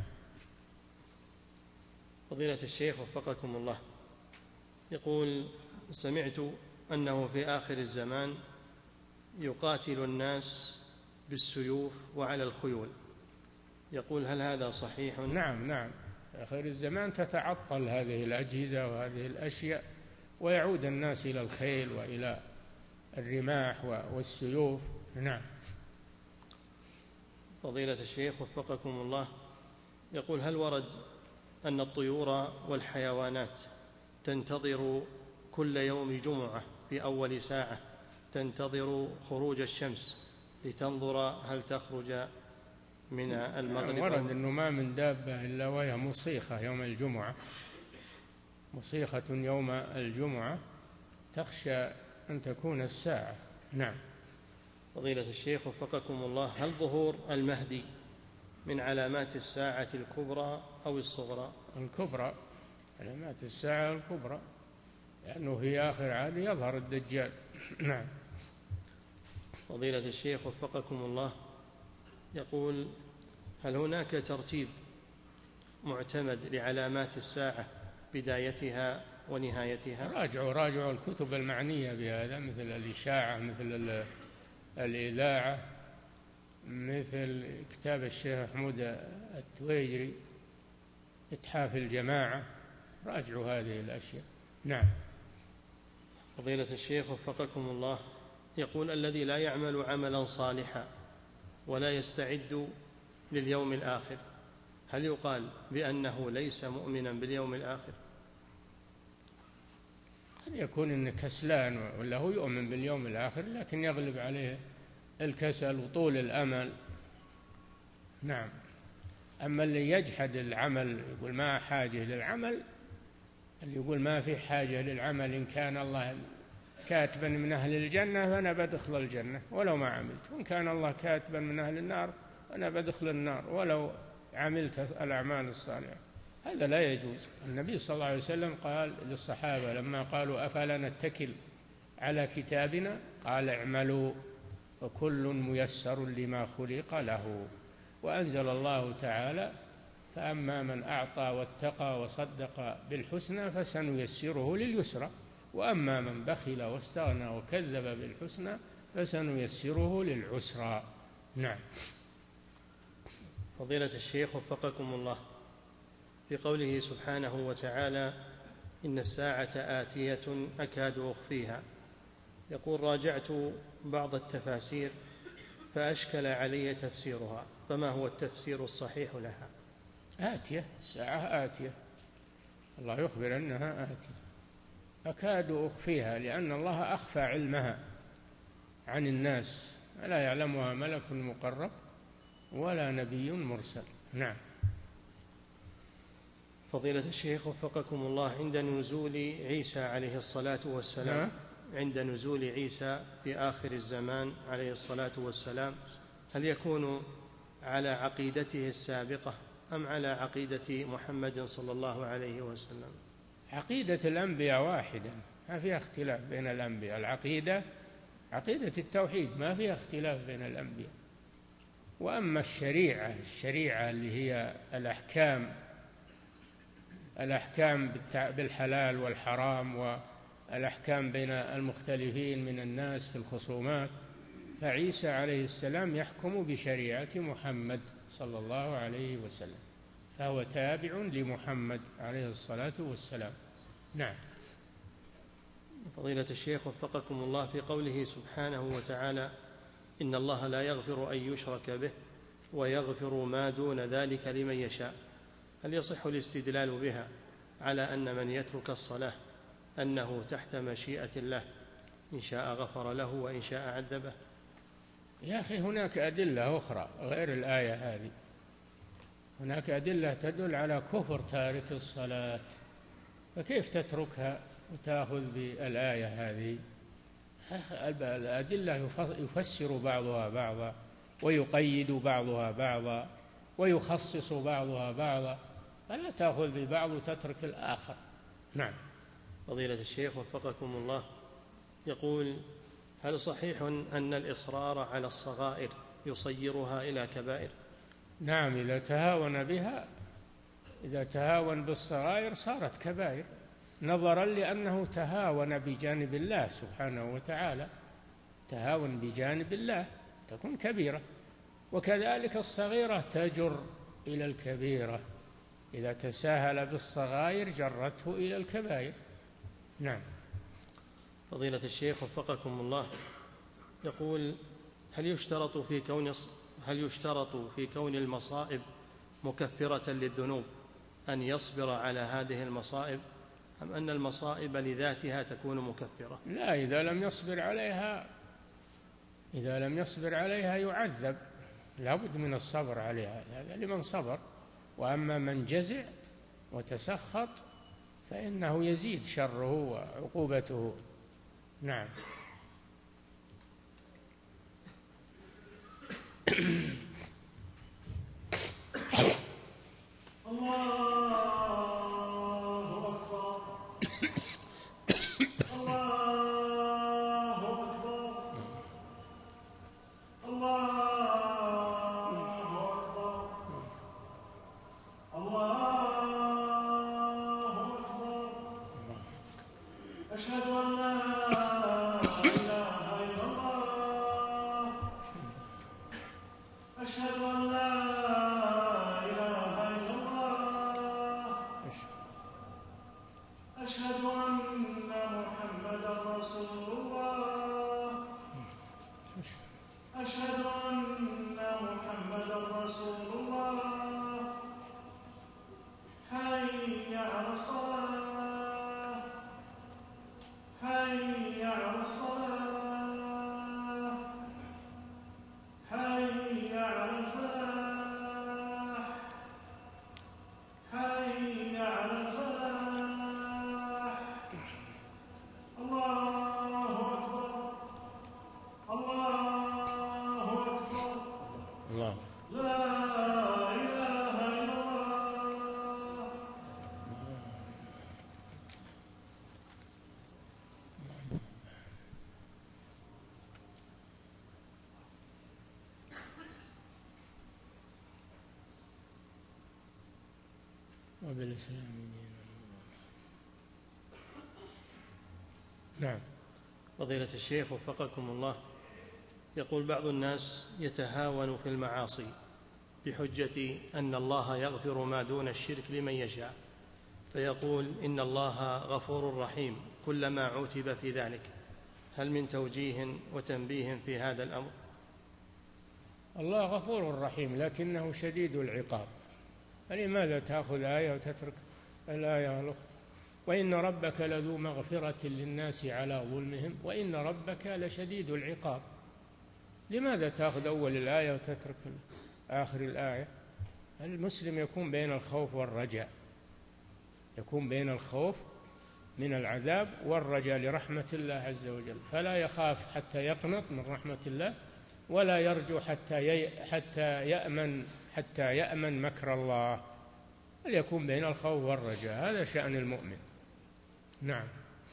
فضيلة الشيخ وفقكم الله، يقول سمعت أنه في آخر الزمان يقاتل الناس بالسيوف وعلى الخيول، يقول هل هذا صحيح؟ نعم نعم، في آخر الزمان تتعطل هذه الأجهزة وهذه الأشياء، ويعود الناس إلى الخيل وإلى الرماح والسيوف. نعم. فضيلة الشيخ وفقكم الله، يقول هل ورد أن الطيور والحيوانات تنتظر كل يوم جمعة في أول ساعة تنتظر خروج الشمس لتنظر هل تخرج من المغرب؟ ورد أنه ما من دابة إلا وهي مصيخة يوم الجمعة، مصيخة يوم الجمعة تخشى أن تكون الساعة. نعم. فضيلة الشيخ وفقكم الله، هل ظهور المهدي من علامات الساعة الكبرى أو الصغرى؟ الكبرى، علامات الساعة الكبرى، لأنه في آخر عهد يظهر الدجال. نعم. فضيلة الشيخ وفقكم الله، يقول هل هناك ترتيب معتمد لعلامات الساعة بدايتها ونهايتها؟ راجعوا راجعوا الكتب المعنية بهذا، مثل الإشاعة، مثل الإذاعة، مثل كتاب الشيخ محمود التويجري إتحاف الجماعة، راجعوا هذه الأشياء. نعم. فضيلة الشيخ وفقكم الله، يقول الذي لا يعمل عملا صالحا ولا يستعد لليوم الآخر، هل يقال بأنه ليس مؤمنا باليوم الآخر؟ قد يكون إنه كسلان ولا هو يؤمن باليوم الآخر لكن يغلب عليه الكسل وطول الأمل. نعم. أما اللي يجحد العمل يقول ما حاجة للعمل، اللي يقول ما في حاجة للعمل، إن كان الله كاتبا من أهل الجنة فأنا بدخل الجنة ولو ما عملت، وإن كان الله كاتبا من أهل النار أنا بدخل النار ولو عملت الأعمال الصالحة. هذا لا يجوز. النبي صلى الله عليه وسلم قال للصحابة لما قالوا أفلا نتكل على كتابنا، قال اعملوا وكل ميسر لما خلق له. وأنزل الله تعالى فأما من أعطى واتقى وصدق بالحسنى فسنيسره لليسرى، وأما من بخل واستغنى وكذب بالحسنى فسنيسره للعسرى. نعم. فضيلة الشيخ وفقكم الله، في قوله سبحانه وتعالى إن الساعة آتية أكاد أخفيها، يقول راجعت بعض التفاسير فأشكل علي تفسيرها، فما هو التفسير الصحيح لها؟ آتية، الساعة آتية، الله يخبر أنها آتية. أكاد أخفيها لأن الله أخفى علمها عن الناس، لا يعلمها ملك مقرب ولا نبي مرسل. نعم. فضيلة الشيخ وفقكم الله، عند نزول عيسى عليه الصلاة والسلام نعم. عند نزول عيسى في آخر الزمان عليه الصلاة والسلام، هل يكون على عقيدته السابقة أم على عقيدة محمد صلى الله عليه وسلم؟ عقيدة الأنبياء واحدة، ما فيها اختلاف بين الأنبياء. العقيدة عقيدة التوحيد ما فيها اختلاف بين الأنبياء. وأما الشريعة الشريعة اللي هي الأحكام الأحكام بالحلال والحرام والأحكام بين المختلفين من الناس في الخصومات، فعيسى عليه السلام يحكم بشريعة محمد صلى الله عليه وسلم، فهو تابع لمحمد عليه الصلاة والسلام. نعم. فضيلة الشيخ وفقكم الله، في قوله سبحانه وتعالى: إن الله لا يغفر أن يشرك به ويغفر ما دون ذلك لمن يشاء، هل يصح الاستدلال بها على أن من يترك الصلاة أنه تحت مشيئة الله، إن شاء غفر له وإن شاء عذبه؟ يا أخي هناك أدلة أخرى غير الآية هذه، هناك أدلة تدل على كفر تارك الصلاة، فكيف تتركها وتأخذ بالآية هذه؟ الأدلة يفسر بعضها بعضا ويقيد بعضها بعضا ويخصص بعضها بعضا، فلا تأخذ ببعض وتترك الآخر. نعم. فضيلة الشيخ وفقكم الله، يقول: هل صحيح أن الإصرار على الصغائر يصيرها إلى كبائر؟ نعم، إذا تهاون بها، إذا تهاون بالصغائر صارت كبائر، نظرا لأنه تهاون بجانب الله سبحانه وتعالى، تهاون بجانب الله تكون كبيرة، وكذلك الصغيرة تجر إلى الكبيرة، إذا تساهل بالصغائر جرته إلى الكبائر. نعم. فضيلة الشيخ وفقكم الله، يقول: هل يشترط في كون هل يشترط في كون المصائب مكفرة للذنوب أن يصبر على هذه المصائب، أم أن المصائب لذاتها تكون مكفرة؟ لا، إذا لم يصبر عليها إذا لم يصبر عليها يعذب، لا بد من الصبر عليها، هذا لمن صبر. وأما من جزع وتسخط فإنه يزيد شره وعقوبته. نعم. وبالإسلام دينا. نعم. فضيلة الشيخ وفقكم الله، يقول بعض الناس يتهاون في المعاصي بحجة أن الله يغفر ما دون الشرك لمن يشاء، فيقول إن الله غفور رحيم كلما عوتب في ذلك، هل من توجيه وتنبيه في هذا الأمر؟ الله غفور رحيم لكنه شديد العقاب، فلماذا تأخذ آية وتترك الآية الأخرى؟ وإن ربك لذو مغفرة للناس على ظلمهم وإن ربك لشديد العقاب. لماذا تأخذ أول الآية وتترك آخر الآية؟ المسلم يكون بين الخوف والرجاء، يكون بين الخوف من العذاب والرجاء لرحمة الله عز وجل، فلا يخاف حتى يقنط من رحمة الله، ولا يرجو حتى حتى يأمن حتى يأمن مكر الله، بل يكون بين الخوف والرجاء، هذا شأن المؤمن. نعم.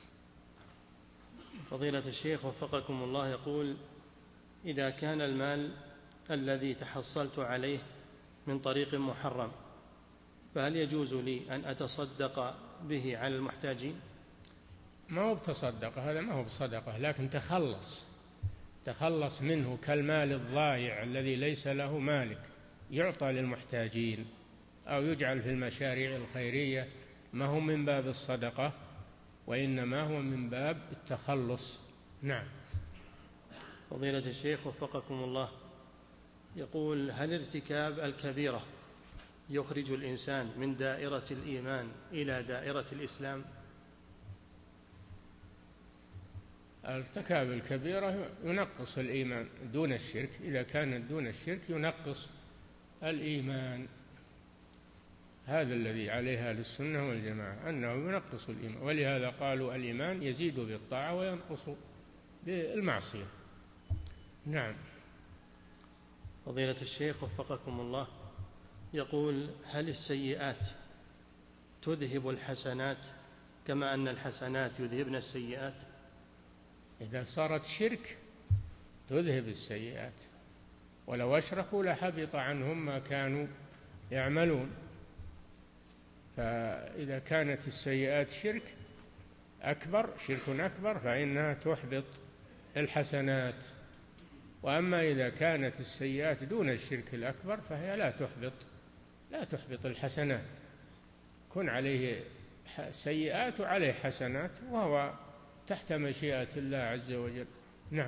فضيلة الشيخ وفقكم الله، يقول: إذا كان المال الذي تحصلت عليه من طريق محرم فهل يجوز لي أن أتصدق به على المحتاجين؟ ما هو بتصدقة، هذا ما هو بصدقة، لكن تخلص تخلص منه كالمال الضائع الذي ليس له مالك، يعطى للمحتاجين أو يجعل في المشاريع الخيرية، ما هو من باب الصدقة وإنما هو من باب التخلص. نعم. فضيلة الشيخ وفقكم الله، يقول: هل ارتكاب الكبيرة يخرج الإنسان من دائرة الإيمان إلى دائرة الإسلام؟ ارتكاب الكبيرة ينقص الإيمان دون الشرك، إذا كانت دون الشرك ينقص الإيمان، هذا الذي عليها للسنة والجماعة، أنه ينقص الإيمان، ولهذا قالوا الإيمان يزيد بالطاعة وينقص بالمعصية. نعم. فضيلة الشيخ وفقكم الله، يقول: هل السيئات تذهب الحسنات كما أن الحسنات يذهبن السيئات؟ إذا صارت شرك تذهب السيئات، ولو أشركوا لحبط عنهم ما كانوا يعملون، فإذا كانت السيئات شرك أكبر شرك أكبر فإنها تحبط الحسنات، وأما إذا كانت السيئات دون الشرك الأكبر فهي لا تحبط لا تحبط الحسنات، كن عليه سيئات وعليه حسنات وهو تحت مشيئة الله عز وجل. نعم.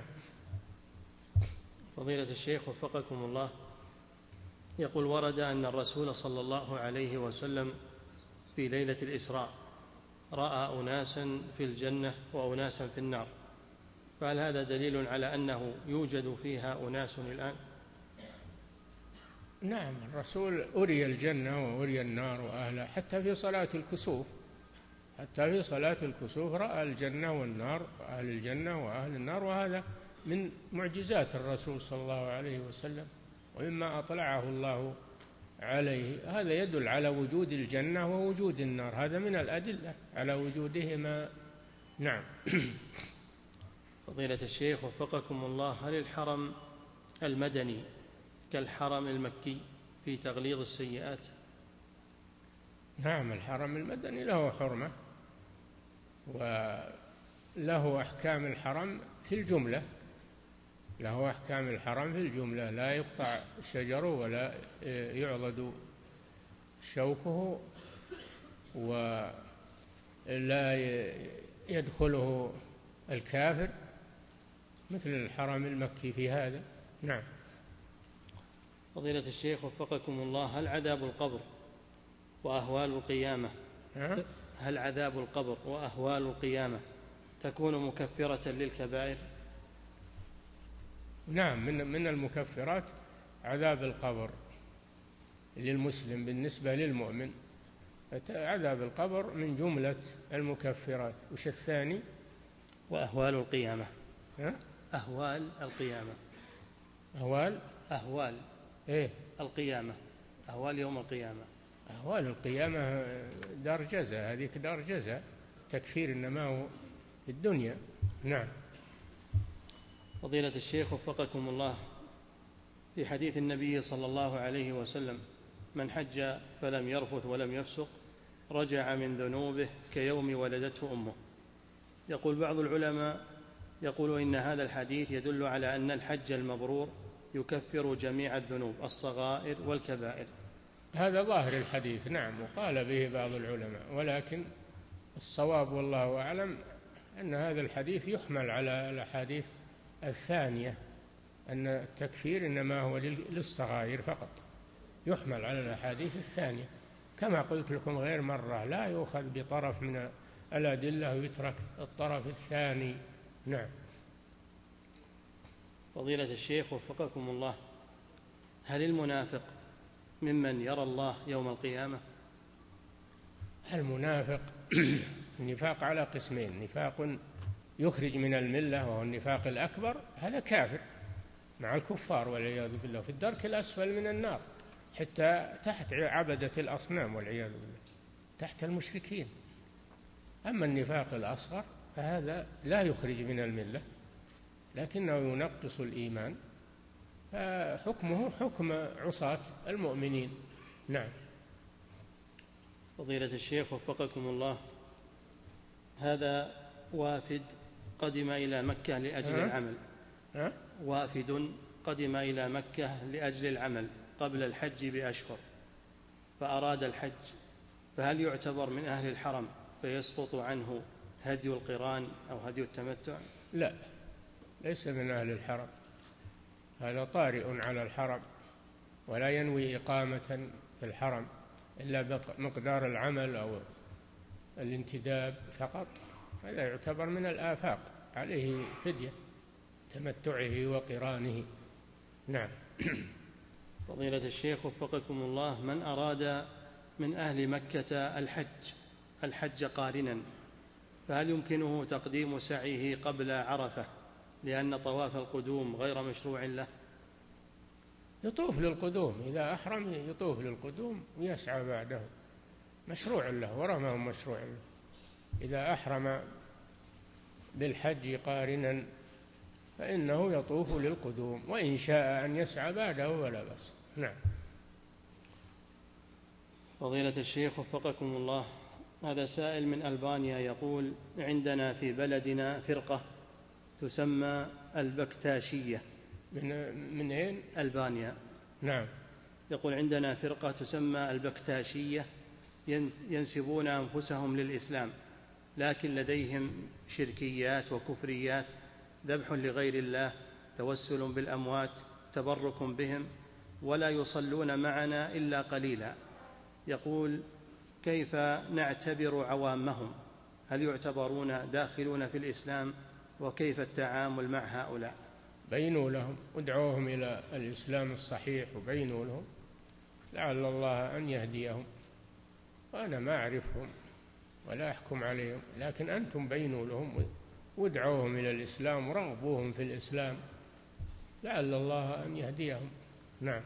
فضيلة الشيخ وفقكم الله، يقول: ورد أن الرسول صلى الله عليه وسلم في ليلة الإسراء رأى أناسا في الجنة وأناسا في النار، فهل هذا دليل على أنه يوجد فيها أناس الآن؟ نعم، الرسول أري الجنة وأري النار وأهلها، حتى في صلاة الكسوف حتى في صلاة الكسوف رأى الجنة والنار وأهل الجنة وأهل النار، وهذا من معجزات الرسول صلى الله عليه وسلم ومما أطلعه الله عليه، هذا يدل على وجود الجنة ووجود النار، هذا من الأدلة على وجودهما. نعم. فضيلة الشيخ وفقكم الله، هل الحرم المدني كالحرم المكي في تغليظ السيئات؟ نعم، الحرم المدني له حرمة وله أحكام الحرم في الجملة له أحكام الحرم في الجملة لا يقطع شجره ولا يعضد شوكه ولا يدخله الكافر مثل الحرم المكي في هذا. نعم. فضيلة الشيخ وفقكم الله، هل عذاب القبر وأهوال القيامة هل عذاب القبر وأهوال القيامة تكون مكفرة للكبائر؟ نعم، من من المكفرات عذاب القبر للمسلم بالنسبة للمؤمن، عذاب القبر من جملة المكفرات. وش الثاني؟ وأهوال القيامة. ها؟ أهوال القيامة. أهوال أهوال إيه؟ القيامة، أهوال يوم القيامة. أهوال القيامة دار جزاء، هذيك دار جزاء، تكفير إنما هو في الدنيا. نعم. فضيلة الشيخ وفقكم الله، في حديث النبي صلى الله عليه وسلم: من حج فلم يرفث ولم يفسق رجع من ذنوبه كيوم ولدته أمه. يقول بعض العلماء يقول إن هذا الحديث يدل على أن الحج المبرور يكفر جميع الذنوب الصغائر والكبائر. هذا ظاهر الحديث، نعم، وقال به بعض العلماء، ولكن الصواب والله أعلم أن هذا الحديث يحمل على الأحاديث الثانية، أن التكفير إنما هو للصغائر فقط، يحمل على الأحاديث الثانية، كما قلت لكم غير مرة، لا يؤخذ بطرف من الأدلة ويترك الطرف الثاني. نعم. فضيلة الشيخ وفقكم الله، هل المنافق ممن يرى الله يوم القيامة؟ المنافق النفاق على قسمين: نفاق يخرج من الملة وهو النفاق الأكبر، هذا كافر مع الكفار والعياذ بالله في الدرك الأسفل من النار، حتى تحت عبدة الأصنام والعياذ بالله، تحت المشركين. أما النفاق الأصغر فهذا لا يخرج من الملة لكنه ينقص الإيمان، فحكمه حكم عصاة المؤمنين. نعم. فضيلة الشيخ وفقكم الله، هذا وافد قدم إلى مكة لأجل أه؟ العمل أه؟ وافد قدم إلى مكة لأجل العمل قبل الحج بأشهر، فأراد الحج، فهل يعتبر من أهل الحرم فيسقط عنه هدي القران أو هدي التمتع؟ لا، ليس من أهل الحرم، هذا طارئ على الحرم، ولا ينوي إقامة في الحرم إلا بمقدار العمل أو الانتداب فقط. هذا يعتبر من الآفاق، عليه فدية تمتعه وقرانه. نعم. فضيلة الشيخ وفقكم الله، من أراد من أهل مكة الحج الحج قارنا، فهل يمكنه تقديم سعيه قبل عرفة لأن طواف القدوم غير مشروع له؟ يطوف للقدوم، إذا أحرم يطوف للقدوم ويسعى بعده، مشروع له وراه ما هو مشروع له. إذا أحرم بالحج قارنا فإنه يطوف للقدوم، وإن شاء أن يسعى بعده ولا بأس. نعم. فضيلة الشيخ وفقكم الله، هذا سائل من ألبانيا يقول: عندنا في بلدنا فرقة تسمى البكتاشية. من من أين؟ ألبانيا. نعم. يقول: عندنا فرقة تسمى البكتاشية ينسبون أنفسهم للإسلام، لكن لديهم شركيات وكفريات، ذبح لغير الله، توسل بالأموات، تبرك بهم، ولا يصلون معنا إلا قليلا. يقول: كيف نعتبر عوامهم؟ هل يعتبرون داخلون في الإسلام؟ وكيف التعامل مع هؤلاء؟ بينوا لهم، ادعوهم إلى الإسلام الصحيح وبينوا لهم، لعل الله أن يهديهم. وأنا ما أعرفهم ولا أحكم عليهم، لكن أنتم بينوا لهم وادعوهم إلى الإسلام ورغبوهم في الإسلام، لعل الله أن يهديهم. نعم.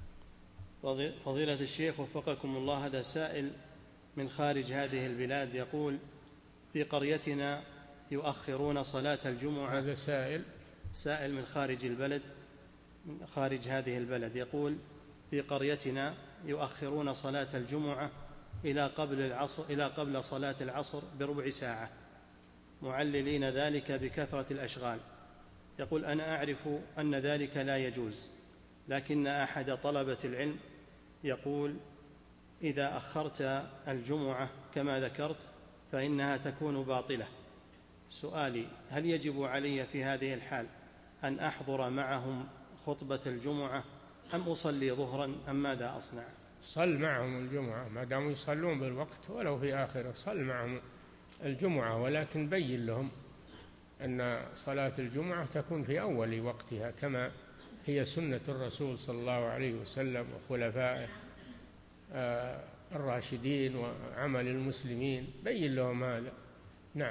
فضيلة الشيخ وفقكم الله، هذا سائل من خارج هذه البلاد يقول: في قريتنا يؤخرون صلاة الجمعة. هذا سائل سائل من خارج البلد، من خارج هذه البلد، يقول: في قريتنا يؤخرون صلاة الجمعة إلى قبل العصر إلى قبل صلاة العصر بربع ساعة، معللين ذلك بكثرة الأشغال. يقول: أنا أعرف أن ذلك لا يجوز، لكن أحد طلبة العلم يقول: إذا أخرت الجمعة كما ذكرت فإنها تكون باطلة. سؤالي: هل يجب علي في هذه الحال أن أحضر معهم خطبة الجمعة أم أصلي ظهرا أم ماذا أصنع؟ صل معهم الجمعة ما داموا يصلون بالوقت، ولو في آخره صل معهم الجمعة، ولكن بين لهم أن صلاة الجمعة تكون في أول وقتها كما هي سنة الرسول صلى الله عليه وسلم وخلفائه الراشدين وعمل المسلمين، بين لهم هذا. نعم.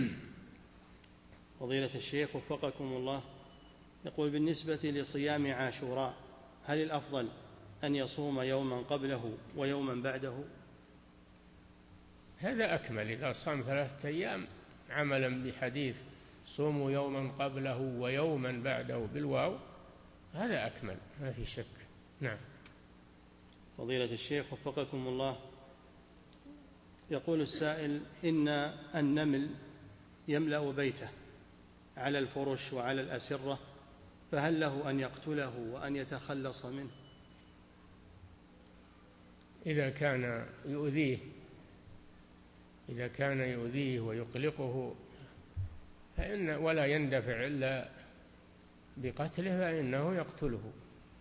فضيلة الشيخ وفقكم الله، يقول: بالنسبة لصيام عاشوراء، هل الأفضل أن يصوم يوما قبله ويوما بعده؟ هذا أكمل، إذا صام ثلاثة أيام عملا بحديث صوموا يوما قبله ويوما بعده بالواو، هذا أكمل ما في شك. نعم. فضيلة الشيخ وفقكم الله، يقول السائل: إن النمل يملأ بيته على الفرش وعلى الأسرة، فهل له أن يقتله وأن يتخلص منه؟ إذا كان يؤذيه إذا كان يؤذيه ويقلقه فإن ولا يندفع إلا بقتله فإنه يقتله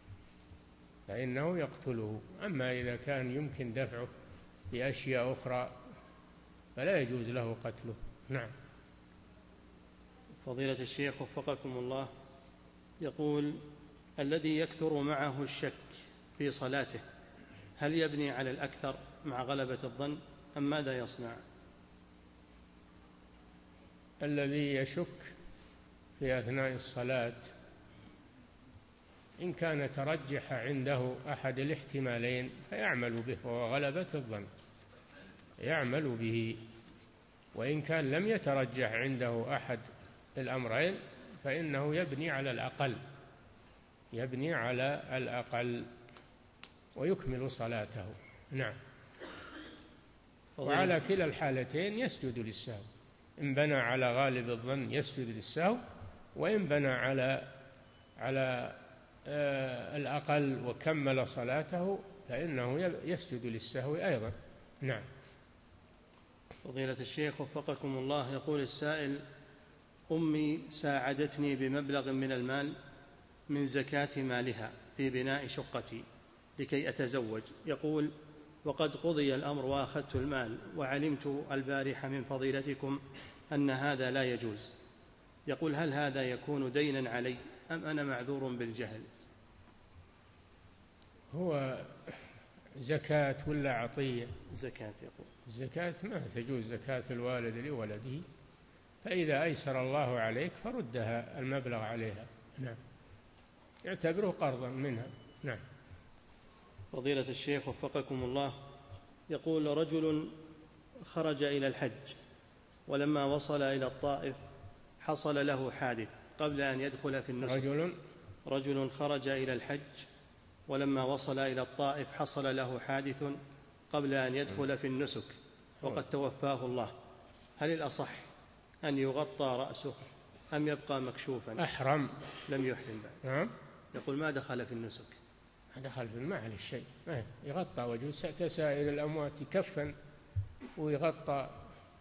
فإنه يقتله أما إذا كان يمكن دفعه بأشياء أخرى فلا يجوز له قتله. نعم. فضيلة الشيخ وفقكم الله، يقول: الذي يكثر معه الشك في صلاته، هل يبني على الأكثر مع غلبة الظن أم ماذا يصنع؟ الذي يشك في أثناء الصلاة إن كان ترجح عنده أحد الاحتمالين فيعمل به، وهو غلبة الظن، يعمل به. وإن كان لم يترجح عنده أحد الأمرين فإنه يبني على الأقل يبني على الأقل ويكمل صلاته. نعم. وعلى كلا الحالتين يسجد للسهو، إن بنى على غالب الظن يسجد للسهو، وإن بنى على على آه الأقل وكمل صلاته فإنه يسجد للسهو أيضا. نعم. فضيلة الشيخ وفقكم الله، يقول السائل: أمي ساعدتني بمبلغ من المال من زكاة مالها في بناء شقتي لكي أتزوج. يقول: وقد قضي الأمر وأخذت المال، وعلمت البارحة من فضيلتكم أن هذا لا يجوز. يقول: هل هذا يكون دينا علي أم أنا معذور بالجهل؟ هو زكاة ولا عطية؟ زكاة. يقول زكاة ما تجوز زكاة الوالد لولده، فإذا أيسر الله عليك فردها المبلغ عليها. نعم، يعتبره قرضا منها. نعم. فضيلة الشيخ وفقكم الله، يقول: رجل خرج إلى الحج، ولما وصل إلى الطائف حصل له حادث قبل أن يدخل في النسك. رجل رجل خرج إلى الحج، ولما وصل إلى الطائف حصل له حادث قبل أن يدخل في النسك وقد توفاه الله. هل الأصح أن يغطى رأسه أم يبقى مكشوفا؟ أحرم، لم يحرم بعد. نعم. يقول: ما دخل في النسك. دخل في الماء على الشيء، ما يغطى وجهه كسائر الأموات، يكفن ويغطى،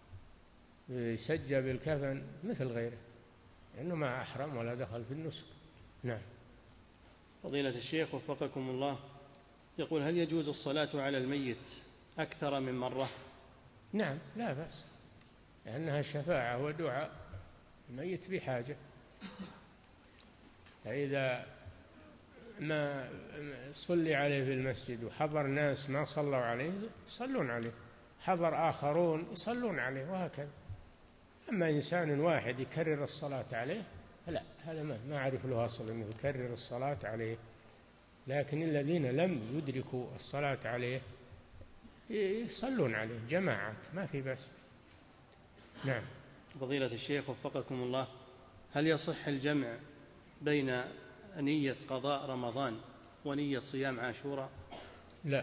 يسجى بالكفن مثل غيره، لأنه ما أحرم ولا دخل في النسك. نعم. فضيلة الشيخ وفقكم الله، يقول: هل يجوز الصلاة على الميت أكثر من مرة؟ نعم، لا بأس، لأنها شفاعة ودعاء، الميت بحاجة، فإذا ما صلي عليه في المسجد وحضر ناس ما صلوا عليه يصلون عليه، حضر آخرون يصلون عليه، وهكذا. أما إنسان واحد يكرر الصلاة عليه لا، هذا ما ما أعرف له أصل أنه يكرر الصلاة عليه، لكن الذين لم يدركوا الصلاة عليه يصلون عليه جماعات، ما في بس. نعم. فضيلة الشيخ وفقكم الله، هل يصح الجمع بين نية قضاء رمضان ونية صيام عاشوراء؟ لا،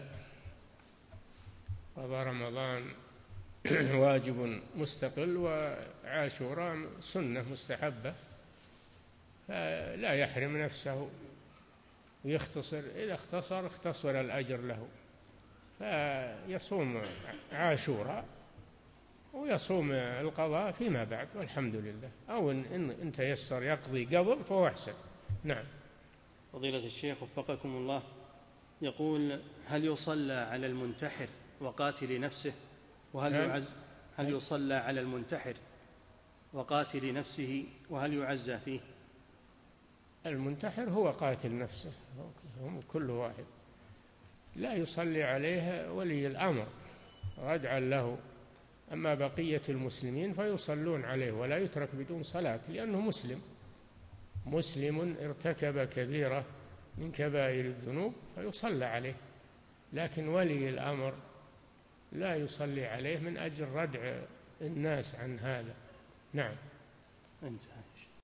قضاء رمضان واجب مستقل، وعاشوراء سنة مستحبة، فلا يحرم نفسه ويختصر، إذا اختصر اختصر الأجر له، فيصوم عاشوراء ويصوم القضاء فيما بعد، والحمد لله، أو إن, إن تيسر يقضي قبل فهو أحسن. نعم. فضيلة الشيخ وفقكم الله، يقول: هل يصلى على المنتحر وقاتل نفسه؟ وهل نعم. يعز هل يصلى على المنتحر وقاتل نفسه وهل يعزى فيه؟ المنتحر هو قاتل نفسه، هم كل واحد، لا يصلي عليه ولي الأمر ردعا له، أما بقية المسلمين فيصلون عليه ولا يترك بدون صلاة، لأنه مسلم مسلم ارتكب كبيرة من كبائر الذنوب فيصلى عليه، لكن ولي الأمر لا يصلي عليه من أجل ردع الناس عن هذا. نعم. انتهى.